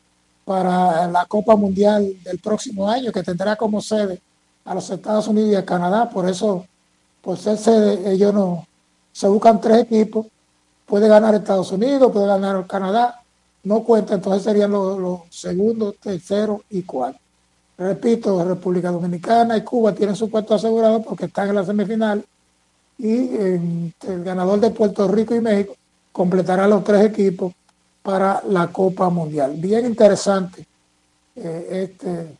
para la Copa Mundial del próximo año, que tendrá como sede a los Estados Unidos y a Canadá. Por eso, por ser sede, ellos no se buscan tres equipos. Puede ganar Estados Unidos, puede ganar Canadá, no cuenta, entonces serían los, los segundos, terceros y cuartos. Repito, República Dominicana y Cuba tienen su puesto asegurado porque están en la semifinal, y eh, el ganador de Puerto Rico y México completará los tres equipos para la Copa Mundial. Bien interesante eh, este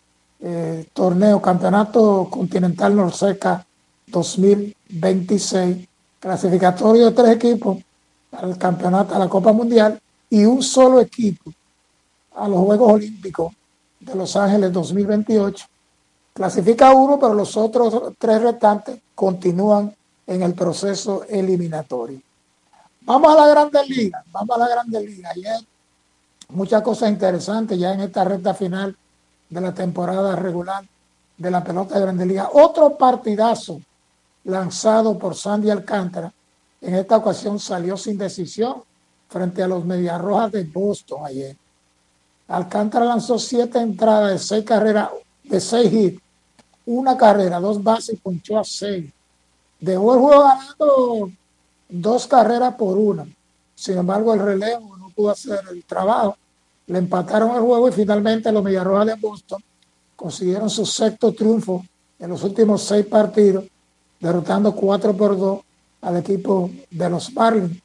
eh, torneo, Campeonato Continental Norseca dos mil veintiséis, clasificatorio de tres equipos al campeonato, a la Copa Mundial, y un solo equipo a los Juegos Olímpicos de Los Ángeles dos mil veintiocho. Clasifica uno, pero los otros tres restantes continúan en el proceso eliminatorio. Vamos a la Grandes Ligas, vamos a la Grandes Ligas. Ayer muchas cosas interesantes ya en esta recta final de la temporada regular de la pelota de Grandes Ligas. Otro partidazo lanzado por Sandy Alcántara. En esta ocasión salió sin decisión frente a los Medias Rojas de Boston ayer. Alcántara lanzó siete entradas de seis carreras, de seis hits, una carrera, dos bases y ponchó a seis. Dejó el juego ganando dos carreras por una. Sin embargo, el relevo no pudo hacer el trabajo. Le empataron el juego y finalmente los Medias Rojas de Boston consiguieron su sexto triunfo en los últimos seis partidos, derrotando cuatro por dos al equipo de los Marlins.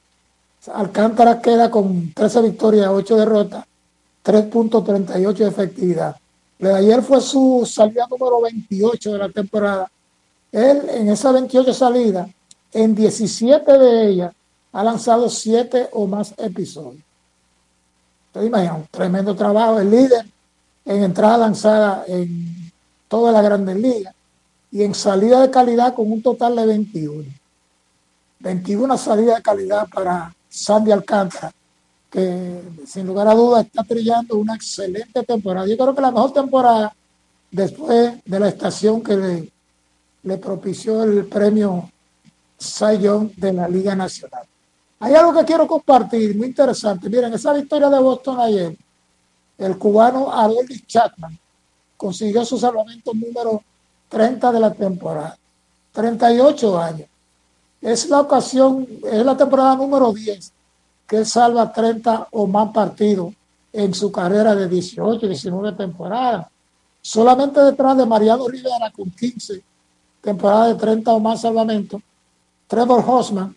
Alcántara queda con trece victorias, ocho derrotas, tres punto treinta y ocho de efectividad. De ayer fue su salida número veintiocho de la temporada. Él en esas veintiocho salidas, en diecisiete de ellas, ha lanzado siete o más episodios. Ustedes imaginan, un tremendo trabajo. El líder en entrada lanzada en toda la Grandes Ligas y en salida de calidad con un total de veintiuno. veintiuna salidas de calidad para Sandy Alcántara, que sin lugar a dudas está trillando una excelente temporada. Yo creo que la mejor temporada después de la estación que le, le propició el premio Cy Young de la Liga Nacional. Hay algo que quiero compartir, muy interesante. Miren, esa victoria de Boston ayer, el cubano Aroldis Chapman consiguió su salvamento número treinta de la temporada, treinta y ocho años. Es la ocasión, es la temporada número diez que él salva treinta o más partidos en su carrera de dieciocho, diecinueve temporadas. Solamente detrás de Mariano Rivera con quince temporadas de treinta o más salvamentos. Trevor Hoffman,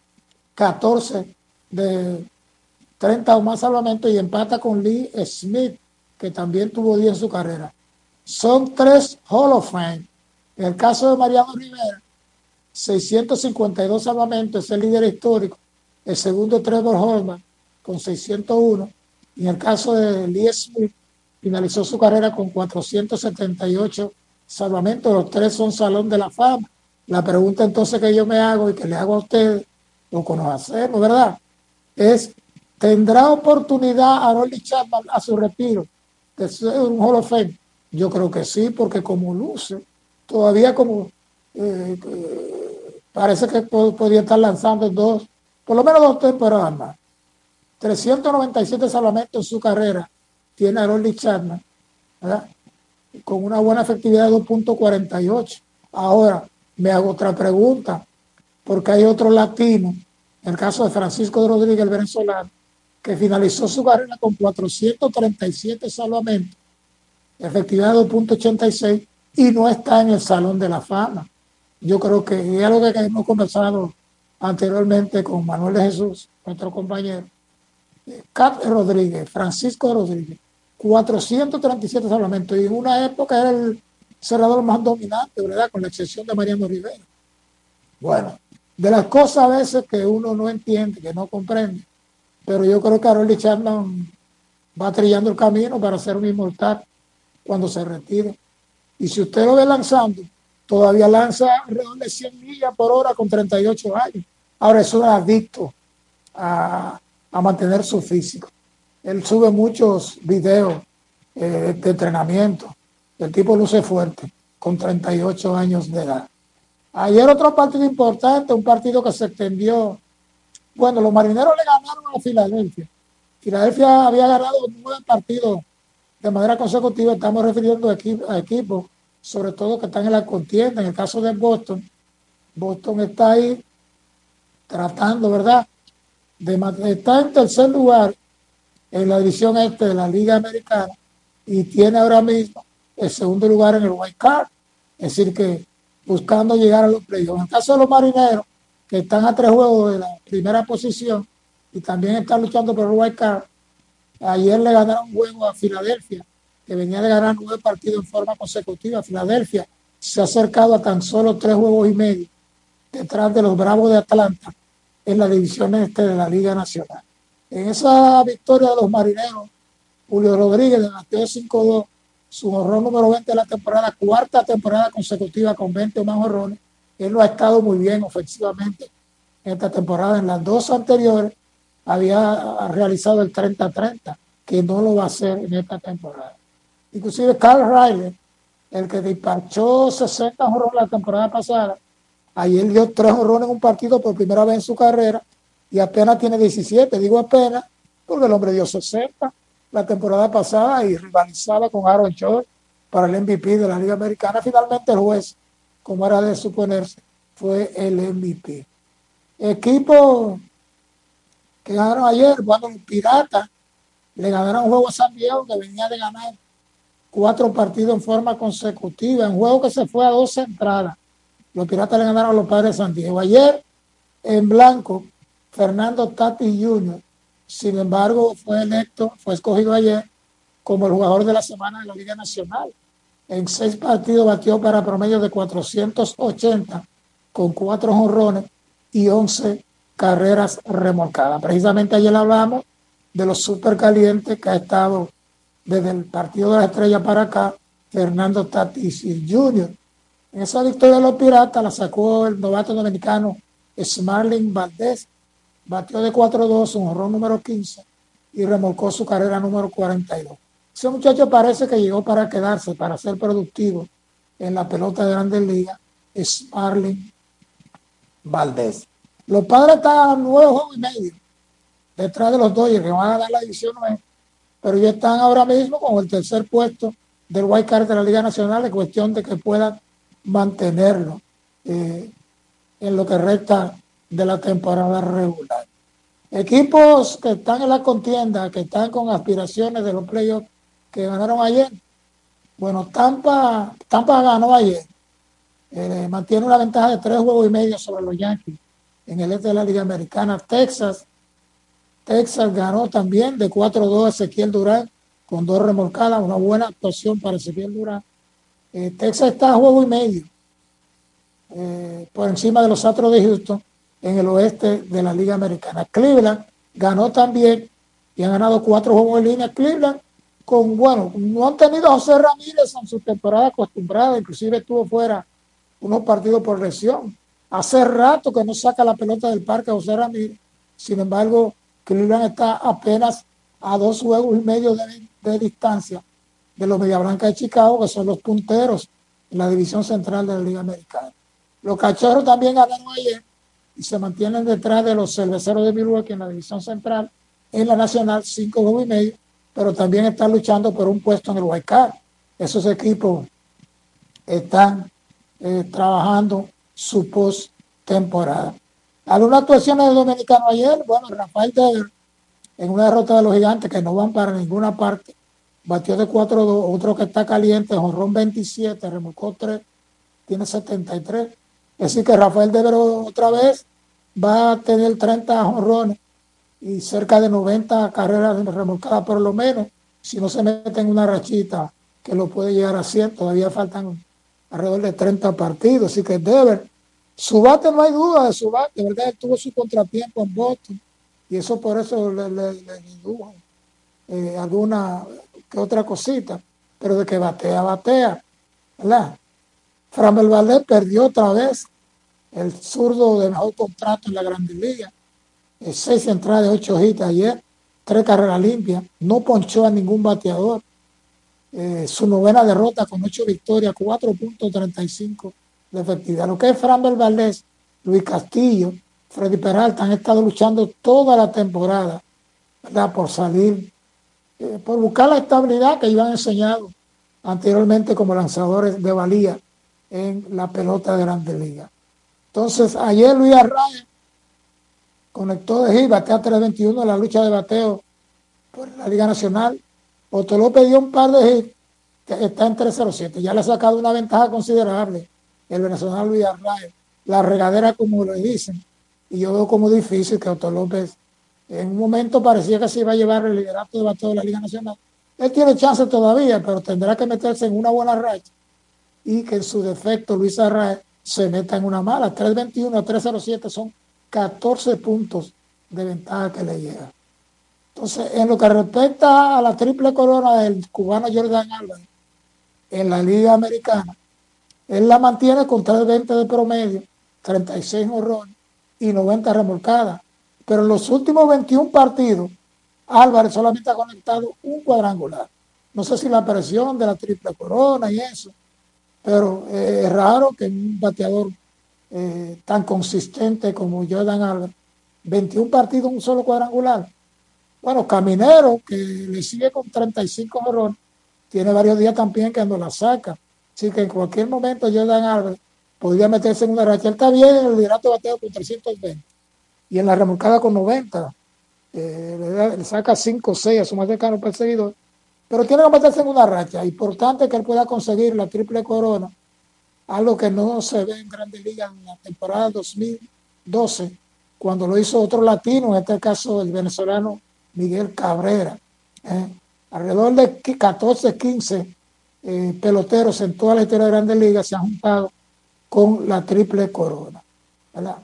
catorce de treinta o más salvamentos, y empata con Lee Smith, que también tuvo diez en su carrera. Son tres Hall of Fame. En el caso de Mariano Rivera, seiscientos cincuenta y dos salvamentos, es el líder histórico. El segundo, Trevor Hoffman, con seiscientos uno. Y en el caso de Lee Smith, finalizó su carrera con cuatrocientos setenta y ocho salvamentos, los tres son Salón de la Fama. La pregunta entonces que yo me hago y que le hago a ustedes, lo que nos hacemos, ¿verdad? Es, ¿tendrá oportunidad Aroldis Chapman a su retiro de ser un Hall of Fame? Yo creo que sí, porque como luce, todavía como eh, eh, parece que pod- podía estar lanzando dos, por lo menos dos temporadas más. trescientos noventa y siete salvamentos en su carrera tiene Aroldis Chapman, ¿verdad? Con una buena efectividad de dos punto cuarenta y ocho. Ahora, me hago otra pregunta, porque hay otro latino, el caso de Francisco Rodríguez, el venezolano, que finalizó su carrera con cuatrocientos treinta y siete salvamentos, efectividad de dos punto ochenta y seis, y no está en el Salón de la Fama. Yo creo que es algo que hemos conversado anteriormente con Manuel de Jesús, nuestro compañero. Cat Rodríguez, Francisco Rodríguez, cuatrocientos treinta y siete salvamentos, y en una época era el cerrador más dominante, ¿verdad? Con la excepción de Mariano Rivera. Bueno, de las cosas a veces que uno no entiende, que no comprende, pero yo creo que Aroldis Chapman va trillando el camino para ser un inmortal cuando se retire. Y si usted lo ve lanzando, todavía lanza alrededor de cien millas por hora con treinta y ocho años. Ahora, eso es adicto a, a mantener su físico. Él sube muchos videos eh, de entrenamiento. El tipo luce fuerte, con treinta y ocho años de edad. Ayer otro partido importante, un partido que se extendió. Bueno, los Marineros le ganaron a Filadelfia. Filadelfia había ganado nueve partidos de manera consecutiva. Estamos refiriendo a equipos, a equipos, sobre todo que están en la contienda. En el caso de Boston, Boston está ahí tratando, ¿verdad?, de estar en tercer lugar en la división este de la Liga Americana y tiene ahora mismo el segundo lugar en el wild card, es decir que buscando llegar a los playoffs. En el caso de los Marineros, que están a tres juegos de la primera posición y también están luchando por el wild card, ayer le ganaron un juego a Filadelfia, que venía de ganar nueve partidos en forma consecutiva. Filadelfia se ha acercado a tan solo tres juegos y medio detrás de los Bravos de Atlanta en la división este de la Liga Nacional. En esa victoria de los Marineros, Julio Rodríguez batió cinco dos, su jonrón número veinte de la temporada, cuarta temporada consecutiva con veinte o más jonrones. Él no ha estado muy bien ofensivamente en esta temporada. En las dos anteriores había realizado el treinta treinta, que no lo va a hacer en esta temporada. Inclusive Carl Riley, el que despachó sesenta jonrones la temporada pasada, ayer dio tres jonrones en un partido por primera vez en su carrera y apenas tiene diecisiete. Digo apenas porque el hombre dio sesenta la temporada pasada y rivalizaba con Aaron George para el M V P de la Liga Americana. Finalmente el juez, como era de suponerse, fue el M V P. Equipo que ganaron ayer, cuando los Piratas le ganaron un juego a San Diego, que venía de ganar cuatro partidos en forma consecutiva, un juego que se fue a dos entradas. Los Piratas le ganaron a los Padres de San Diego. Ayer, en blanco, Fernando Tatis junior, sin embargo, fue electo, fue escogido ayer como el jugador de la semana de la Liga Nacional. En seis partidos batió para promedio de cuatrocientos ochenta, con cuatro jonrones y once carreras remolcadas. Precisamente ayer hablamos de los supercalientes que ha estado desde el partido de la Estrella para acá, Fernando Tatis junior En esa victoria de los Piratas la sacó el novato dominicano Smarling Valdés. Batió de cuatro dos, un jonrón número quince y remolcó su carrera número cuarenta y dos. Ese muchacho parece que llegó para quedarse, para ser productivo en la pelota de Grandes Ligas. Smarling Valdés. Los Padres están a nueve juegos y medio detrás de los Dodgers, que van a dar la división nueve, pero ya están ahora mismo con el tercer puesto del wild card de la Liga Nacional. Es cuestión de que puedan mantenerlo eh, en lo que resta de la temporada regular. Equipos que están en la contienda, que están con aspiraciones de los playoffs, que ganaron ayer. Bueno, Tampa, Tampa ganó ayer. Eh, mantiene una ventaja de tres juegos y medio sobre los Yankees en el este de la Liga Americana. Texas, Texas ganó también de cuatro dos a Ezequiel Durán con dos remolcadas, una buena actuación para Ezequiel Durán. Eh, Texas está a juego y medio eh, por encima de los Astros de Houston en el oeste de la Liga Americana. Cleveland ganó también y han ganado cuatro juegos en línea. Cleveland con, bueno, no han tenido a José Ramírez en su temporada acostumbrada, inclusive estuvo fuera unos partidos por lesión. Hace rato que no saca la pelota del parque a José Ramírez. Sin embargo, Cleveland está apenas a dos juegos y medio de, de distancia de los Media Blanca de Chicago, que son los punteros en la división central de la Liga Americana. Los Cachorros también ganaron ayer y se mantienen detrás de los Cerveceros de Milwaukee en la división central, en la nacional, cinco juegos y medio, pero también están luchando por un puesto en el Wild Card. Esos equipos están eh, trabajando su post-temporada. Algunas actuaciones de Dominicano ayer, bueno, Rafael Dever, en una derrota de los Gigantes que no van para ninguna parte, batió de cuatro dos, otro que está caliente, jonrón veintisiete, remolcó tres, tiene setenta y tres. Así que Rafael Dever otra vez va a tener treinta jonrones y cerca de noventa carreras remolcadas por lo menos, si no se mete en una rachita que lo puede llegar a cien, todavía faltan alrededor de treinta partidos. Así que Dever, su bate no hay duda de su bate, ¿verdad? Él tuvo su contratiempo en Boston y eso por eso le, le, le indujo eh, alguna que otra cosita, pero de que batea, batea, ¿verdad? Framber Valdez perdió otra vez, el zurdo de mejor contrato en la Grandes Ligas, eh, seis entradas de ocho hits ayer, tres carreras limpias, no ponchó a ningún bateador, eh, su novena derrota con ocho victorias, cuatro punto treinta y cinco de efectividad. Lo que es Framber Valdez, Luis Castillo, Freddy Peralta han estado luchando toda la temporada, ¿verdad? Por salir, eh, por buscar la estabilidad que iban enseñado anteriormente como lanzadores de valía en la pelota de Grandes Ligas. Entonces, ayer Luis Arraez conectó de hit, batea tres veintiuno en la lucha de bateo por la Liga Nacional. Otto López dio un par de hits, que está en tres cero siete. Ya le ha sacado una ventaja considerable el venezolano Luis Arraez. La regadera, como le dicen. Y yo veo como difícil que Otto López, en un momento parecía que se iba a llevar el liderato de bateo de la Liga Nacional. Él tiene chance todavía, pero tendrá que meterse en una buena racha y que en su defecto Luis Arraez se meta en una mala. tres veintiuno a tres cero siete son catorce puntos de ventaja que le llega. Entonces, en lo que respecta a la triple corona del cubano Jordan Álvarez en la Liga Americana, él la mantiene con tres veinte de promedio, treinta y seis jonrones y noventa remolcadas. Pero en los últimos veintiún partidos, Álvarez solamente ha conectado un cuadrangular. No sé si la presión de la triple corona y eso, pero eh, es raro que un bateador eh, tan consistente como Jordan Álvarez, veintiún partidos, un solo cuadrangular. Bueno, Caminero, que le sigue con treinta y cinco jonrones, tiene varios días también que no la saca. Así que en cualquier momento Jordan Álvarez podría meterse en una racha. Él está bien en el liderato de bateo con trescientos veinte y en la remolcada con noventa. Eh, le, le saca cinco o seis a su más cercano perseguidor, pero tiene que meterse en una racha. Importante que él pueda conseguir la triple corona, algo que no se ve en Grandes Ligas en la temporada dos mil doce, cuando lo hizo otro latino, en este caso el venezolano Miguel Cabrera. Eh, alrededor de catorce, quince eh, peloteros en toda la historia de Grandes Ligas se han juntado con la triple corona, ¿verdad?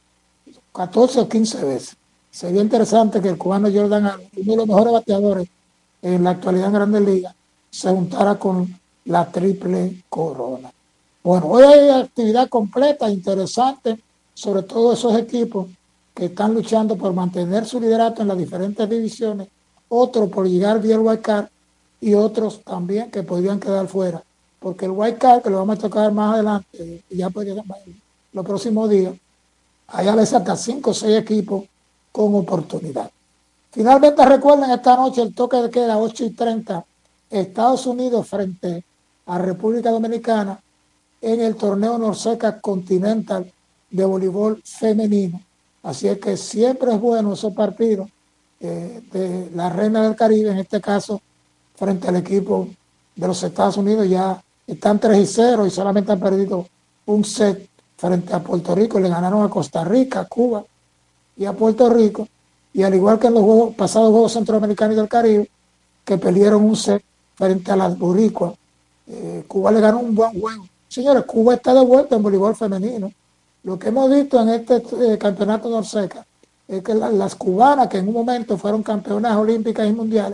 catorce o quince veces. Sería interesante que el cubano Jordan Álvarez, uno de los mejores bateadores en la actualidad en Grandes Ligas, se juntara con la triple corona. Bueno, hoy hay actividad completa, interesante, sobre todo esos equipos que están luchando por mantener su liderato en las diferentes divisiones, otros por llegar vía el Wild Card y otros también que podrían quedar fuera, porque el Wild Card, que lo vamos a tocar más adelante, ya podría los próximos días, hay a veces hasta cinco o seis equipos con oportunidad. Finalmente recuerden esta noche el toque de queda ocho y treinta, Estados Unidos frente a República Dominicana en el torneo Norseca Continental de voleibol femenino. Así es que siempre es bueno esos partidos eh, de la Reina del Caribe, en este caso frente al equipo de los Estados Unidos. Ya están tres y cero y solamente han perdido un set frente a Puerto Rico. Le ganaron a Costa Rica, a Cuba y a Puerto Rico, y al igual que en los juegos, pasados Juegos Centroamericanos y del Caribe, que perdieron un set frente a las boricuas. Eh, Cuba le ganó un buen juego. Señores, Cuba está de vuelta en voleibol femenino. Lo que hemos visto en este eh, campeonato Norseca es que la, las cubanas, que en un momento fueron campeonas olímpicas y mundiales,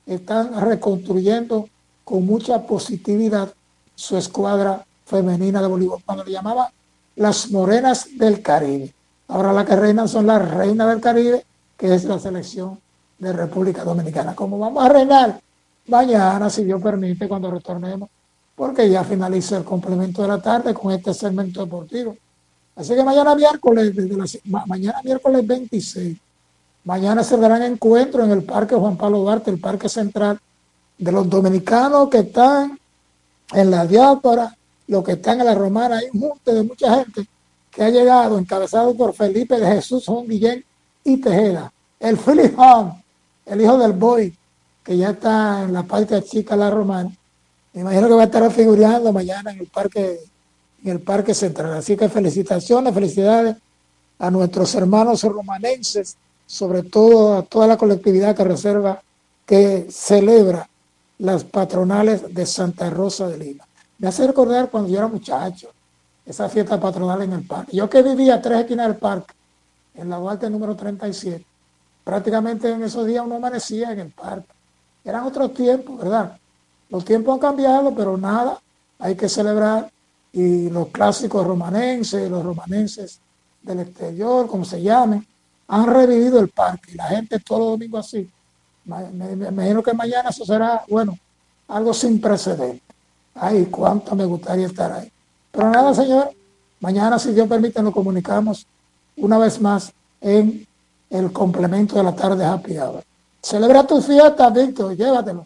están reconstruyendo con mucha positividad su escuadra femenina de voleibol, cuando le llamaban las Morenas del Caribe. Ahora las que reinan son las Reinas del Caribe, que es la selección de República Dominicana. Como vamos a reinar mañana, si Dios permite, cuando retornemos, porque ya finaliza el complemento de la tarde con este segmento deportivo. Así que mañana miércoles, desde la, ma, mañana miércoles veintiséis, mañana se darán encuentros en el Parque Juan Pablo Duarte, el Parque Central, de los dominicanos que están en la diáspora, los que están en la Romana. Hay un junte de mucha gente que ha llegado, encabezado por Felipe de Jesús, Juan Guillén y Tejeda. El Philip Hahn, el hijo del Boy, que ya está en la parte chica de la Romana. Me imagino que va a estar figureando mañana en el Parque, en el Parque Central. Así que felicitaciones, felicidades a nuestros hermanos romanenses, sobre todo a toda la colectividad que reserva, que celebra las patronales de Santa Rosa de Lima. Me hace recordar cuando yo era muchacho, esa fiesta patronal en el parque. Yo que vivía a tres esquinas del parque, en la Duarte número treinta y siete, prácticamente en esos días uno amanecía en el parque. Eran otros tiempos, ¿verdad? Los tiempos han cambiado, pero nada, hay que celebrar. Y los clásicos romanenses, los romanenses del exterior, como se llamen, han revivido el parque. Y la gente todos los domingos así. Me, me, me imagino que mañana eso será, bueno, algo sin precedentes. Ay, cuánto me gustaría estar ahí. Pero nada, señor, mañana, si Dios permite, nos comunicamos una vez más en el complemento de la tarde Happy Hour. Celebra tu fiesta, Víctor, llévatelo.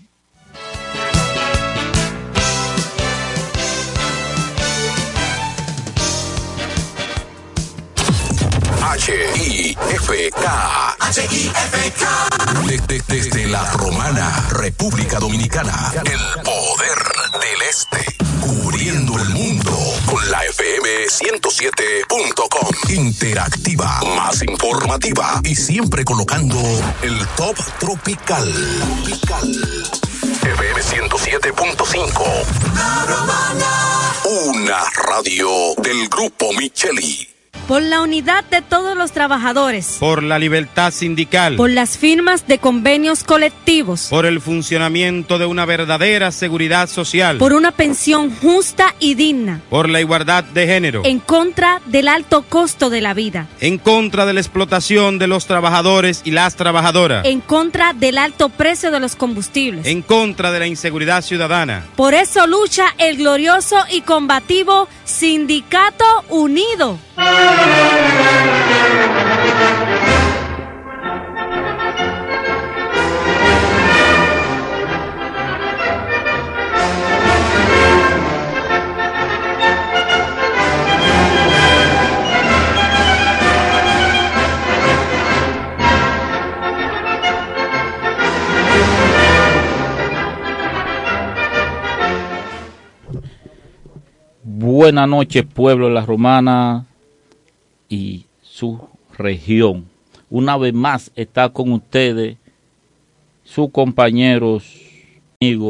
H I F K. H I F K. Desde, desde la Romana, República Dominicana. El poder del este. Cubriendo el mundo con la F M ciento siete punto com. Interactiva, más informativa y siempre colocando el top tropical. Tropical. F M ciento siete punto cinco. La Romana. Una radio del Grupo Micheli. Por la unidad de todos los trabajadores. Por la libertad sindical. Por las firmas de convenios colectivos. Por el funcionamiento de una verdadera seguridad social. Por una pensión justa y digna. Por la igualdad de género. En contra del alto costo de la vida. En contra de la explotación de los trabajadores y las trabajadoras. En contra del alto precio de los combustibles. En contra de la inseguridad ciudadana. Por eso lucha el glorioso y combativo Sindicato Unido. Buenas noches, pueblo de la Romana y su región. Una vez más está con ustedes sus compañeros, amigos.